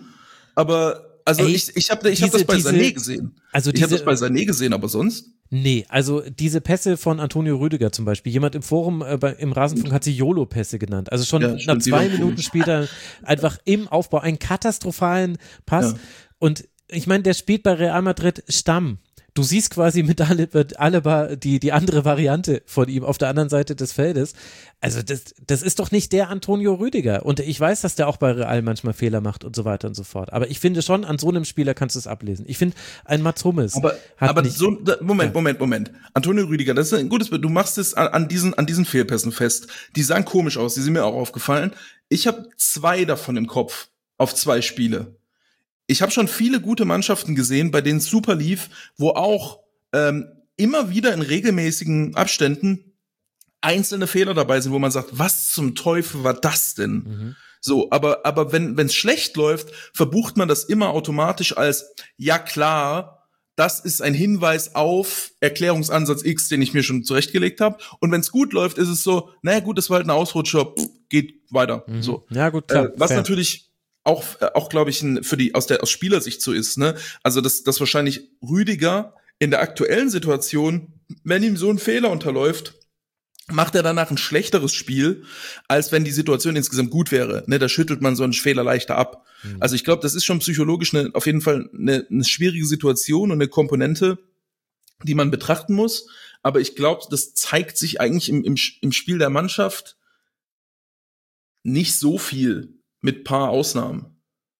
[SPEAKER 3] Aber also
[SPEAKER 4] Ey,
[SPEAKER 3] ich ich habe ich hab
[SPEAKER 4] diese-
[SPEAKER 3] das bei
[SPEAKER 4] diese-
[SPEAKER 3] Sané gesehen.
[SPEAKER 4] Also
[SPEAKER 3] Ich habe
[SPEAKER 4] diese,
[SPEAKER 3] das bei Sané gesehen, aber sonst?
[SPEAKER 4] nee, also diese Pässe von Antonio Rüdiger zum Beispiel, jemand im Forum äh, bei, im Rasenfunk hat sie YOLO-Pässe genannt. Also schon
[SPEAKER 3] Ja,
[SPEAKER 4] nach
[SPEAKER 3] stimmt, die
[SPEAKER 4] zwei
[SPEAKER 3] waren
[SPEAKER 4] Minuten
[SPEAKER 3] komisch.
[SPEAKER 4] spielt er einfach im Aufbau einen katastrophalen Pass.
[SPEAKER 3] Ja.
[SPEAKER 4] Und ich meine, der spielt bei Real Madrid Stamm. Du siehst quasi mit Alaba die, die andere Variante von ihm auf der anderen Seite des Feldes. Also das, das ist doch nicht der Antonio Rüdiger. Und ich weiß, dass der auch bei Real manchmal Fehler macht und so weiter und so fort. Aber ich finde schon, an so einem Spieler kannst du es ablesen. Ich finde, ein Mats Hummels
[SPEAKER 3] Aber,
[SPEAKER 4] hat
[SPEAKER 3] aber
[SPEAKER 4] nicht,
[SPEAKER 3] so, da, Moment,
[SPEAKER 4] Ja.
[SPEAKER 3] Moment, Moment. Antonio Rüdiger, das ist ein gutes Bild. Du machst es an, an diesen, an diesen Fehlpässen fest. Die sahen komisch aus, die sind mir auch aufgefallen. Ich habe zwei davon im Kopf, auf zwei Spiele. Ich habe schon viele gute Mannschaften gesehen, bei denen es super lief, wo auch ähm, immer wieder in regelmäßigen Abständen einzelne Fehler dabei sind, wo man sagt, was zum Teufel war das denn?
[SPEAKER 4] Mhm.
[SPEAKER 3] So, aber aber wenn wenn's schlecht läuft, verbucht man das immer automatisch als ja klar, das ist ein Hinweis auf Erklärungsansatz X, den ich mir schon zurechtgelegt habe. Und wenn's gut läuft, ist es so, naja gut, das war halt ein Ausrutscher, pff, geht weiter.
[SPEAKER 4] Mhm.
[SPEAKER 3] So,
[SPEAKER 4] Ja, gut, klar.
[SPEAKER 3] äh, was
[SPEAKER 4] fair.
[SPEAKER 3] natürlich auch äh, auch glaube ich ein, für die aus der aus Spielersicht so ist, ne? Also dass dass wahrscheinlich Rüdiger in der aktuellen Situation, wenn ihm so ein Fehler unterläuft, macht er danach ein schlechteres Spiel, als wenn die Situation insgesamt gut wäre. Ne, da schüttelt man so einen Fehler leichter ab.
[SPEAKER 4] Mhm.
[SPEAKER 3] Also ich glaube, das ist schon psychologisch eine, auf jeden Fall eine, eine schwierige Situation und eine Komponente, die man betrachten muss. Aber ich glaube, das zeigt sich eigentlich im, im, im Spiel der Mannschaft nicht so viel, mit paar Ausnahmen.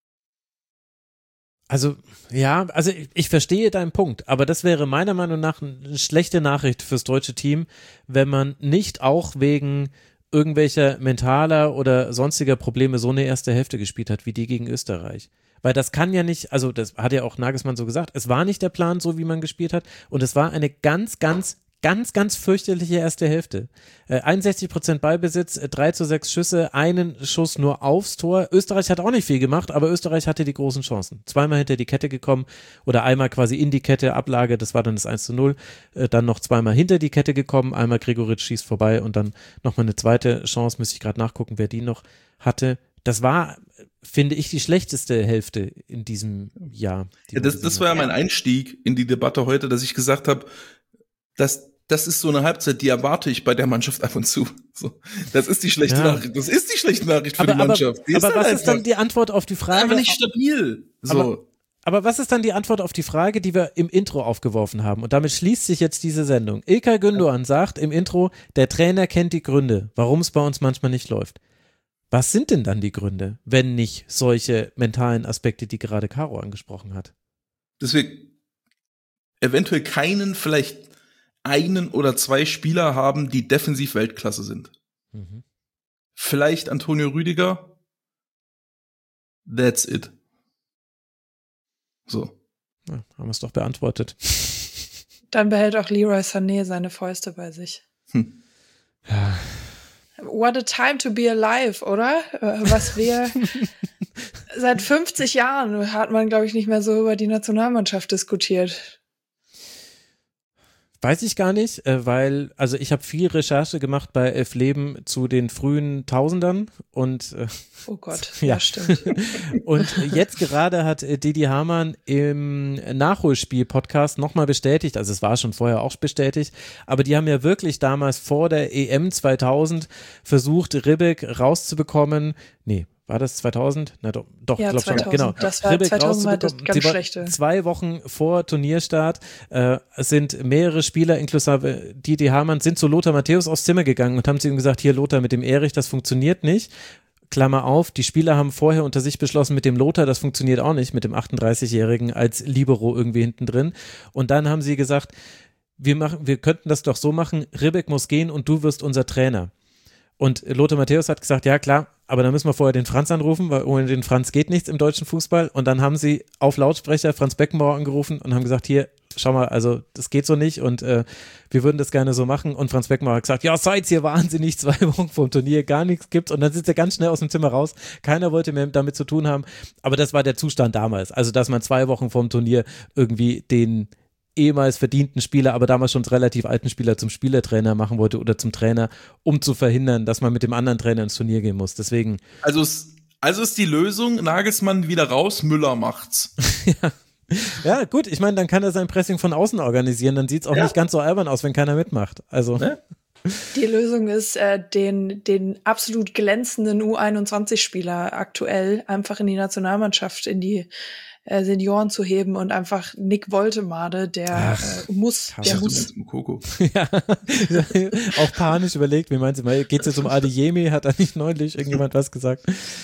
[SPEAKER 4] Also, ja, also ich, ich verstehe deinen Punkt, aber das wäre meiner Meinung nach eine schlechte Nachricht fürs deutsche Team, wenn man nicht auch wegen irgendwelcher mentaler oder sonstiger Probleme so eine erste Hälfte gespielt hat, wie die gegen Österreich. Weil das kann ja nicht, also das hat ja auch Nagelsmann so gesagt, es war nicht der Plan, so wie man gespielt hat und es war eine ganz, ganz, ganz, ganz fürchterliche erste Hälfte. Äh, einundsechzig Prozent Ballbesitz, äh, drei zu sechs Schüsse, einen Schuss nur aufs Tor. Österreich hat auch nicht viel gemacht, aber Österreich hatte die großen Chancen. Zweimal hinter die Kette gekommen oder einmal quasi in die Kette, Ablage, das war dann das eins zu null. Äh, dann noch zweimal hinter die Kette gekommen, einmal Gregoritsch schießt vorbei und dann nochmal eine zweite Chance, müsste ich gerade nachgucken, wer die noch hatte. Das war, finde ich, die schlechteste Hälfte in diesem Jahr. die
[SPEAKER 3] Ja,
[SPEAKER 4] man
[SPEAKER 3] das,
[SPEAKER 4] gesehen
[SPEAKER 3] das
[SPEAKER 4] hat.
[SPEAKER 3] war ja mein Einstieg in die Debatte heute, dass ich gesagt habe, dass das ist so eine Halbzeit, die erwarte ich bei der Mannschaft ab und zu. So, das ist die schlechte
[SPEAKER 4] Ja.
[SPEAKER 3] Nachricht. Das ist die schlechte Nachricht für
[SPEAKER 4] aber,
[SPEAKER 3] die Mannschaft. Die
[SPEAKER 4] Aber, aber
[SPEAKER 3] dann
[SPEAKER 4] was ist dann
[SPEAKER 3] einfach-
[SPEAKER 4] die Antwort auf die Frage?
[SPEAKER 3] einfach nicht stabil. So.
[SPEAKER 4] Aber- Aber was ist dann die Antwort auf die Frage, die wir im Intro aufgeworfen haben? Und damit schließt sich jetzt diese Sendung. İlkay Gündoğan sagt im Intro, der Trainer kennt die Gründe, warum es bei uns manchmal nicht läuft. Was sind denn dann die Gründe, wenn nicht solche mentalen Aspekte, die gerade Caro angesprochen hat?
[SPEAKER 3] Deswegen eventuell keinen, vielleicht einen oder zwei Spieler haben, die defensiv Weltklasse sind.
[SPEAKER 4] Mhm.
[SPEAKER 3] Vielleicht Antonio Rüdiger. That's it. So.
[SPEAKER 4] Ja, haben wir es doch beantwortet.
[SPEAKER 5] Dann behält auch Leroy Sané seine Fäuste bei sich.
[SPEAKER 3] Hm.
[SPEAKER 4] Ja.
[SPEAKER 5] What a time to be alive, oder? Äh, Was wir seit fünfzig Jahren hat man, glaube ich, nicht mehr so über die Nationalmannschaft diskutiert.
[SPEAKER 4] Weiß ich gar nicht, äh, weil, also ich habe viel Recherche gemacht bei Elf Leben zu den frühen Tausendern und äh,
[SPEAKER 5] Oh Gott,
[SPEAKER 4] ja.
[SPEAKER 5] ja, stimmt.
[SPEAKER 4] Und jetzt gerade hat äh, Didi Hamann im Nachholspiel-Podcast nochmal bestätigt, also es war schon vorher auch bestätigt, aber die haben ja wirklich damals vor der E M zweitausend versucht, Ribbeck rauszubekommen, nee, war das zweitausend? Na doch, doch
[SPEAKER 5] Ja,
[SPEAKER 4] ich glaube schon.
[SPEAKER 5] zweitausend.
[SPEAKER 4] Genau.
[SPEAKER 5] Das war
[SPEAKER 4] Ribbeck
[SPEAKER 5] zweitausend war das
[SPEAKER 4] rauszubekommen.
[SPEAKER 5] ganz
[SPEAKER 4] Sie war
[SPEAKER 5] schlechte.
[SPEAKER 4] Zwei Wochen vor Turnierstart äh, sind mehrere Spieler, inklusive Didi Hamann, sind zu Lothar Matthäus aufs Zimmer gegangen und haben zu ihm gesagt, hier Lothar, mit dem Erich, das funktioniert nicht. Klammer auf, die Spieler haben vorher unter sich beschlossen, mit dem Lothar, das funktioniert auch nicht, mit dem achtunddreißigjährigen als Libero irgendwie hinten drin. Und dann haben sie gesagt, wir machen, wir könnten das doch so machen, Ribbeck muss gehen und du wirst unser Trainer. Und Lothar Matthäus hat gesagt, ja klar, aber dann müssen wir vorher den Franz anrufen, weil ohne den Franz geht nichts im deutschen Fußball. Und dann haben sie auf Lautsprecher Franz Beckenbauer angerufen und haben gesagt, hier, schau mal, also das geht so nicht und äh, wir würden das gerne so machen. Und Franz Beckenbauer hat gesagt, ja, seid ihr wahnsinnig, zwei Wochen vom Turnier, gar nichts gibt's. Und dann sind sie ganz schnell aus dem Zimmer raus. Keiner wollte mehr damit zu tun haben. Aber das war der Zustand damals. Also, dass man zwei Wochen vom Turnier irgendwie den ehemals verdienten Spieler, aber damals schon relativ alten Spieler zum Spielertrainer machen wollte oder zum Trainer, um zu verhindern, dass man mit dem anderen Trainer ins Turnier gehen muss. Deswegen.
[SPEAKER 3] Also ist, also ist die Lösung, Nagelsmann wieder raus, Müller macht's.
[SPEAKER 4] ja. Ja, gut, ich meine, dann kann er sein Pressing von außen organisieren, dann sieht's auch
[SPEAKER 3] Ja.
[SPEAKER 4] nicht ganz so albern aus, wenn keiner mitmacht. Also.
[SPEAKER 3] Ne?
[SPEAKER 5] Die Lösung ist, äh, den, den absolut glänzenden U einundzwanzig-Spieler aktuell einfach in die Nationalmannschaft, in die äh, Senioren zu heben und einfach Nick Woltemade, der äh, muss,
[SPEAKER 3] Ich
[SPEAKER 5] der
[SPEAKER 3] dachte,
[SPEAKER 5] muss.
[SPEAKER 3] mit Mukoko.
[SPEAKER 4] Ja, auch panisch überlegt, wie meint sie mal, geht's jetzt um Adeyemi, hat da nicht neulich irgendjemand was gesagt?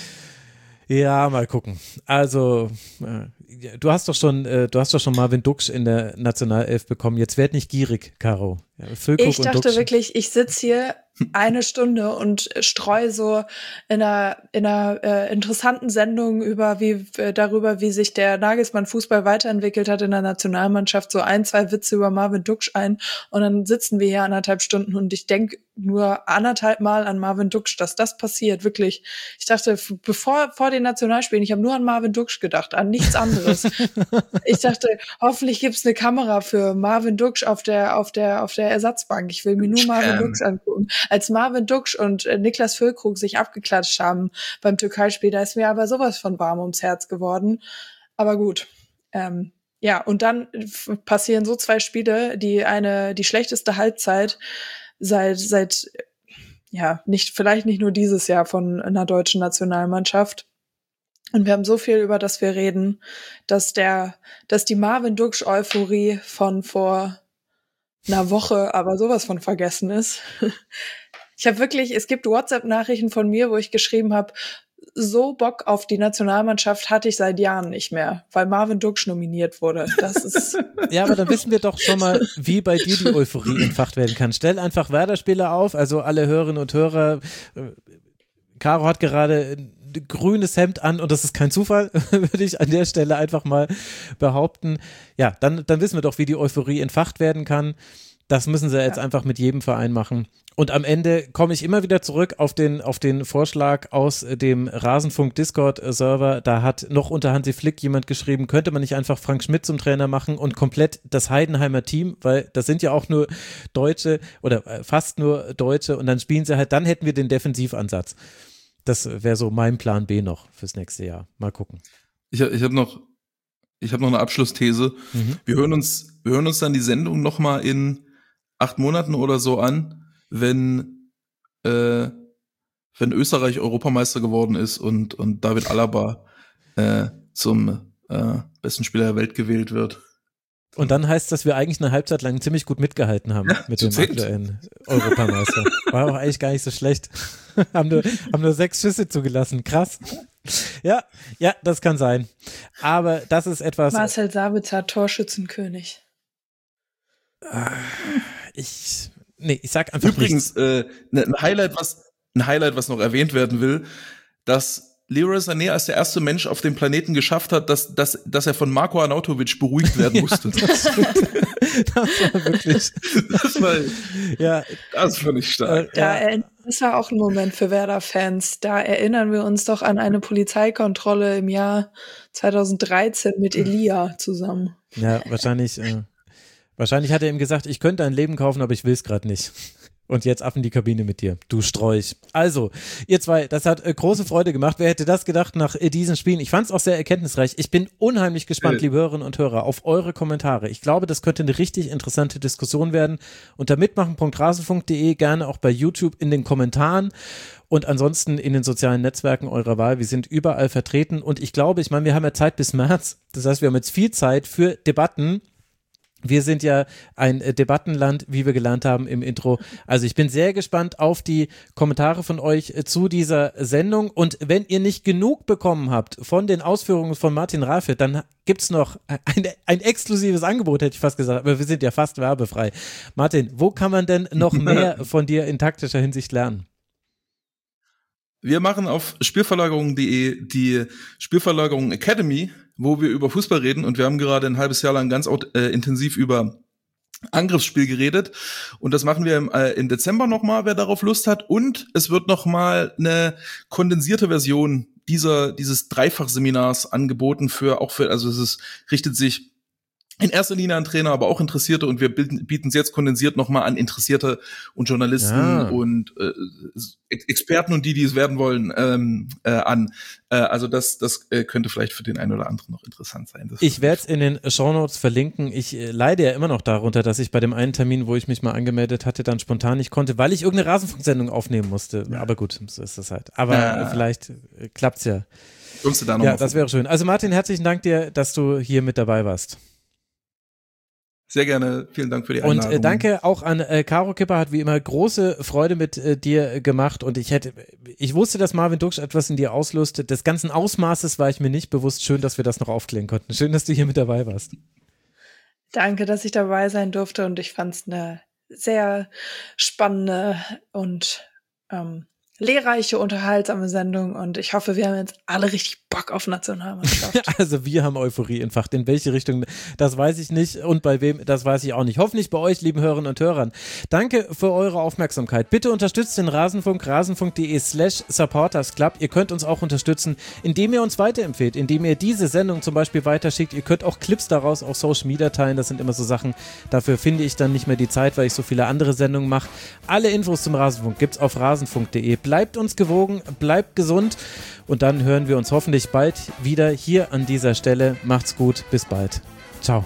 [SPEAKER 4] Ja, mal gucken. Also, äh, du hast doch schon, äh, du hast doch schon Marvin Duksch in der Nationalelf bekommen. Jetzt werd nicht gierig, Caro. Ja, Füllkrug
[SPEAKER 5] Ich
[SPEAKER 4] und
[SPEAKER 5] dachte
[SPEAKER 4] Duksch.
[SPEAKER 5] wirklich, ich sitz hier eine Stunde und streue so in einer, in einer äh, interessanten Sendung über wie äh, darüber, wie sich der Nagelsmann Fußball weiterentwickelt hat in der Nationalmannschaft, so ein, zwei Witze über Marvin Duksch ein und dann sitzen wir hier anderthalb Stunden und ich denke nur anderthalb Mal an Marvin Duksch, dass das passiert, wirklich. Ich dachte, f- bevor vor den Nationalspielen, ich habe nur an Marvin Duksch gedacht, an nichts anderes. Ich dachte, hoffentlich gibt's eine Kamera für Marvin Duksch auf der auf der auf der Ersatzbank. Ich will mir nur Marvin
[SPEAKER 3] Spam.
[SPEAKER 5] Duksch angucken. Als Marvin Duksch und äh, Niklas Füllkrug sich abgeklatscht haben beim Türkei-Spiel, da ist mir aber sowas von warm ums Herz geworden. Aber gut. Ähm, ja, und dann f- passieren so zwei Spiele, die eine die schlechteste Halbzeit seit seit ja, nicht vielleicht nicht nur dieses Jahr von einer deutschen Nationalmannschaft. Und wir haben so viel, über das wir reden, dass der, dass die Marvin Duksch-Euphorie von vor einer Woche aber sowas von vergessen ist. Ich habe wirklich, es gibt WhatsApp-Nachrichten von mir, wo ich geschrieben habe, so Bock auf die Nationalmannschaft hatte ich seit Jahren nicht mehr, weil Marvin Duksch nominiert wurde. Das ist
[SPEAKER 4] Ja, aber dann wissen wir doch schon mal, wie bei dir die Euphorie entfacht werden kann. Stell einfach Werder-Spieler auf, also alle Hörerinnen und Hörer. äh, Caro hat gerade ein grünes Hemd an und das ist kein Zufall, würde ich an der Stelle einfach mal behaupten. Ja, dann, dann wissen wir doch, wie die Euphorie entfacht werden kann. Das müssen sie jetzt
[SPEAKER 5] Ja.
[SPEAKER 4] einfach mit jedem Verein machen. Und am Ende komme ich immer wieder zurück auf den, auf den Vorschlag aus dem Rasenfunk-Discord-Server. Da hat noch unter Hansi Flick jemand geschrieben, könnte man nicht einfach Frank Schmidt zum Trainer machen und komplett das Heidenheimer Team, weil das sind ja auch nur Deutsche oder äh, fast nur Deutsche und dann spielen sie halt, dann hätten wir den Defensivansatz. Das wäre so mein Plan B noch fürs nächste Jahr. Mal gucken.
[SPEAKER 3] Ich, hab- ich habe noch, ich habe noch eine Abschlussthese.
[SPEAKER 4] Mhm.
[SPEAKER 3] Wir hören uns, wir hören uns dann die Sendung noch mal in acht Monaten oder so an, wenn äh, wenn Österreich Europameister geworden ist und und David Alaba äh, zum äh, besten Spieler der Welt gewählt wird.
[SPEAKER 4] Und dann heißt das, dass wir eigentlich eine Halbzeit lang ziemlich gut mitgehalten haben
[SPEAKER 3] Ja,
[SPEAKER 4] mit
[SPEAKER 3] zu
[SPEAKER 4] dem
[SPEAKER 3] zehnt.
[SPEAKER 4] aktuellen Europameister. War auch eigentlich gar nicht so schlecht. haben, nur, haben nur sechs Schüsse zugelassen. Krass. Ja, ja, das kann sein. Aber das ist etwas.
[SPEAKER 5] Marcel Sabitzer, Torschützenkönig.
[SPEAKER 4] Ich, nee, ich sag einfach
[SPEAKER 3] Übrigens, äh, ne- ein Highlight, was ein Highlight, was noch erwähnt werden will, dass Leroy Sané als der erste Mensch auf dem Planeten geschafft hat, dass, dass, dass er von Marko Arnautovic beruhigt werden musste.
[SPEAKER 4] Das war wirklich.
[SPEAKER 3] Das war,
[SPEAKER 4] Ja,
[SPEAKER 3] das fand ich stark.
[SPEAKER 4] äh,
[SPEAKER 5] Da
[SPEAKER 4] ja,
[SPEAKER 5] erinner- das war auch ein Moment für Werder-Fans. Da erinnern wir uns doch an eine Polizeikontrolle im Jahr zweitausenddreizehn mit Elia zusammen.
[SPEAKER 4] ja, wahrscheinlich. Äh, Wahrscheinlich hat er ihm gesagt, ich könnte ein Leben kaufen, aber ich will es gerade nicht. Und jetzt ab in die Kabine mit dir, du Strolch. Also, ihr zwei, das hat äh, große Freude gemacht. Wer hätte das gedacht nach äh, diesen Spielen? Ich fand es auch sehr erkenntnisreich. Ich bin unheimlich gespannt, liebe Hörerinnen und Hörer, auf eure Kommentare. Ich glaube, das könnte eine richtig interessante Diskussion werden. Unter mitmachen punkt rasenfunk punkt de, gerne auch bei YouTube in den Kommentaren und ansonsten in den sozialen Netzwerken eurer Wahl. Wir sind überall vertreten und ich glaube, ich meine, wir haben ja Zeit bis März. Das heißt, wir haben jetzt viel Zeit für Debatten. Wir sind ja ein äh, Debattenland, wie wir gelernt haben im Intro. Also ich bin sehr gespannt auf die Kommentare von euch äh, zu dieser Sendung. Und wenn ihr nicht genug bekommen habt von den Ausführungen von Martin Rafit, dann gibt's noch ein, ein exklusives Angebot, hätte ich fast gesagt. Aber wir sind ja fast werbefrei. Martin, wo kann man denn noch mehr von dir in taktischer Hinsicht lernen?
[SPEAKER 3] Wir machen auf spielverlagerung punkt de die Spielverlagerung Academy, wo wir über Fußball reden und wir haben gerade ein halbes Jahr lang ganz äh, intensiv über Angriffsspiel geredet und das machen wir im, äh, im Dezember nochmal, wer darauf Lust hat, und es wird nochmal eine kondensierte Version dieser dieses Dreifachseminars angeboten für auch für, also es ist, richtet sich in erster Linie an Trainer, aber auch Interessierte, und wir bieten es jetzt kondensiert nochmal an Interessierte und Journalisten ja. und äh, Experten und die, die es werden wollen, ähm, äh, an. Äh, also das das äh, könnte vielleicht für den einen oder anderen noch interessant sein. Das
[SPEAKER 4] ich werde es in den Shownotes verlinken. Ich äh, leide ja immer noch darunter, dass ich bei dem einen Termin, wo ich mich mal angemeldet hatte, dann spontan nicht konnte, weil ich irgendeine Rasenfunksendung aufnehmen musste. Ja. Aber gut, so ist das halt. Aber ja. vielleicht äh, klappt's ja.
[SPEAKER 3] Kommst du da noch
[SPEAKER 4] ja, das wäre schön. Also Martin, herzlichen Dank dir, dass du hier mit dabei warst.
[SPEAKER 3] Sehr gerne. Vielen Dank für die Einladung.
[SPEAKER 4] Und äh, danke auch an äh, Caro Kipper, hat wie immer große Freude mit äh, dir gemacht und ich hätte, ich wusste, dass Marvin Duksch etwas in dir auslöste. Des ganzen Ausmaßes war ich mir nicht bewusst. Schön, dass wir das noch aufklären konnten. Schön, dass du hier mit dabei warst.
[SPEAKER 5] Danke, dass ich dabei sein durfte und ich fand es eine sehr spannende und ähm, lehrreiche, unterhaltsame Sendung und ich hoffe, wir haben jetzt alle richtig Bock auf Nationalmannschaft.
[SPEAKER 4] Also wir haben Euphorie entfacht. In welche Richtung, das weiß ich nicht und bei wem, das weiß ich auch nicht. Hoffentlich bei euch, lieben Hörerinnen und Hörern. Danke für eure Aufmerksamkeit. Bitte unterstützt den Rasenfunk, rasenfunk.de slash supportersclub. Ihr könnt uns auch unterstützen, indem ihr uns weiterempfehlt, indem ihr diese Sendung zum Beispiel weiterschickt. Ihr könnt auch Clips daraus auf Social Media teilen. Das sind immer so Sachen, dafür finde ich dann nicht mehr die Zeit, weil ich so viele andere Sendungen mache. Alle Infos zum Rasenfunk gibt's auf rasenfunk punkt de. Bleibt uns gewogen, bleibt gesund und dann hören wir uns hoffentlich bald wieder hier an dieser Stelle. Macht's gut, bis bald. Ciao.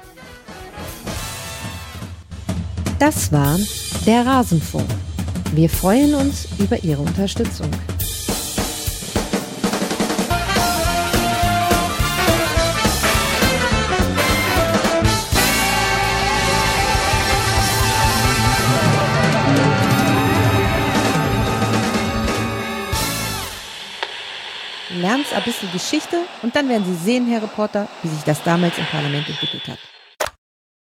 [SPEAKER 1] Das war der Rasenfunk. Wir freuen uns über Ihre Unterstützung. Lernen ein bisschen Geschichte und dann werden Sie sehen, Herr Reporter, wie sich das damals im Parlament entwickelt hat.